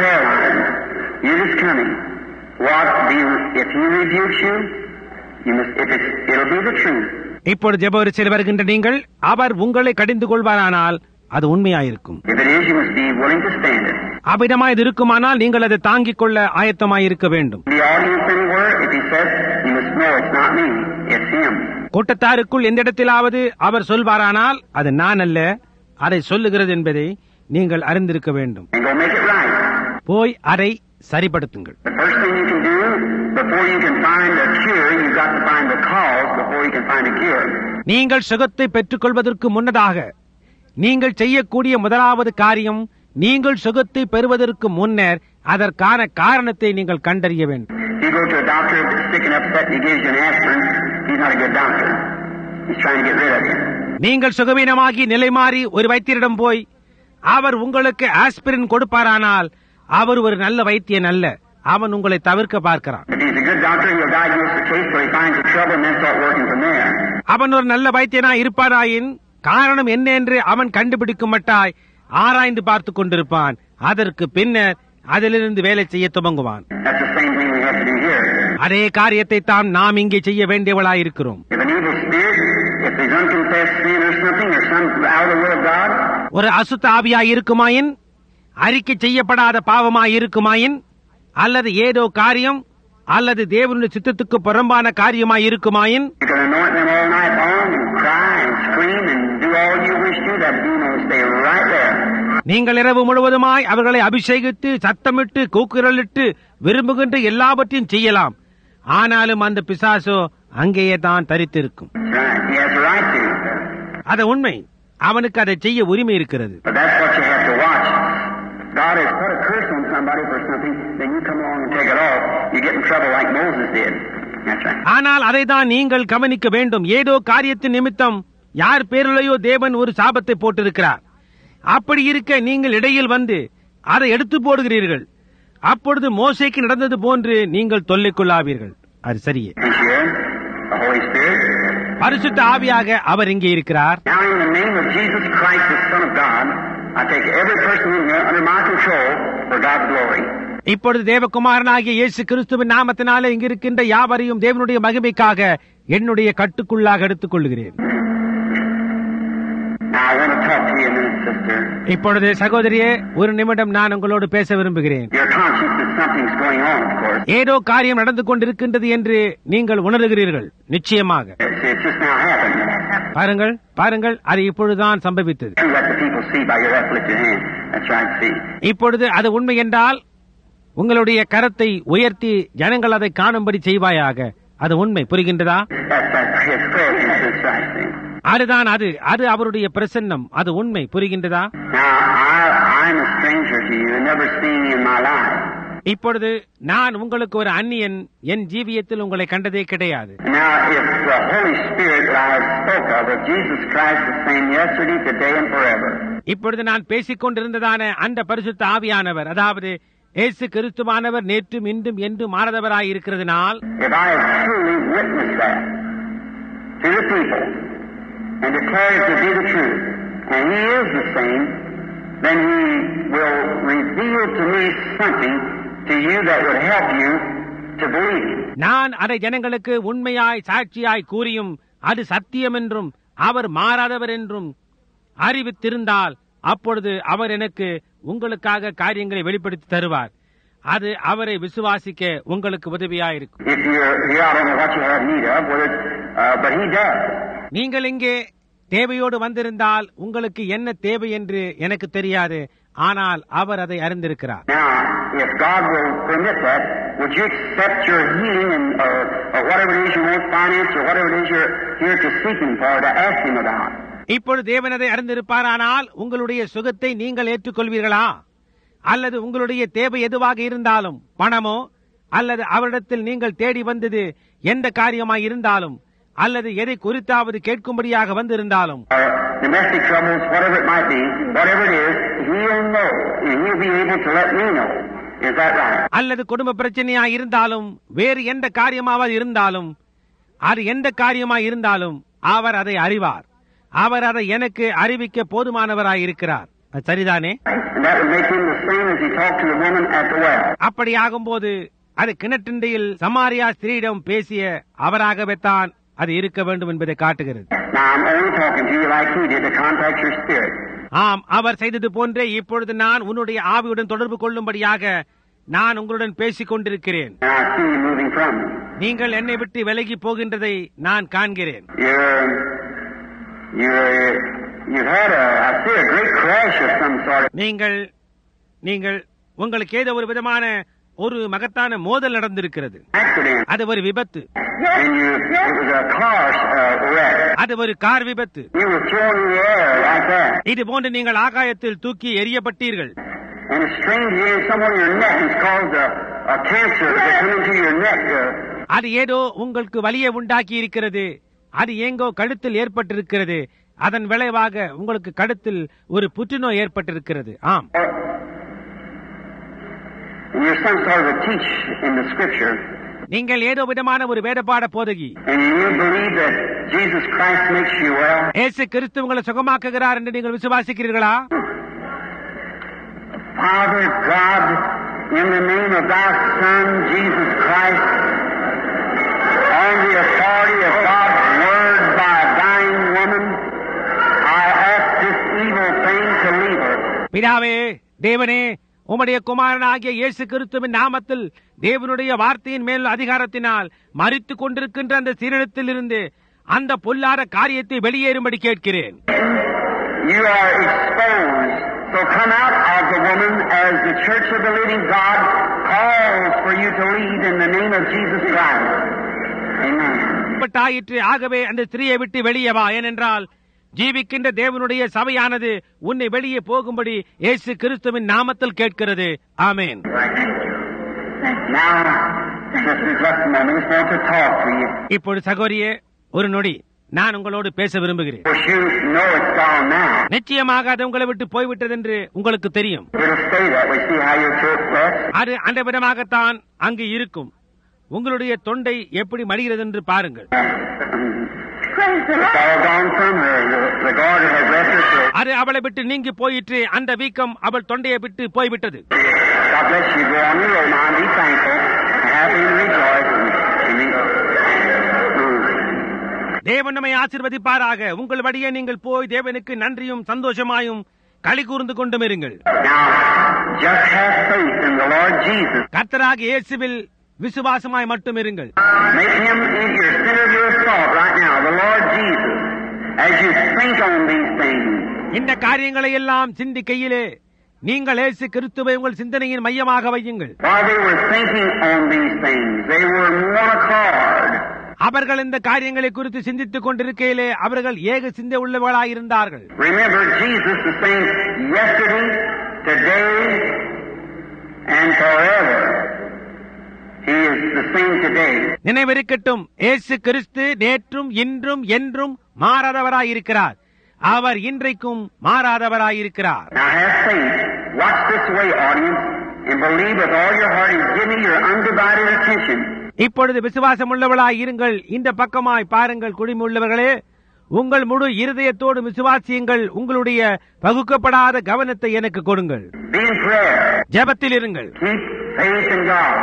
இப்பொழுது ஜெபவரிசையில் வருகின்ற நீங்கள், அவர் உங்களை கடிந்து கொள்வாரானால் அது உண்மையாயிருக்கும். அவ்விதமாய் இது இருக்குமானால் நீங்கள் அதை தாங்கிக் கொள்ள ஆயத்தமாயிருக்க வேண்டும்.
The audience anywhere, if he says, you must know it's not me, it's him.
கூட்டத்தாருக்குள் எந்த இடத்திலாவது அவர் சொல்வாரானால் அது நான் அல்ல, அதை சொல்லுகிறது என்பதை நீங்கள் அறிந்திருக்க வேண்டும்.
And go make it right.
போய் அதை சரிப்படுத்துங்கள்.
The first thing you can do before you can find a cure, you've got to find the cause before you can find a cure.
நீங்கள் சுகத்தை பெற்றுக் கொள்வதற்கு முன்னதாக நீங்கள் செய்யக்கூடிய முதலாவது காரியம், நீங்கள் சுகத்தை பெறுவதற்கு முன்னர் அதற்கான காரணத்தை நீங்கள் கண்டறிய வேண்டும்.
You go to a doctor that's sick and upset and he gives you an aspirin, he's not a good doctor. He's trying to get rid of you.
நீங்கள் சுகவீனமாகி நிலை மாறி ஒரு வைத்தியரிடம் போய் அவர் உங்களுக்கு ஆஸ்பிரின் கொடுப்பாரானால் அவர் ஒரு நல்ல வைத்தியன் அல்ல, அவன் உங்களை தவிர்க்க பார்க்கிறான்.
If he's a good doctor, he'll diagnose the case where he finds the trouble and then start working from there.
அவன் ஒரு நல்ல வைத்தியனா இருப்பாராயின் காரணம் என்ன என்று அவன் கண்டுபிடிக்கும் மட்டாய் ஆராய்ந்து பார்த்துக் கொண்டிருப்பான். அதற்கு பின்னர் அதிலிருந்து வேலை செய்ய துவங்குவான்.
That's the same thing we have to do here.
அதே காரியத்தை தான் நாம் இங்கே செய்ய வேண்டியவளாயிருக்கிறோம்.
If an evil spirit, if there's unconfessed sin or something, or some out of the will of God,
ஒரு அசுத்த ஆவியாய் இருக்குமாயின், அறிக்கை செய்யப்படாத பாவமாய் இருக்குமாயின், அல்லது ஏதோ காரியம் அல்லது தேவனுடைய சித்தத்துக்கு புறம்பான காரியமாய் இருக்குமாயின்,
you can anoint them all night long and cry and scream and do all you wish to. That demon will stay right there.
நீங்கள் இரவு முழுவதுமாய் அவர்களை அபிஷேகித்து சத்தமிட்டு கூக்குரலிட்டு விரும்புகின்ற எல்லாவற்றையும் செய்யலாம். ஆனாலும் அந்த பிசாசோ அங்கேயே தான் தரித்திருக்கும்.
Right. He has the right to.
அது உண்மை, அவனுக்கு அதை செய்ய உரிமை இருக்கிறது.
But that's what you have to watch. God has put a curse on somebody for something, then you come along and take it off. You get in trouble like Moses did. That's right.
ஆனால் அதை தான் நீங்கள் கவனிக்க வேண்டும். ஏதோ காரியத்தின் நிமித்தம் யார் பேரிலேயோ தேவன் ஒரு சாபத்தை போட்டிருக்கிறார். அப்படி இருக்க நீங்கள் இடையில் வந்து அதை எடுத்து போடுகிறீர்கள். அப்பொழுது மோசேக்கு நடந்தது போன்று நீங்கள் தொல்லைக்குள்ளாவீர்கள். அது சரியே.
And here, the Holy Spirit.
பரிசுத்த ஆவியாக அவர் இங்கே இருக்கிறார்.
Now in the name of Jesus Christ, the Son of God, I take every person in here under my control for God's glory.
இப்பொழுது தேவகுமாரனாகிய இயேசு கிறிஸ்துவின் நாமத்தினாலே இங்கிருக்கின்ற யாவரையும் தேவனுடைய மகிமைக்காக என்னுடைய கட்டுக்குள்ளாக எடுத்துக் கொள்கிறேன்.
Now I want to talk to you a minute, sister.
இப்பொழுது சகோதரியே, ஒரு நிமிடம் நான் உங்களோடு பேச விரும்புகிறேன்.
You're conscious that something's going on, of course.
ஏதோ காரியம் நடந்து கொண்டிருக்கின்றது என்று நீங்கள் உணர்கிறீர்கள். நிச்சயமாக
It's just now happened.
பாருங்கள், பாருங்கள், அது இப்பொழுதுதான் சம்பவித்தது.
You let the people see by your uplifted hand. That's right, see.
இப்பொழுது அது உண்மை என்றால் உங்களுடைய கரத்தை உயர்த்தி ஜனங்கள் அதை காணும்படி செய்வாயாக. அது உண்மை, புரிகின்றதா?
That's his presence. That's right, see.
அதுதான் அது அவருடைய பிரசன்னம். அது உண்மை, புரிகின்றதா?
Now I'm a stranger to you. I've never seen you in my life.
இப்பொழுது நான் உங்களுக்கு ஒரு அந்நியன், என் ஜீவியத்தில் உங்களை கண்டதே கிடையாது.
Now, if the Holy Spirit that I spoke of Jesus Christ the same yesterday, today, and forever.
இப்பொழுது நான் பேசிக் கொண்டிருந்ததான அந்த பரிசுத்த ஆவியானவர், அதாவது இயேசு கிறிஸ்துவானவர் நேற்றும் இன்றும் என்றும் மாறாதவராய் இருக்கிறதுனால்,
if I have truly witnessed that to the people and declare it to be the truth, and He is the same, then He will reveal to me something to you that would help you to believe.
நான் அதை ஜனங்களுக்கு உண்மையாய் சாட்சியாய் கூறியும் அது சத்தியம் என்றும் அவர் மாறாதவர் என்றும் அறிவித்திருந்தால், அப்பொழுது அவர் எனக்கு உங்களுக்காக காரியங்களை வெளிப்படுத்தி தருவார். அது அவரை விசுவாசிக்க உங்களுக்கு உதவியாயிருக்கும்.
If you're here, I don't know what you have need of, but He does.
நீங்கள் இங்கே தேவையோடு வந்திருந்தால் உங்களுக்கு என்ன தேவை என்று எனக்கு தெரியாது, ஆனால் அவர் அதை அறிந்திருக்கிறார்.
Now, if God will permit that, would you accept your healing and or whatever it is you want, finance or whatever it is you're here to seek Him for, to ask Him about?
இப்பொழுது தேவன் அதை அறிந்திருப்பாரானால் உங்களுடைய சுகத்தை நீங்கள் ஏற்றுக்கொள்வீர்களா? அல்லது உங்களுடைய தேவை எதுவாக இருந்தாலும், பணமோ அல்லது அவரிடத்தில் நீங்கள் தேடி வந்தது எந்த காரியமாய் இருந்தாலும், அல்லது எதை குறித்தாவது கேட்கும்படியாக வந்திருந்தாலும்,
Domestic troubles, whatever it might be, whatever it is, He'll know, and He'll be able to let me know. Is that right?
அல்லது குடும்ப பிரச்சனையா இருந்தாலும், வேறு எந்த காரியமாவது இருந்தாலும், அது எந்த காரியமாய் இருந்தாலும் அவர் அதை அறிவார். அவர் அதை எனக்கு அறிவிக்க போதுமானவராய் இருக்கிறார். அது சரிதானே?
And that would make Him the same as He talked to the woman at the well.
அப்படியாகும்போது அது கிணற்றிண்டையில் சமாரியா ஸ்திரீயிடம் பேசிய அவராகவே தான் அது இருக்க வேண்டும் என்பதை காட்டுகிறது.
Now I'm only talking to you like He did to contact your spirit.
ஆம், அவர் செய்தது போன்றே இப்பொழுது நான் உன்னுடைய ஆவியுடன் தொடர்பு கொள்ளும்படியாக நான் உங்களுடன் பேசிக் கொண்டிருக்கிறேன்.
And I see you moving from me.
நீங்கள் என்னை விட்டு விலகி போகின்றதை நான் காண்கிறேன்.
You've had I see a great crash of some sort.
நீங்கள் உங்களுக்கு ஏதோ ஒரு விதமான ஒரு மகத்தான மோதல் நடந்திருக்கிறது.
Accident.
அது ஒரு விபத்து.
And it was a car wreck.
அது ஒரு கார் விபத்து.
You were thrown in the air like that.
இது போன்று நீங்கள் ஆகாயத்தில் தூக்கி எறியப்பட்டீர்கள்.
And it's strange you have someone in your neck has caused a cancer to come into your neck.
அது ஏதோ உங்களுக்கு வலியை உண்டாக்கி இருக்கிறது. அது எங்கோ கழுத்தில் ஏற்பட்டிருக்கிறது. அதன் விளைவாக உங்களுக்கு கழுத்தில் ஒரு புற்றுநோய் ஏற்பட்டிருக்கிறது. ஆம்,
And you're some sort of a teach in the scripture.
நீங்கள் ஏதோ விதமான ஒரு வேதபாட போதகி.
And you believe that Jesus Christ makes you well.
இயேசு கிறிஸ்து உங்களை சுகமாக்குகிறார் என்று நீங்கள் விசுவாசிக்கிறீர்களா?
Father God, in the name of thy Son, Jesus Christ, on the authority of God's word by a dying woman, I ask this evil thing to leave her.
பிதாவே, தேவனே, உம்முடைய குமாரனாகிய இயேசு கிறிஸ்துவின் நாமத்தில் தேவனுடைய வார்த்தையின் மேல் அதிகாரத்தினால் மரித்துக் கொண்டிருக்கின்ற அந்த சீரழித்தில் இருந்து அந்த பொல்லாத காரியத்தை வெளியேறும்படி கேட்கிறேன்.
You are exposed. So come out of the woman as the Church of the Living God calls for you to lead in the name of Jesus Christ. Amen.
ஆயிற்று. ஆகவே அந்த ஸ்திரீயை விட்டு வெளியே வா. ஏனென்றால் ஜீவிக்கின்ற தேவனுடைய சபையானது உன்னை வெளியே போகும்படி இயேசு கிறிஸ்துவின் நாமத்தில் கேட்கிறது. ஆமென்.
Now, sisters, just a moment. I just want to talk to you.
இப்பொழுது சகோதரியே, ஒரு நொடி நான் உங்களோடு பேச விரும்புகிறேன்.
Of course, you know it's gone now.
நிச்சயமாக அது உங்களை விட்டு போய்விட்டது என்று உங்களுக்கு தெரியும்.
It'll stay that way. See how your throat flex?
அது அந்த விதமாகத்தான் அங்கு இருக்கும். உங்களுடைய தொண்டை எப்படி மடிகிறது என்று பாருங்கள்.
It's all gone from her. The garter has left her throat.
அது அவளை விட்டு நீங்கி போயிற்று. அந்த வீக்கம் அவள் தொண்டையை விட்டு போய்விட்டது.
God bless you. Go on your road now and be thankful and happy and rejoice.
தேவன் நம்மை ஆசீர்வதிப்பாராக. உங்கள் வழியே நீங்கள் போய் தேவனுக்கு நன்றியும் சந்தோஷமாயும் களி கூர்ந்து கொண்டும் இருங்கள்.
Now, just have faith in the Lord Jesus.
கர்த்தராகிய இயேசுவில் விசுவாசமாய் மட்டும் இருங்கள்.
Make him in your center of your thought right now, the Lord Jesus, as you think on these things.
இந்த காரியங்களை எல்லாம் சிந்திக்கையிலே நீங்கள் இயேசு கிறிஸ்துவை உங்கள் சிந்தனையின் மையமாக வையுங்கள்.
While they were thinking on these things, they were in one accord.
அவர்கள் இந்த காரியங்களை குறித்து சிந்தித்துக் கொண்டிருக்கையிலே அவர்கள் ஏக சிந்தை உள்ளவர்களாயிருந்தார்கள்.
Remember, Jesus the same yesterday, today, and forever. He is the same today.
நினைவிருக்கட்டும், இயேசு கிறிஸ்து நேற்றும் இன்றும் என்றும் மாறாதவராயிருக்கிறார். அவர் இன்றைக்கும் மாறாதவராயிருக்கிறார்.
Now have faith. Watch this way, audience, and believe with all your heart and give me your undivided attention.
இப்பொழுது விசுவாசம் உள்ளவர்களாய் இருங்கள். இந்த பக்கமாய் பாருங்கள். குடிமை உள்ளவர்களே, உங்கள் முழு இருதயத்தோடு விசுவாசியுங்கள். உங்களுடைய பகுக்கப்படாத கவனத்தை எனக்கு கொடுங்கள்.
Be in prayer.
ஜெபத்தில் இருங்கள்.
Keep faith in God.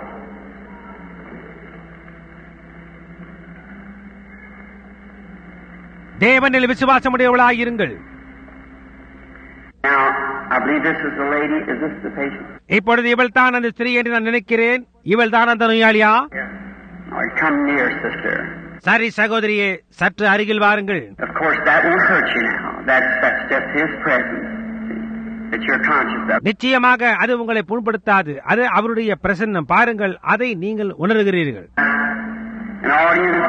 தேவனில் விசுவாசமுடையவர்களாய் இருங்கள்.
Now, I believe this is the lady. Is this the patient?
இப்பொழுது இவள் தான் அந்த ஸ்திரீ என்று நான் நினைக்கிறேன். இவள் தான் அந்த நோயாளியா?
Or come near, sister.
சரி சகோதரியே, சற்று அருகில் வாருங்கள்.
Of course, that won't hurt you now. That's just His presence that you're conscious of.
நிச்சயமாக அது உங்களை புண்படுத்தாது. அது அவருடைய பிரசன்னம். பாருங்கள், அதை நீங்கள் உணர்கிறீர்கள்.
An audience,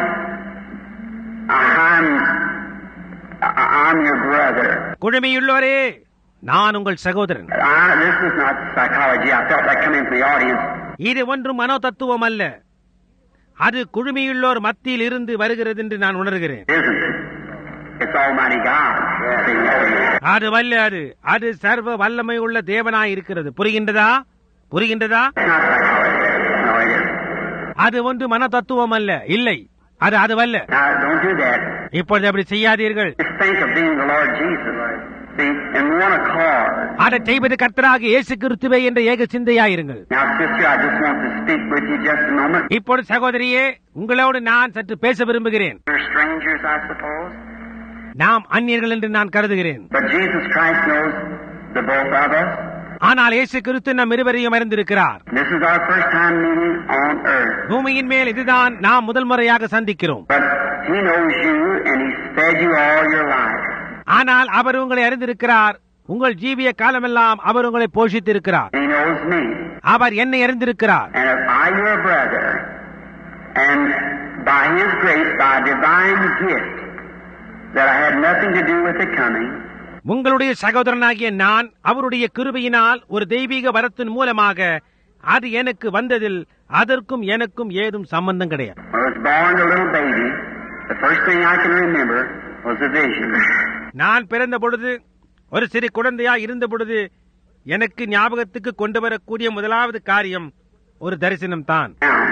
I'm your brother.
குழுமையுள்ளோரே, நான் உங்கள் சகோதரன்.
This is not psychology. I felt that coming from the audience.
இது ஒன்றும் மனோ தத்துவம் அல்ல. அது குழுமையுள்ளோர் மத்தியில் இருந்து வருகிறது என்று நான் உணர்கிறேன்.
Isn't it? It's Almighty God.
அது வல்ல, அது சர்வ வல்லமை உள்ள தேவனாய் இருக்கிறது. புரிகின்றதா? புரிகின்றதா?
It's not psychology. No, it isn't.
அது ஒன்று மன தத்துவம் அல்ல. இல்லை, அது வல்ல.
Now, don't do that.
இப்பொழுது அப்படி செய்யாதீர்கள்.
Just think of being the Lord Jesus. See, in one accord.
அதை செய்வது கர்த்தராகிய இயேசு கிறிஸ்துவே என்ற ஏக சிந்தையாயிருங்கள்.
Now, sister, I just want to speak with you just a moment.
இப்பொழுது சகோதரியே, உங்களோடு நான் சற்று பேச விரும்புகிறேன்.
You're strangers, I suppose.
நாம் அந்நியர்கள் என்று நான் கருதுகிறேன்.
But Jesus Christ knows the both of us.
ஆனால் இயேசு கிறிஸ்து நம் இருவரையும் அறிந்திருக்கிறார்.
This is our first time meeting on earth.
பூமியின் மேல் இதுதான் நாம் முதல் முறையாக சந்திக்கிறோம்.
But He knows you and He's fed you all your life.
ஆனால் அவர் உங்களை அறிந்திருக்கிறார். உங்கள் ஜீவிய காலமெல்லாம் அவர் உங்களை போஷித்திருக்கிறார்.
He knows me.
அவர் என்னை அறிந்திருக்கிறார்.
And if I, your brother, and by His grace, by divine gift, that I had nothing to do with the coming,
உங்களுடைய சகோதரனாகிய நான் அவருடைய கிருபையினால் ஒரு தெய்வீக வரத்தின் மூலமாக அது எனக்கு வந்ததில் அதற்கும் எனக்கும் ஏதும் சம்பந்தம் கிடையாது.
When I was born a little baby, the first thing I can remember was a vision.
நான் பிறந்த பொழுது ஒரு சிறு குழந்தையா இருந்த பொழுது எனக்கு ஞாபகத்துக்கு கொண்டு வரக்கூடிய முதலாவது காரியம் ஒரு தரிசனம் தான்.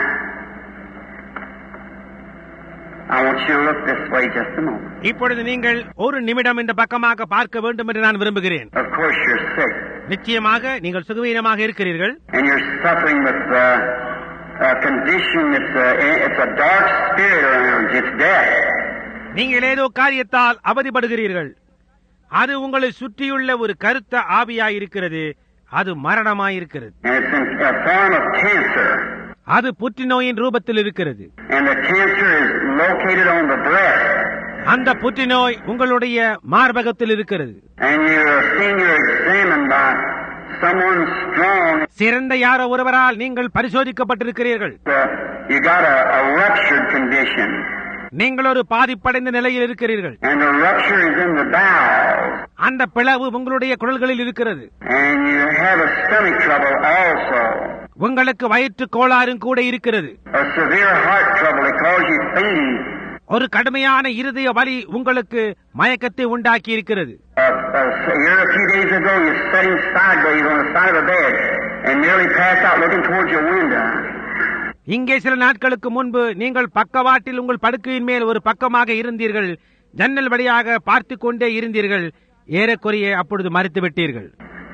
I want you to look this way just a moment.
இப்பொழுது நீங்கள் ஒரு நிமிடம் இந்த பக்கமாக பார்க்க வேண்டும் என்று நான் விரும்புகிறேன்.
Of course you're sick.
நிச்சயமாக நீங்கள் சுகவீனமாக இருக்கிறீர்கள்.
And you're suffering with a condition it's a dark spirit around you. It's death.
நீங்கள் ஏதோ காரியத்தால் அவதிப்படுகிறீர்கள். அது உங்களை சுற்றியுள்ள ஒரு கருத்த ஆவியாயிருக்கிறது. அது மரணமாயிருக்கிறது.
And it's in a form of cancer.
அது புற்றுநோயின் ரூபத்தில் இருக்கிறது.
And the cancer is located on the breast.
அந்த புற்றுநோய் உங்களுடைய மார்பகத்தில் இருக்கிறது.
And you're examined by someone strong.
சிறந்த யாரோ ஒருவரால் நீங்கள் பரிசோதிக்கப்பட்டிருக்கிறீர்கள்.
You got a ruptured condition.
நீங்கள் ஒரு பாதிப்படைந்த நிலையில் இருக்கிறீர்கள்.
And the rupture is in the bowels.
அந்த பிளவு உங்களுடைய குடல்களில் இருக்கிறது.
And you have a stomach trouble also.
உங்களுக்கு வயிற்று கோளாறும் கூட இருக்கிறது.
A severe heart trouble that causes you fainting.
ஒரு கடுமையான இருதய வலி உங்களுக்கு மயக்கத்தை உண்டாக்கி இருக்கிறது.
Here a few days ago you're sitting sideways on the side of the bed and nearly passed out looking towards your window.
இங்கே சில நாட்களுக்கு முன்பு நீங்கள் பக்கவாட்டில் உங்கள் படுக்கையின் மேல் ஒரு பக்கமாக இருந்தீர்கள். ஜன்னல் வழியாக பார்த்து கொண்டே இருந்தீர்கள். ஏறக்குறைய அப்பொழுது மறித்து விட்டீர்கள்.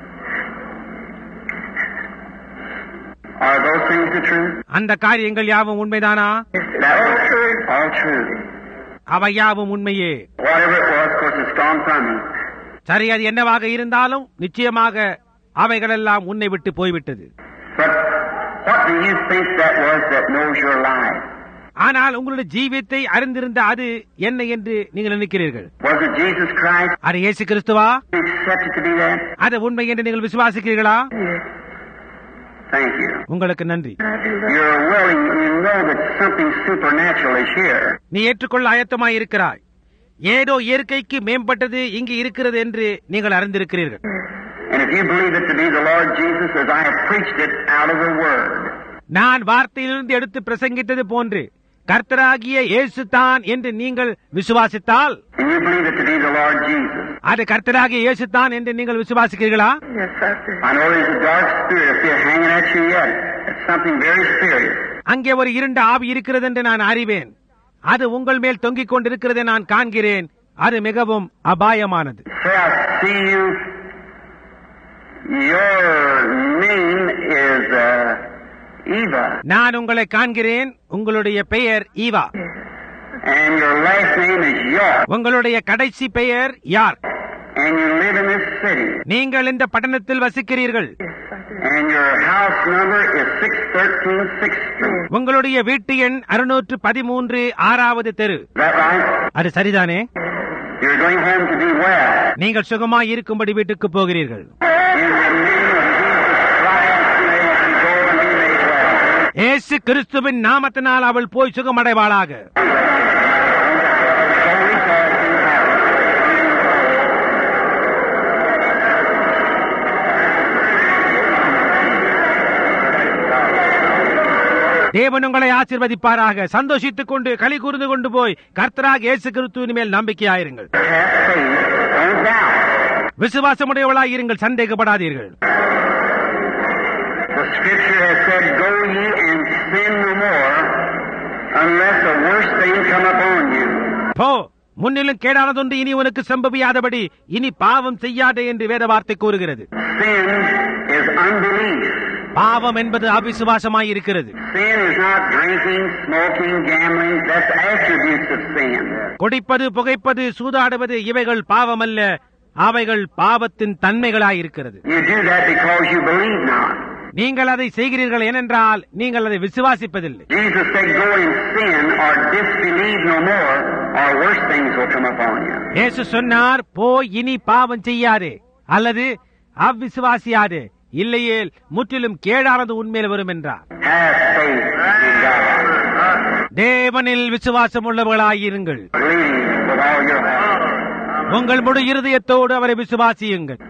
Are those things the truth?
அந்த காரியங்கள் யாவும் உண்மைதானா?
All true.
அவை யாவும் உண்மையே.
Whatever it was, of course, it's gone from you.
சரி, அது என்னவாக இருந்தாலும் நிச்சயமாக அவைகளெல்லாம் உன்னை விட்டு போய்விட்டது.
But what do you think that was that knows your life?
ஆனால் உங்களுடைய ஜீவியத்தை அறிந்திருந்த அது என்ன என்று நீங்கள் நினைக்கிறீர்கள்?
Was it Jesus Christ?
அது இயேசு கிறிஸ்துவா?
You accepted to be that?
அது உண்மை என்று நீங்கள் விசுவாசிக்கிறீர்களா?
Thank you.
உங்களுக்கு நன்றி.
You're willing, you know that something supernatural is here.
நீ ஏற்றுக்கொள்ள ஆயத்தமாய் இருக்கிறாய். ஏதோ இயற்கைக்கு மேம்பட்டது இங்கு இருக்கிறது என்று நீங்கள் அறிந்திருக்கிறீர்கள்.
And if you believe it to be the Lord Jesus as I have preached it out of the Word.
நான் வார்த்தையிலிருந்து எடுத்து பிரசங்கித்தது போன்று கர்த்தராகிய இயேசு தான் என்று நீங்கள் விசுவாசித்தால்,
And you believe it to be the Lord Jesus.
அது கர்த்தராகிய இயேசு தான் என்று நீங்கள் விசுவாசிக்கிறீர்களா?
Yes, Pastor. I know there's a dark spirit still hanging at you yet. It's something very serious.
அங்கே ஒரு இருண்ட ஆவி இருக்கிறது என்று நான் அறிவேன். அது உங்கள் மேல் தொங்கிக் கொண்டிருக்கிறதை நான் காண்கிறேன். அது மிகவும் அபாயமானது.
Say, I see you. Your name is Eva.
நான் உங்களை காண்கிறேன். உங்களுடைய பெயர் Eva.
And your last name is York.
உங்களுடைய கடைசி பெயர் யார்?
And you live in this city.
நீங்கள் இந்த பட்டணத்தில் வசிக்கிறீர்கள்.
And your house number is 613 6th Street.
உங்களுடைய வீட்டு எண் 613 6வது தெரு.
Is that right?
அது சரிதானே?
You're going home to be well.
நீங்கள் சுகமாய் இருக்கும்படி வீட்டுக்கு போகிறீர்கள்.
In the name of Jesus Christ, may she go and be made well.
இயேசு கிறிஸ்துவின் நாமத்தினால் அவள் போய் சுகமடைவாளாக. தேவன் உங்களை ஆசீர்வதிப்பாராக. சந்தோஷித்துக் கொண்டு களி கூர்ந்து கொண்டு போய் கர்த்தராக இயேசு கிறிஸ்துவின் மேல் நம்பிக்கையாயிருங்கள். விசுவாசமுடையவளாய் இருங்கள், சந்தேகப்படாதீர்கள்.
The scripture has said, "Go ye and sin no more, unless a worse thing come upon you."
போ, முன்னிலும் கேடானதொன்று இனி உனக்கு சம்பவியாதபடி இனி பாவம் செய்யாதே என்று வேத வார்த்தை கூறுகிறது.
Sin is unbelief.
பாவம் என்பது அவிசுவாசமாயிருக்கிறது.
Sin is not drinking, smoking, gambling. That's attributes of sin.
குடிப்பது, புகைப்பது, சூதாடுவது இவைகள் பாவம் அல்ல, அவைகள் பாவத்தின் தன்மைகளாயிருக்கிறது.
You do that because you believe not.
நீங்கள் அதை செய்கிறீர்கள் ஏனென்றால் நீங்கள் அதை விசுவாசிப்பதில்லை.
Jesus said, "Go and sin or disbelieve no more, or worse things will come upon you."
இயேசு சொன்னார், போய் இனி பாவம் செய்யாதே அல்லது அவ்விசுவாசியாதே, இல்லையேல் முற்றிலும் கேடானது உண்மையில் வரும் என்றார்.
Have faith in God.
தேவனில் விசுவாசம் உள்ளவர்களாயிருங்கள்.
Believe with all your heart.
உங்கள் முழு இருதயத்தோடு அவரை விசுவாசியுங்கள்.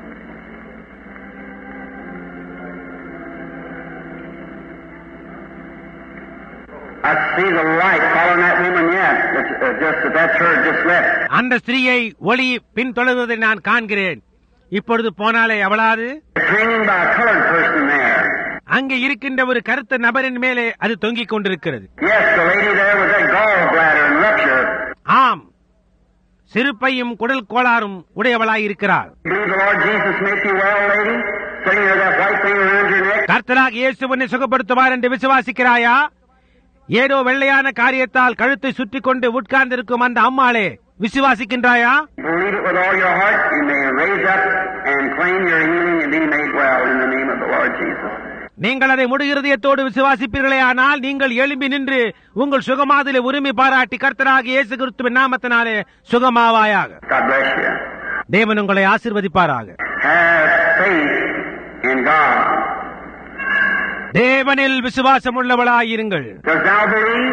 I see the light following that woman yet. Just that church just left.
அந்த ஸ்திரீயை ஒளி பின்தொடர்வதை நான் காண்கிறேன். இப்பொழுது போனாலே அவளாது
Hanging by a colored person there.
அங்கே இருக்கின்ற ஒரு கருத்த நபரின் மேலே அது தொங்கிக் கொண்டிருக்கிறது.
Yes, the lady there with that gallbladder and rupture.
ஆம், சிறுப்பையும் குடல் கோளாறும் உடையவளாயிருக்கிறாள்.
Believe the Lord Jesus make you well, lady? Sitting there that white thing around your neck.
கர்த்தராக இயேசு உன்னை சுகப்படுத்துவார் என்று விசுவாசிக்கிறாயா? ஏதோ வெள்ளையான காரியத்தால் கழுத்தை சுற்றிக் கொண்டு உட்கார்ந்திருக்கும் அந்த அம்மாளே விசுவாசிக்கின்றாயா?
Believe it with all your heart. You may raise up and claim your healing and be made well in the name of the Lord Jesus.
நீங்கள் அதை முழு இருதயத்தோடு விசுவாசிப்பீர்களே, ஆனால் நீங்கள் எழும்பி நின்று உங்கள் சுகமாதிலே உரிமை பாராட்டி கர்த்தராகிய இயேசு கிறிஸ்துவின் நாமத்தினாலே சுகமாவாயாக.
God bless you.
தேவன் உங்களை ஆசீர்வதிப்பாராக.
Have faith in God.
தேவனில் விசுவாசம் உள்ளவளாயிருங்கள்.
Does thou believe?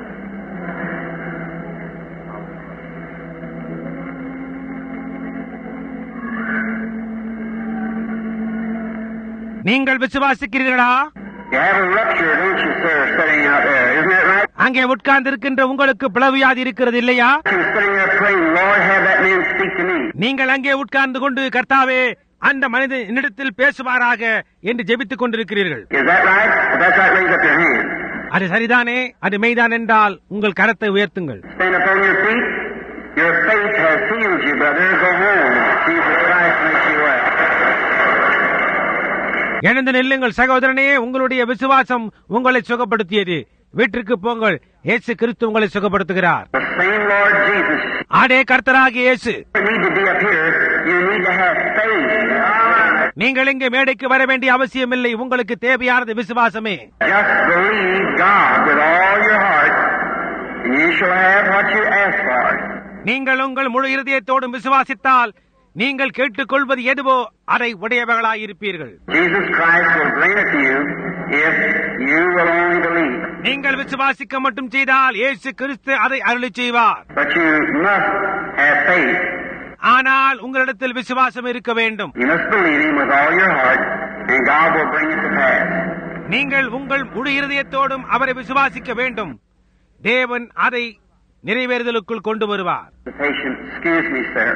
நீங்கள் விசுவாசிக்கிறீர்களா?
You have a rupture, don't you, sir, sitting out there? Isn't that right?
அங்கே உட்கார்ந்திருக்கின்ற உங்களுக்கு பிளவியாதி இருக்கிறது இல்லையா?
You're sitting there praying, Lord, have that man speak to me.
நீங்கள் அங்கே உட்கார்ந்து கொண்டு கர்த்தாவே அந்த மனிதன் என்னிடத்தில் பேசுவாராக என்று ஜெபித்துக் கொண்டிருக்கிறீர்கள்.
Is that right? If that's right, raise up your hand.
அது சரிதானே? அது மெய்தான் என்றால் உங்கள் கரத்தை உயர்த்துங்கள்.
Stand up on your feet. Your faith has healed you, brother. Go home. Jesus Christ makes you well.
எழுந்து நில்லுங்கள் சகோதரனே, உங்களுடைய விசுவாசம் உங்களை சுகப்படுத்தியது. வீட்டிற்கு போங்கள், இயேசு கிறிஸ்து உங்களை சுகப்படுத்துகிறார்.
The same Lord Jesus.
ஆடே கர்த்தராகிய இயேசு.
You need to be up here. You need to have faith.
நீங்கள் இங்கே மேடைக்கு வர வேண்டிய அவசியமில்லை, உங்களுக்கு தேவையானது விசுவாசமே.
Just believe God with all your heart, and you shall have what you ask for.
நீங்கள் உங்கள் முழு இருதயத்தோடும் விசுவாசித்தால் நீங்கள் கேட்டுக்கொள்வது எதுவோ அதை உடையவர்களாயிருப்பீர்கள்.
Jesus Christ will grant it to you if you will only believe.
நீங்கள் விசுவாசிக்க மட்டும் செய்தால் இயேசு கிறிஸ்து அதை அருளிச் செய்வார்.
But you must have faith.
ஆனால் உங்களிடத்தில் விசுவாசம் இருக்க வேண்டும்.
You must believe Him with all your heart, and God will bring it to pass.
நீங்கள் உங்கள் முழு இருதயத்தோடும் அவரை விசுவாசிக்க வேண்டும். தேவன் அதை நிறைவேறுதலுக்குள் கொண்டு வருவார்.
The patient, excuse me, sir.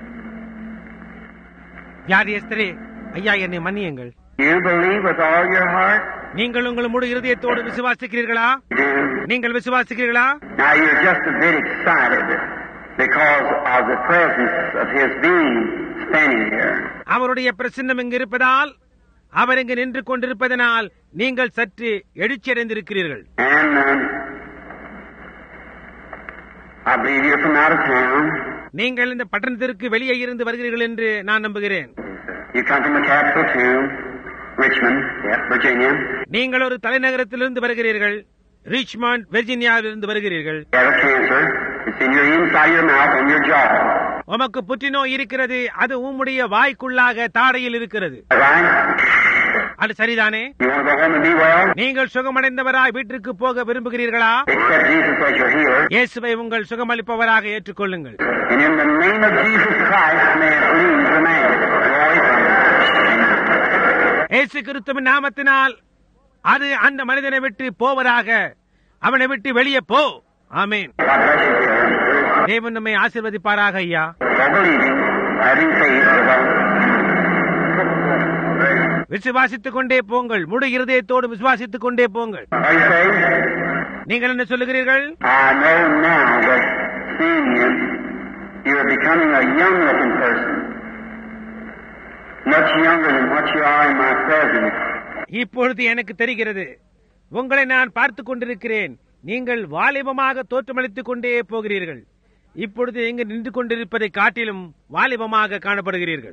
வியாதியஸ்தரே, ஐயா என்னை மன்னியுங்கள்.
You believe with all your heart?
நீங்கள் உங்கள் முழு இருதயத்தோடு விசுவாசிக்கிறீர்களா?
You.
நீங்கள் விசுவாசிக்கிறீர்களா?
Now you're just a bit excited because of the presence of His being standing here.
அவருடைய பிரசன்னம் இங்கு இருப்பதால், அவர் இங்கு நின்று கொண்டிருப்பதனால் நீங்கள் சற்று எழுச்சியடைந்திருக்கிறீர்கள்.
And I believe you're from out of town.
நீங்கள் இந்த பட்டணத்திற்கு வெளியே இருந்து வருகிறீர்கள் என்று நான் நம்புகிறேன்.
You come from the capital too, Richmond, Virginia.
நீங்கள் ஒரு தலைநகரத்திலிருந்து வருகிறீர்கள், ரிச்மண்ட், வெர்ஜீனியாவிலிருந்து வருகிறீர்கள்.
You have a cancer. It's in your inside your mouth and your jaw.
உமக்கு புற்றுநோய் இருக்கிறது, அது உம்முடைய வாய்க்குள்ளாக தாடையில் இருக்கிறது.
Right?
அது சரிதானே?
You want to go home and be well?
நீங்கள் சுகமடைந்தவராய் வீட்டிற்கு போக விரும்புகிறீர்களா?
Accept Jesus as your healer.
இயேசுவை உங்கள் சுகமளிப்பவராக ஏற்றுக்கொள்ளுங்கள்.
And in the name of Jesus Christ, may it leave the man. Glory to Him.
இயேசு கிறிஸ்துவின் நாமத்தினால் அது அந்த மனிதனை விட்டு போவதாக, அவனை விட்டு வெளியே போ. ஆமென்.
God bless you, sir.
தேவன் நம்மை ஆசீர்வதிப்பாராக ஐயா.
For believing, having faith,
விசுவாசித்துக் கொண்டே போங்கள், முழு இருதயத்தோடு விசுவாசித்துக் கொண்டே போங்கள்.
Are you saved?
நீங்கள் என்ன சொல்லுகிறீர்கள்?
I know now that seeing you are becoming a young-looking person, much younger than what you are in my presence.
இப்பொழுது எனக்கு தெரிகிறது, உங்களை நான் பார்த்துக் கொண்டிருக்கிறேன். நீங்கள் வாலிபமாக தோற்றமளித்துக் கொண்டே போகிறீர்கள். இப்பொழுது இங்கு நின்று கொண்டிருப்பதை காட்டிலும் வாலிபமாக காணப்படுகிறீர்கள்.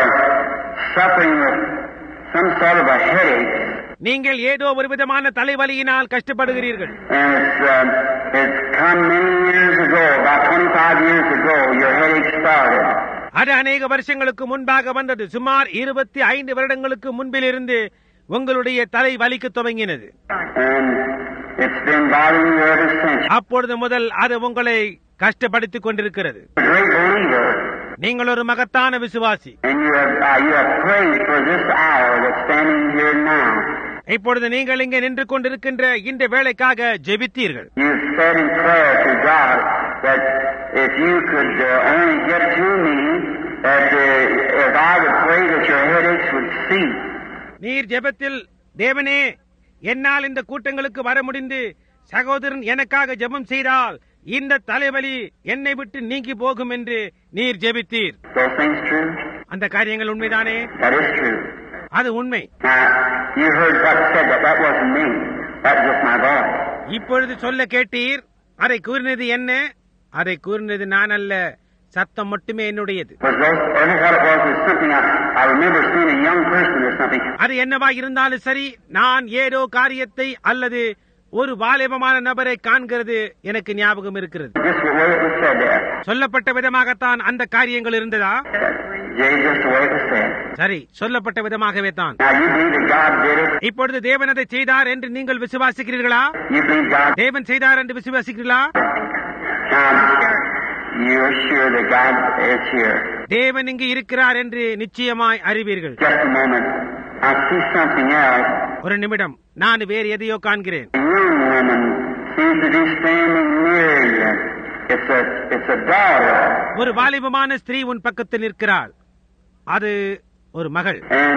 நீங்கள் ஏதோ ஒரு விதமான தலைவலியினால் கஷ்டப்படுகிறீர்கள். அது அநேக வருஷங்களுக்கு முன்பாக வந்தது. சுமார் 25 வருடங்களுக்கு முன்பிலிருந்து உங்களுடைய தலை வலிக்க துவங்கினது. அப்பொழுது முதல் அது உங்களை கஷ்டப்படுத்திக் கொண்டிருக்கிறது. நீங்கள் ஒரு மகத்தான விசுவாசி. இப்பொழுது நீங்கள் இங்கே நின்று கொண்டிருக்கின்ற இந்த வேலைக்காக ஜெபித்தீர்கள். நீர் ஜெபத்தில், தேவனே, என்னால் இந்த கூட்டங்களுக்கு வர முடிந்து சகோதரன் எனக்காக ஜெபம் செய்தால் இந்த தலைவலி என்னை விட்டு நீங்கி போகும் என்று நீர் ஜெபித்தீர். அந்த காரியங்கள் உண்மைதானே? அது உண்மை. இப்பொழுது சொல்ல கேட்டீர். அதை கூறினது என்ன? அதை கூறினது நான் அல்ல, சத்தம் மட்டுமே என்னுடையது. அது என்னவா இருந்தாலும் சரி, நான் ஏதோ காரியத்தை அல்லது ஒரு வாலிபமான நபரை காண்கிறது எனக்கு ஞாபகம் இருக்கிறது. சொல்லப்பட்ட விதமாகத்தான் அந்த காரியங்கள் இருந்ததா? சரி, சொல்லப்பட்ட விதமாகவே தான். இப்பொழுது தேவன் அதை செய்தார் என்று நீங்கள் விசுவாசிக்கிறீர்களா? தேவன் செய்தார் என்று விசுவாசிக்கிறீர்களா? தேவன் இங்கு இருக்கிறார் என்று நிச்சயமாய் அறிவீர்கள். ஒரு நிமிடம், நான் வேறு எதையோ காண்கிறேன். ஒரு வாலிபமான ஸ்திரீ உன் பக்கத்தில் நிற்கிறாள். அது ஒரு மகள்.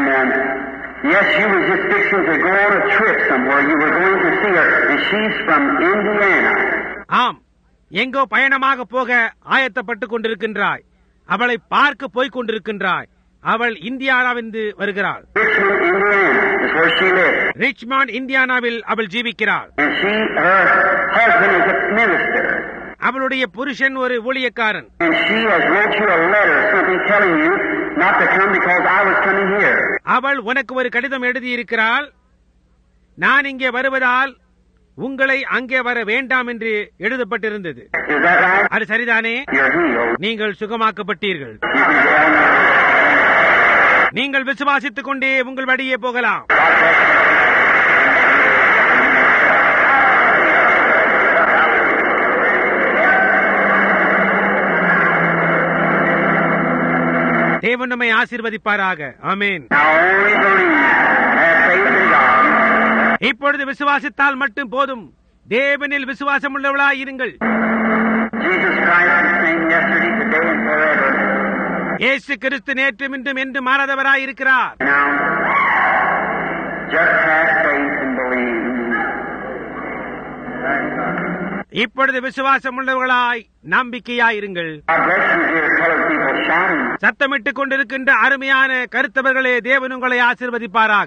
ஆம், எங்கோ பயணமாக போக ஆயத்தப்பட்டுக் கொண்டிருக்கின்றாய். அவளை பார்க்க போய்க் கொண்டிருக்கின்றாய். அவள் இந்தியானாவிலிருந்து வருகிறாள். ரிச்மாண்ட், இந்தியானாவில் அவள் ஜீவிக்கிறாள். அவளுடைய புருஷன் ஒரு ஊழியக்காரன். அவள் உனக்கு ஒரு கடிதம் எழுதியிருக்கிறாள். நான் இங்கே வருவதால் உங்களை அங்கே வர வேண்டாம் என்று எழுதப்பட்டிருந்தது. அது சரிதானே? நீங்கள் சுகமாக்கப்பட்டீர்கள். நீங்கள் விசுவாசித்துக் கொண்டே உங்கள் வழியே போகலாம். தேவன் நம்மை ஆசீர்வதிப்பாராக. ஆமென். இப்பொழுது விசுவாசித்தால் மட்டும் போதும். தேவனில் விசுவாசம் உள்ளவளாய் இருங்கள். இயேசு கிறிஸ்து நேற்றும் இன்றும் என்று மாறாதவராய் இருக்கிறார். இப்பொழுது விசுவாசம் உள்ளவர்களாய் நம்பிக்கையாயிருங்கள். சத்தமிட்டுக் கொண்டிருக்கின்ற அருமையான கருத்தவர்களே, தேவன் உங்களை ஆசீர்வதிப்பாராக.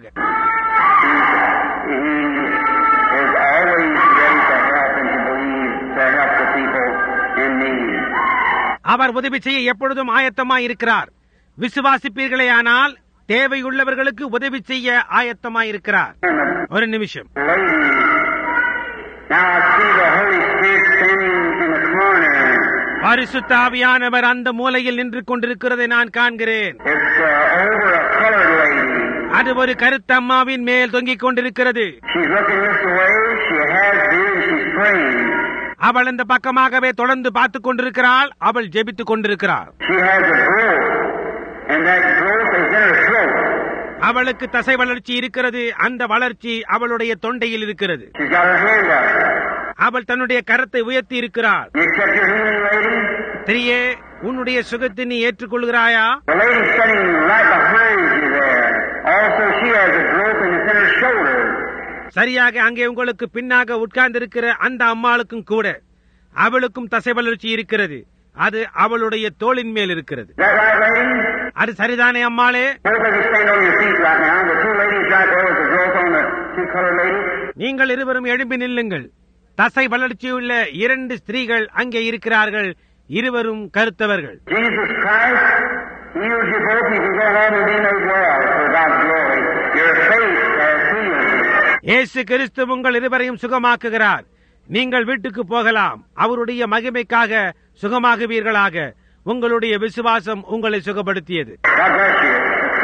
அவர் உதவி செய்ய எப்பொழுதும் ஆயத்தமாய் இருக்கிறார். விசுவாசிப்பீர்களே ஆனால் தேவையுள்ளவர்களுக்கு உதவி செய்ய ஆயத்தமாய் இருக்கிறார். ஒரு நிமிஷம். பரிசுத்த ஆவியானவர் அந்த மூலையில் நின்று கொண்டிருக்கிறதை நான் காண்கிறேன். அது ஒரு கருத்த அம்மாவின் மேல் தொங்கிக் கொண்டிருக்கிறது. அவள் இந்த பக்கமாகவே தொடர்ந்து பார்த்துக் கொண்டிருக்கிறாள். அவள் ஜெபித்துக் கொண்டிருக்கிறாள். அவளுக்கு தசை வளர்ச்சி இருக்கிறது. அந்த வளர்ச்சி அவளுடைய தொண்டையில் இருக்கிறது. அவள் தன்னுடைய கரத்தை உயர்த்தி இருக்கிறாள். திரியே, உன்னுடைய சுகத்தை நீ ஏற்றுக்கொள்கிறாயா? சரியாக அங்கே உங்களுக்கு பின்னாக உட்கார்ந்திருக்கிற அந்த அம்மாளுக்கும் கூட அவளுக்கும் தசை வளர்ச்சி இருக்கிறது. அது அவளுடைய தோளின் மேல் இருக்கிறது. அது சரிதானே அம்மாளே?
colored lady.
நீங்கள் இருவரும் எழும்பி நில்லுங்கள். தசை வளர்ச்சியுள்ள 2 ஸ்திரீகள் அங்கே இருக்கிறார்கள். இருவரும் கருத்தவர்கள்.
Jesus Christ heals you both. You can go home and be made well for God's glory. Your faith has healed you.
இயேசு கிறிஸ்து உங்கள் இருவரையும் சுகமாக்குகிறார். நீங்கள் வீட்டுக்கு போகலாம். அவருடைய மகிமைக்காக சுகமாகுவீர்களாக. உங்களுடைய விசுவாசம் உங்களை சுகப்படுத்தியது.
God bless you.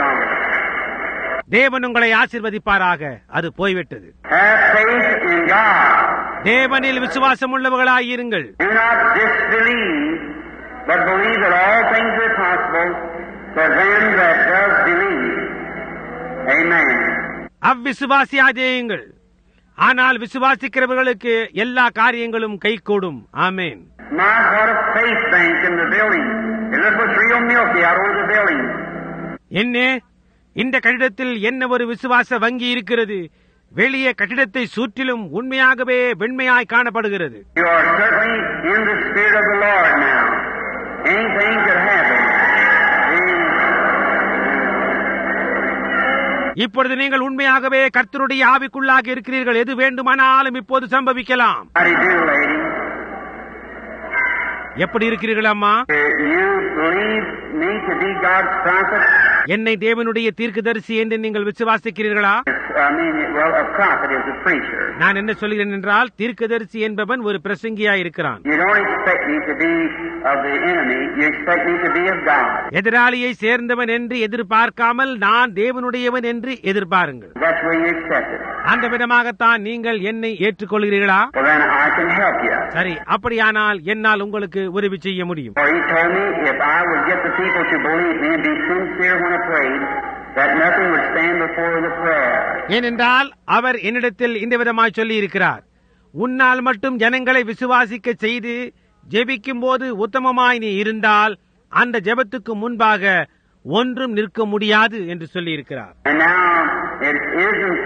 தேவன் உங்களை ஆசீர்வதிப்பாராக. அது போய்விட்டது.
Have faith in God.
தேவனில் விசுவாசம் உள்ளவர்களாயிருங்கள்.
Do not disbelieve, but believe that all things are possible for them that does believe. Amen.
அவ்விசுவாசியாதேயுங்கள், ஆனால் விசுவாசிக்கிறவர்களுக்கு எல்லா காரியங்களும் கைகூடும். ஆமென்.
My, what a faith bank in the building. It looks what's real milky out over the building.
என்ன, இந்த கட்டிடத்தில் என்ன ஒரு விசுவாச வங்கி இருக்கிறது. வெளியே கட்டிடத்தை சுற்றிலும் உண்மையாகவே வெண்மையாய் காணப்படுகிறது.
You are certainly in the Spirit of the Lord now. Anything could happen.
இப்பொழுது நீங்கள் உண்மையாகவே கர்த்தருடைய ஆவிக்குள்ளாக இருக்கிறீர்கள். எது வேண்டுமானாலும் இப்போது சம்பவிக்கலாம்.
How do you do, lady?
எப்படி இருக்கிறீர்கள் அம்மா?
You believe me to be God's prophet?
என்னை தேவனுடைய தீர்க்கதரிசி என்று நீங்கள் விசுவாசிக்கிறீர்களா?
Well, a prophet is a preacher.
நான் என்ன சொல்கிறேன் என்றால், தீர்க்கதரிசி என்பவன் ஒரு பிரசங்கியா இருக்கிறான்.
You don't expect me to be of the enemy. You expect me to be of God.
எதிராளியை சேர்ந்தவன் என்று எதிர்பார்க்காமல் நான் தேவனுடையவன் என்று எதிர்பாருங்கள்.
That's where you accept it.
அந்த விதமாகத்தான் நீங்கள் என்னை ஏற்றுக்கொள்கிறீர்களா?
Well, then I can help you.
சரி, அப்படியானால் என்னால் உங்களுக்கு உதவி செய்ய முடியும்.
For he told me if I would get the people to believe me and be sincere when I prayed, that nothing would stand before the prayer.
ஏனென்றால் அவர் என்னிடத்தில் இந்த விதமாய் சொல்லி இருக்கிறார், உன்னால் மட்டும் ஜனங்களை விசுவாசிக்க செய்து ஜெபிக்கும் போது உத்தமமாய் நீ இருந்தால் அந்த ஜெபத்துக்கு முன்பாக ஒன்றும் நிற்க முடியாது என்று சொல்லி இருக்கிறார்.
And now it isn't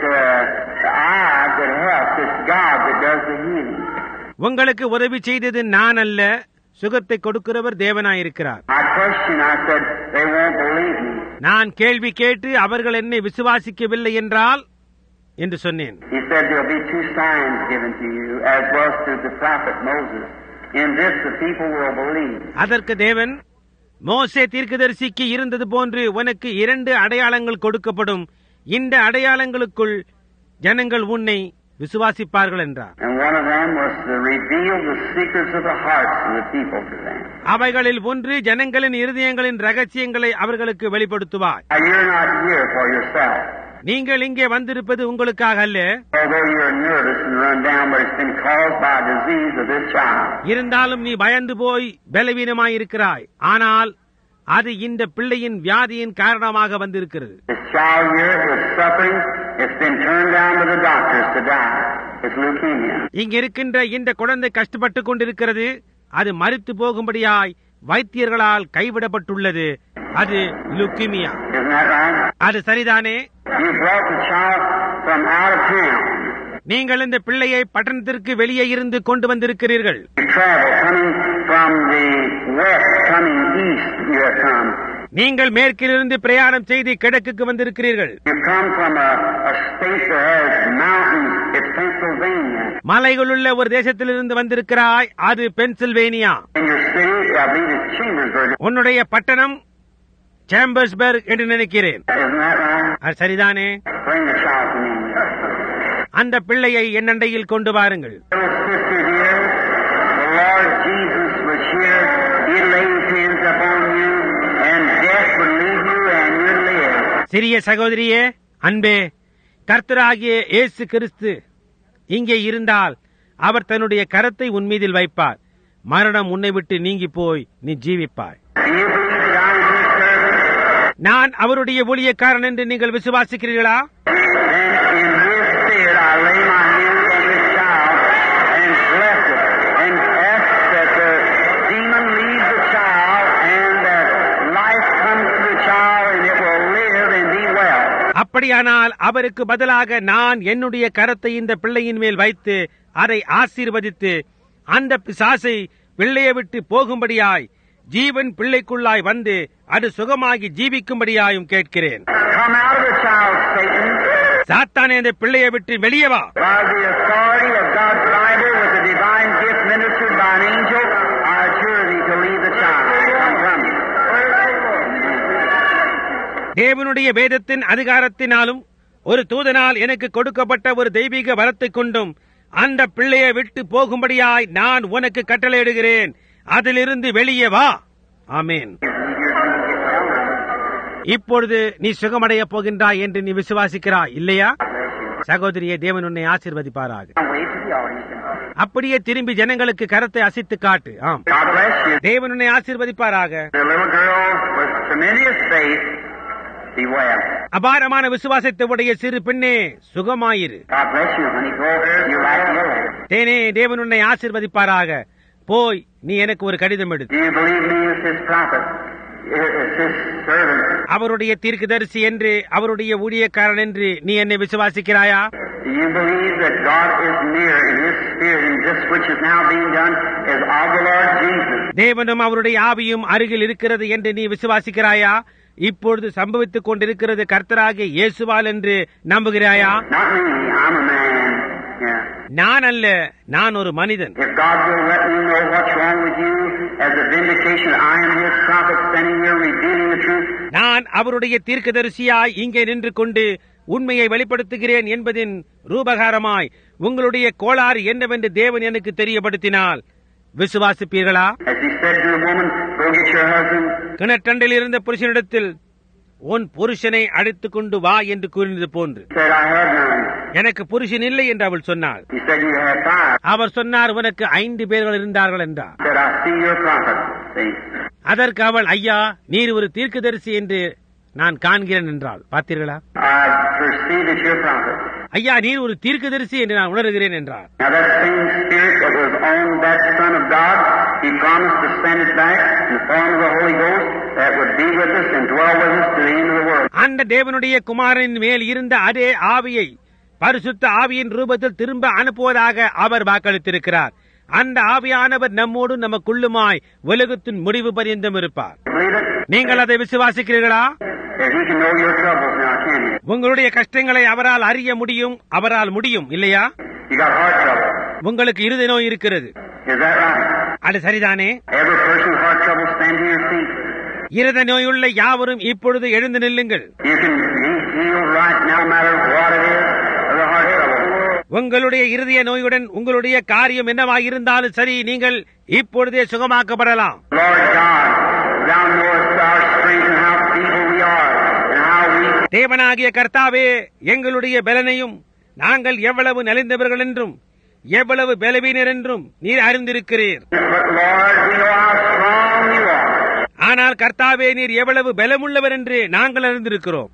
I that helps, it's God that does the healing.
உங்களுக்கு உதவி செய்தது நான் அல்ல, சுகத்தை கொடுக்கிறவர் தேவனாயிருக்கிறார்.
I questioned, I said, they won't believe me.
நான் கேள்வி கேட்டு அவர்கள் என்னை விசுவாசிக்கவில்லை என்றால் என்று சொன்னேன்.
He said there'll be 2 signs given to you, as was to the prophet Moses. In this the people will believe.
அதற்கு தேவன், மோசே தீர்க்கதரிசிக்கு இருந்தது போன்று உனக்கு 2 அடையாளங்கள் கொடுக்கப்படும். இந்த அடையாளங்களுக்குள் ஜனங்கள் உன்னை விசுவாசிப்பார்கள் என்றார்.
And one of them was to reveal the secrets of the hearts of the people to them.
அவைகளில் ஒன்று ஜனங்களின் இருதயங்களின் ரகசியங்களை அவர்களுக்கு வெளிப்படுத்துவார்.
Now you're not here for yourself.
நீங்கள் இங்கே வந்திருப்பது உங்களுக்காக அல்ல.
Although you're nervous and run down, but it's been caused by a disease of this child.
இருந்தாலும் நீ பயந்து போய் பலவீனமாயிருக்கிறாய். ஆனால் அது இந்த பிள்ளையின் வியாதியின் காரணமாக வந்திருக்கிறது.
This child here is suffering. It's been turned down to the doctors to die. It's leukemia.
இங்க இருக்கின்ற இந்த குழந்தை கஷ்டப்பட்டுக் கொண்டிருக்கிறது. அது மரித்து போகும்படியாய் வைத்தியர்களால் கைவிடப்பட்டுள்ளது. அது லுக்கீமியா.
Isn't that right?
அது சரிதானே?
You brought the child from out of town.
நீங்கள் இந்த பிள்ளையை பட்டணத்திற்கு வெளியே இருந்து கொண்டு வந்திருக்கிறீர்கள்.
You travel coming from the west, coming east. You have come.
நீங்கள் மேற்கிலிருந்து பிரயாணம் செய்து கிழக்குக்கு வந்திருக்கிறீர்கள்.
You come from a state that has mountains. It's Pennsylvania.
மலைகளுள்ள ஒரு தேசத்திலிருந்து வந்திருக்கிறாய். அது Pennsylvania.
In your city, I believe it's Chambersburg.
உன்னுடைய பட்டணம் சேம்பர்ஸ்பர்க் என்று நினைக்கிறேன்.
Isn't that right?
அது சரிதானே?
Bring the child to me.
அந்த பிள்ளையை என் அண்டையில் கொண்டு வாருங்கள்.
Little sister here, the Lord Jesus was here. He laid his hands upon you, and death would leave you, and you'd live.
சிறிய சகோதரியே, அன்பே, கர்த்தராகிய இயேசு கிறிஸ்து இங்கே இருந்தால் அவர் தன்னுடைய கரத்தை உன் மீதில் வைப்பார். மரணம் உன்னை விட்டு நீங்கி போய் நீ ஜீவிப்பாய்.
Do you believe that I am his servant?
நான் அவருடைய ஊழியக்காரன் என்று நீங்கள் விசுவாசிக்கிறீர்களா?
Then in his spirit I lay my hands on this child and bless it, and ask that the demon leaves the child, and that life comes to the child, and it will live and be well.
அப்படியானால் அவருக்கு பதிலாக நான் என்னுடைய கரத்தை இந்த பிள்ளையின் மேல் வைத்து அதை ஆசீர்வதித்து அந்த பிசாசை பிள்ளையை விட்டு போகும்படியாய் ஜீவன் பிள்ளைக்குள்ளாய் வந்து அது சுகமாகி ஜீவிக்கும்படியாயும் கேட்கிறேன்.
Come out of the child, Satan.
சாத்தானே, அந்த பிள்ளையை விட்டு வெளியே வா.
By the authority of God's Bible with the divine gift ministered by an angel, I adjure thee to leave the child. Come from you.
தேவனுடைய வேதத்தின் அதிகாரத்தினாலும் ஒரு தூதனால் எனக்கு கொடுக்கப்பட்ட ஒரு தெய்வீக வரத்தை கொண்டும் அந்த பிள்ளையை விட்டு போகும்படியாய் நான் உனக்கு கட்டளையிடுகிறேன். அதிலிருந்து வெளியே வா. ஆமென். இப்பொழுது நீ சுகமடைய போகின்றாய் என்று நீ விசுவாசிக்கிறாய் இல்லையா? சகோதரியே, தேவன் உன்னை ஆசீர்வதிப்பாராக. அப்படியே திரும்பி ஜனங்களுக்கு கரத்தை அசைத்து காட்டு. ஆம், தேவன் உன்னை ஆசீர்வதிப்பாராக. அபாரமான விசுவாசத்தை உடைய சிறு பெண்ணே, சுகமாயிரு. தேனே, தேவன் உன்னை ஆசீர்வதிப்பாராக. போய் நீ எனக்கு ஒரு கடிதம் எடு. அவருடைய தீர்க்கதரிசி என்று, அவருடைய ஊழியக்காரன் என்று நீ என்னை விசுவாசிக்கிறாயா? தேவனும் அவருடைய ஆவியும் அருகில் இருக்கிறது என்று நீ விசுவாசிக்கிறாயா? இப்பொழுது சம்பவித்துக் கொண்டிருக்கிறது கர்த்தராகிய இயேசுவால் என்று நம்புகிறாயா? நான் அல்ல, நான் ஒரு மனிதன். நான் அவருடைய தீர்க்கதரிசியாய் இங்கே நின்று கொண்டு உண்மையை வெளிப்படுத்துகிறேன் என்பதின் ரூபகாரமாய் உங்களுடைய கோளாறு என்னவென்று தேவன் எனக்கு தெரியப்படுத்தினால் விசுவாசிப்பீர்களா? கிணற்றண்டில் இருந்த புருஷனிடத்தில் உன் புருஷனை அழைத்துக் கொண்டு வா என்று கூறினது போன்று, எனக்கு புருஷன் இல்லை என்று அவள் சொன்னாள். அவர் சொன்னார், உனக்கு 5 பேர்கள் இருந்தார்கள் என்றார். அதற்கு அவள், ஐயா, நீர் ஒரு தீர்க்கதரிசி என்று நான் காண்கிறேன் என்றாள். பார்த்தீர்களா? ஐயா, நீர் ஒரு தீர்க்கதரிசி என்று நான் உணர்கிறேன் என்றார். அந்த தேவனுடைய குமாரனின் மேல் இருந்த அதே ஆவியை பரிசுத்த ஆவியின் ரூபத்தில் திரும்ப அனுப்புவதாக அவர் வாக்களித்திருக்கிறார். அந்த ஆவியானவர் நம்மோடு நமக்குள்ளுமாய் உலகத்தின் முடிவு பரியந்தம் இருப்பார். நீங்கள் அதை விசுவாசிக்கிறீர்களா? உங்களுடைய கஷ்டங்களை அவரால் அறிய முடியும், அவரால் முடியும் இல்லையா? உங்களுக்கு இருதய நோய் இருக்கிறது, அது சரிதானே? இருதய நோயுள்ள யாவரும் இப்பொழுது எழுந்து நில்லுங்கள். உங்களுடைய இருதய நோயுடன் உங்களுடைய காரியம் என்னவாயிருந்தாலும் சரி, நீங்கள் இப்பொழுதே சுகமாக்கப்படலாம். தேவனாகிய கர்த்தாவே, எங்களுடைய பலனையும் நாங்கள் எவ்வளவு நலிந்தவர்கள் என்றும் எவ்வளவு பலவீனர் என்றும் நீர் அறிந்திருக்கிறீர். ஆனால் கர்த்தாவே, நீர் எவ்வளவு பலமுள்ளவர் என்று நாங்கள் அறிந்திருக்கிறோம்.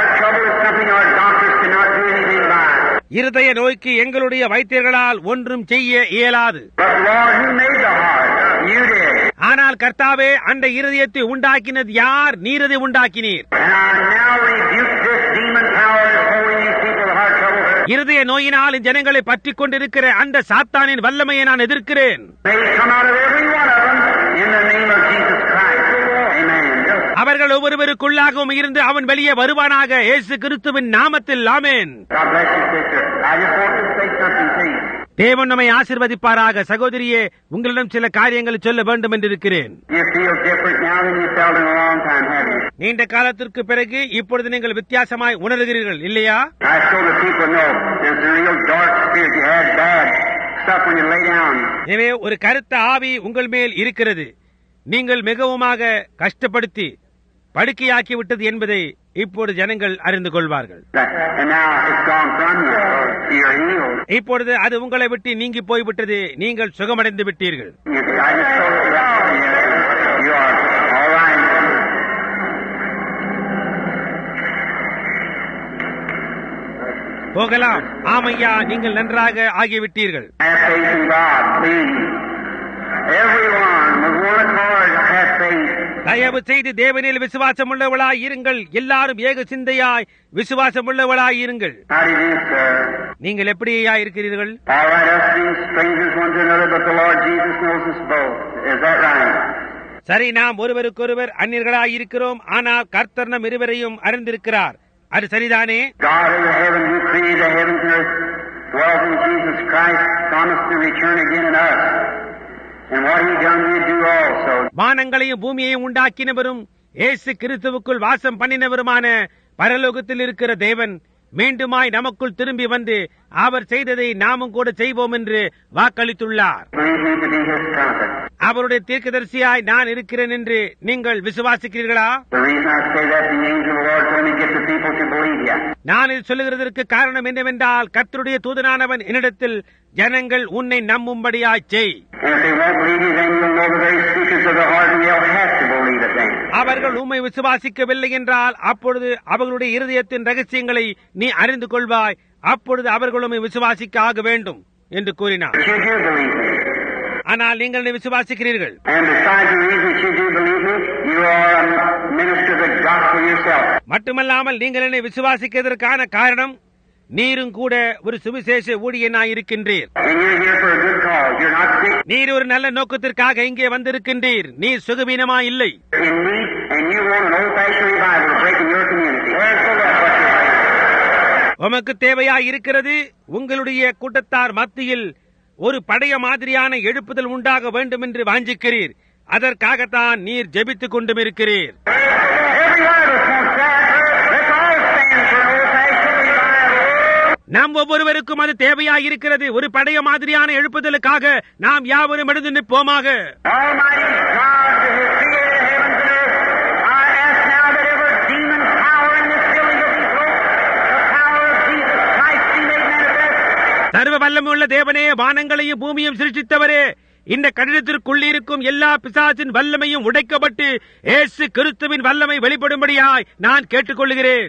இருதய நோய்க்கு எங்களுடைய வைத்தியர்களால் ஒன்றும் செய்ய இயலாது. ஆனால் கர்த்தாவே, அந்த இருதயத்தை உண்டாக்கினது யார்? நீர் அதை உண்டாக்கினீர். இருதய நோயினால் ஜனங்களை பற்றிக் கொண்டிருக்கிற அந்த சாத்தானின் வல்லமையை நான் எதிர்க்கிறேன். அவர்கள் ஒவ்வொருவருக்குள்ளாகவும் இருந்து அவன் வெளியே வருவானாக, இயேசு கிறிஸ்துவின் நாமத்தில். ஆமென். தேவன் நம்மை ஆசீர்வதிப்பாராக. சகோதரியே, உங்களிடம் சில காரியங்களை சொல்ல வேண்டும் என்று இருக்கிறேன். நீண்ட காலத்திற்கு பிறகு இப்பொழுது நீங்கள் வித்தியாசமாய் உணர்கிறீர்கள் இல்லையா? எனவே ஒரு கருத்த ஆவி உங்கள் மேல் இருக்கிறது. நீங்கள் மிகவுமாக கஷ்டப்படுத்தி படுக்கையாக்கி விட்டது என்பதை இப்பொழுது ஜனங்கள் அறிந்து கொள்வார்கள். இப்பொழுது அது உங்களை விட்டு நீங்கி போய்விட்டது. நீங்கள் சுகமடைந்து விட்டீர்கள். போகலாம். ஆமையா, நீங்கள் நன்றாக ஆகிவிட்டீர்கள். தயவு செய்து தேவனில் விசுவாசம் உள்ளவளாய் இருங்கள். எல்லாரும் ஏக சிந்தையாய் விசுவாசம் உள்ளவளாய் இருங்கள். நீங்கள் எப்படியா இருக்கிறீர்கள்? சரி, நாம் ஒருவருக்கொருவர் அந்நியர்களாய் இருக்கிறோம். ஆனால் கர்த்தர் நம் இருவரையும் அறிந்திருக்கிறார். அது சரிதானே?
God of the heaven, who created the heavens and earth, dwells in Jesus Christ, promised to return again in us. And what He done, we do also.
வானங்களையும் பூமியையும் உண்டாக்கினவரும் இயேசு கிறிஸ்துவுக்குள் வாசம் பண்ணினவருமான பரலோகத்தில் இருக்கிற தேவன் மீண்டுமாய் நமக்குள் திரும்பி வந்து அவர் செய்ததை நாமும் கூட செய்வோம் என்று வாக்களித்துள்ளார். அவருடைய தீர்க்கதரிசியாய் நான் இருக்கிறேன் என்று நீங்கள் விசுவாசிக்கிறீர்களா? நான் இது சொல்லுகிறதற்கு காரணம் என்னவென்றால் கர்த்தருடைய தூதனானவன் என்னிடத்தில் ஜனங்கள் உன்னை நம்பும்படியாய் செய். அவர்கள் உம்மை விசுவாசிக்கவில்லை என்றால் அப்பொழுது அவர்களுடைய இருதயத்தின் ரகசியங்களை நீ அறிந்து கொள்வாய். அப்பொழுது அவர்கள் உம்மை விசுவாசிக்க ஆக வேண்டும் என்று கூறினார். ஆனால் நீங்கள் என்னை விசுவாசிக்கிறீர்கள். மட்டுமல்லாமல் நீங்கள் என்னை விசுவாசிக்கிறதற்கான காரணம் நீரும் கூட ஒரு சுவிசேஷ ஊழியனாய் இருக்கின்றீர். நீர் ஒரு நல்ல நோக்கத்திற்காக இங்கே வந்திருக்கின்றீர். நீர் சுகவீனமா இல்லை. உமக்கு தேவையாய் இருக்கிறது உங்களுடைய கூட்டத்தார் மத்தியில் ஒரு பழைய மாதிரியான எழுப்புதல் உண்டாக வேண்டும் என்று வாஞ்சிக்கிறீர். அதற்காகத்தான் நீர் ஜெபித்துக் கொண்டும் இருக்கிறீர். நாம் ஒவ்வொருவருக்கும் அது தேவையாய் இருக்கிறது. ஒரு பழைய மாதிரியான எழுப்புதலுக்காக நாம் யாவரும் எழுந்து நிற்போமாக. சர்வ வல்லமையுள்ள தேவனே, வானங்களையும் பூமியும் சிருஷ்டித்தவரே, இந்த கடிதத்திற்குள்ளிருக்கும் எல்லா பிசாசின் வல்லமையும் உடைக்கப்பட்டு இயேசு கிறிஸ்துவின் வல்லமை வெளிப்படும்படியாய் நான் கேட்டுக்கொள்கிறேன்.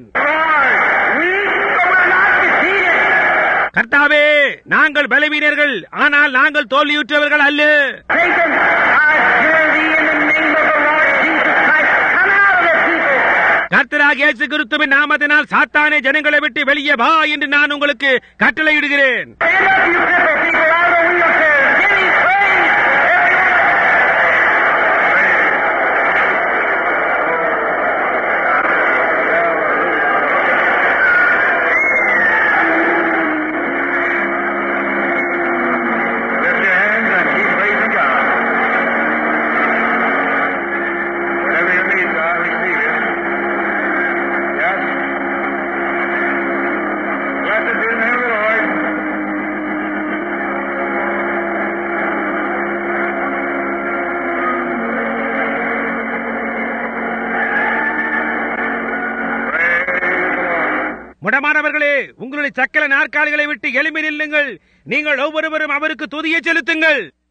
கர்த்தாவே, நாங்கள் பலவீனர்கள், ஆனால் நாங்கள் தோல்வியுற்றவர்கள் அல்ல. கர்த்தராகிய இயேசு கிறிஸ்துவின் நாமத்தினால் சாத்தானே ஜனங்களை விட்டு வெளியே வா என்று நான் உங்களுக்கு கட்டளையிடுகிறேன். முடமானவர்களே, உங்களுடைய சக்கர நாற்காலிகளை விட்டு எழும்பி நில்லுங்கள். நீங்கள் ஒவ்வொருவரும் அவருக்கு துதியை செலுத்துங்கள்.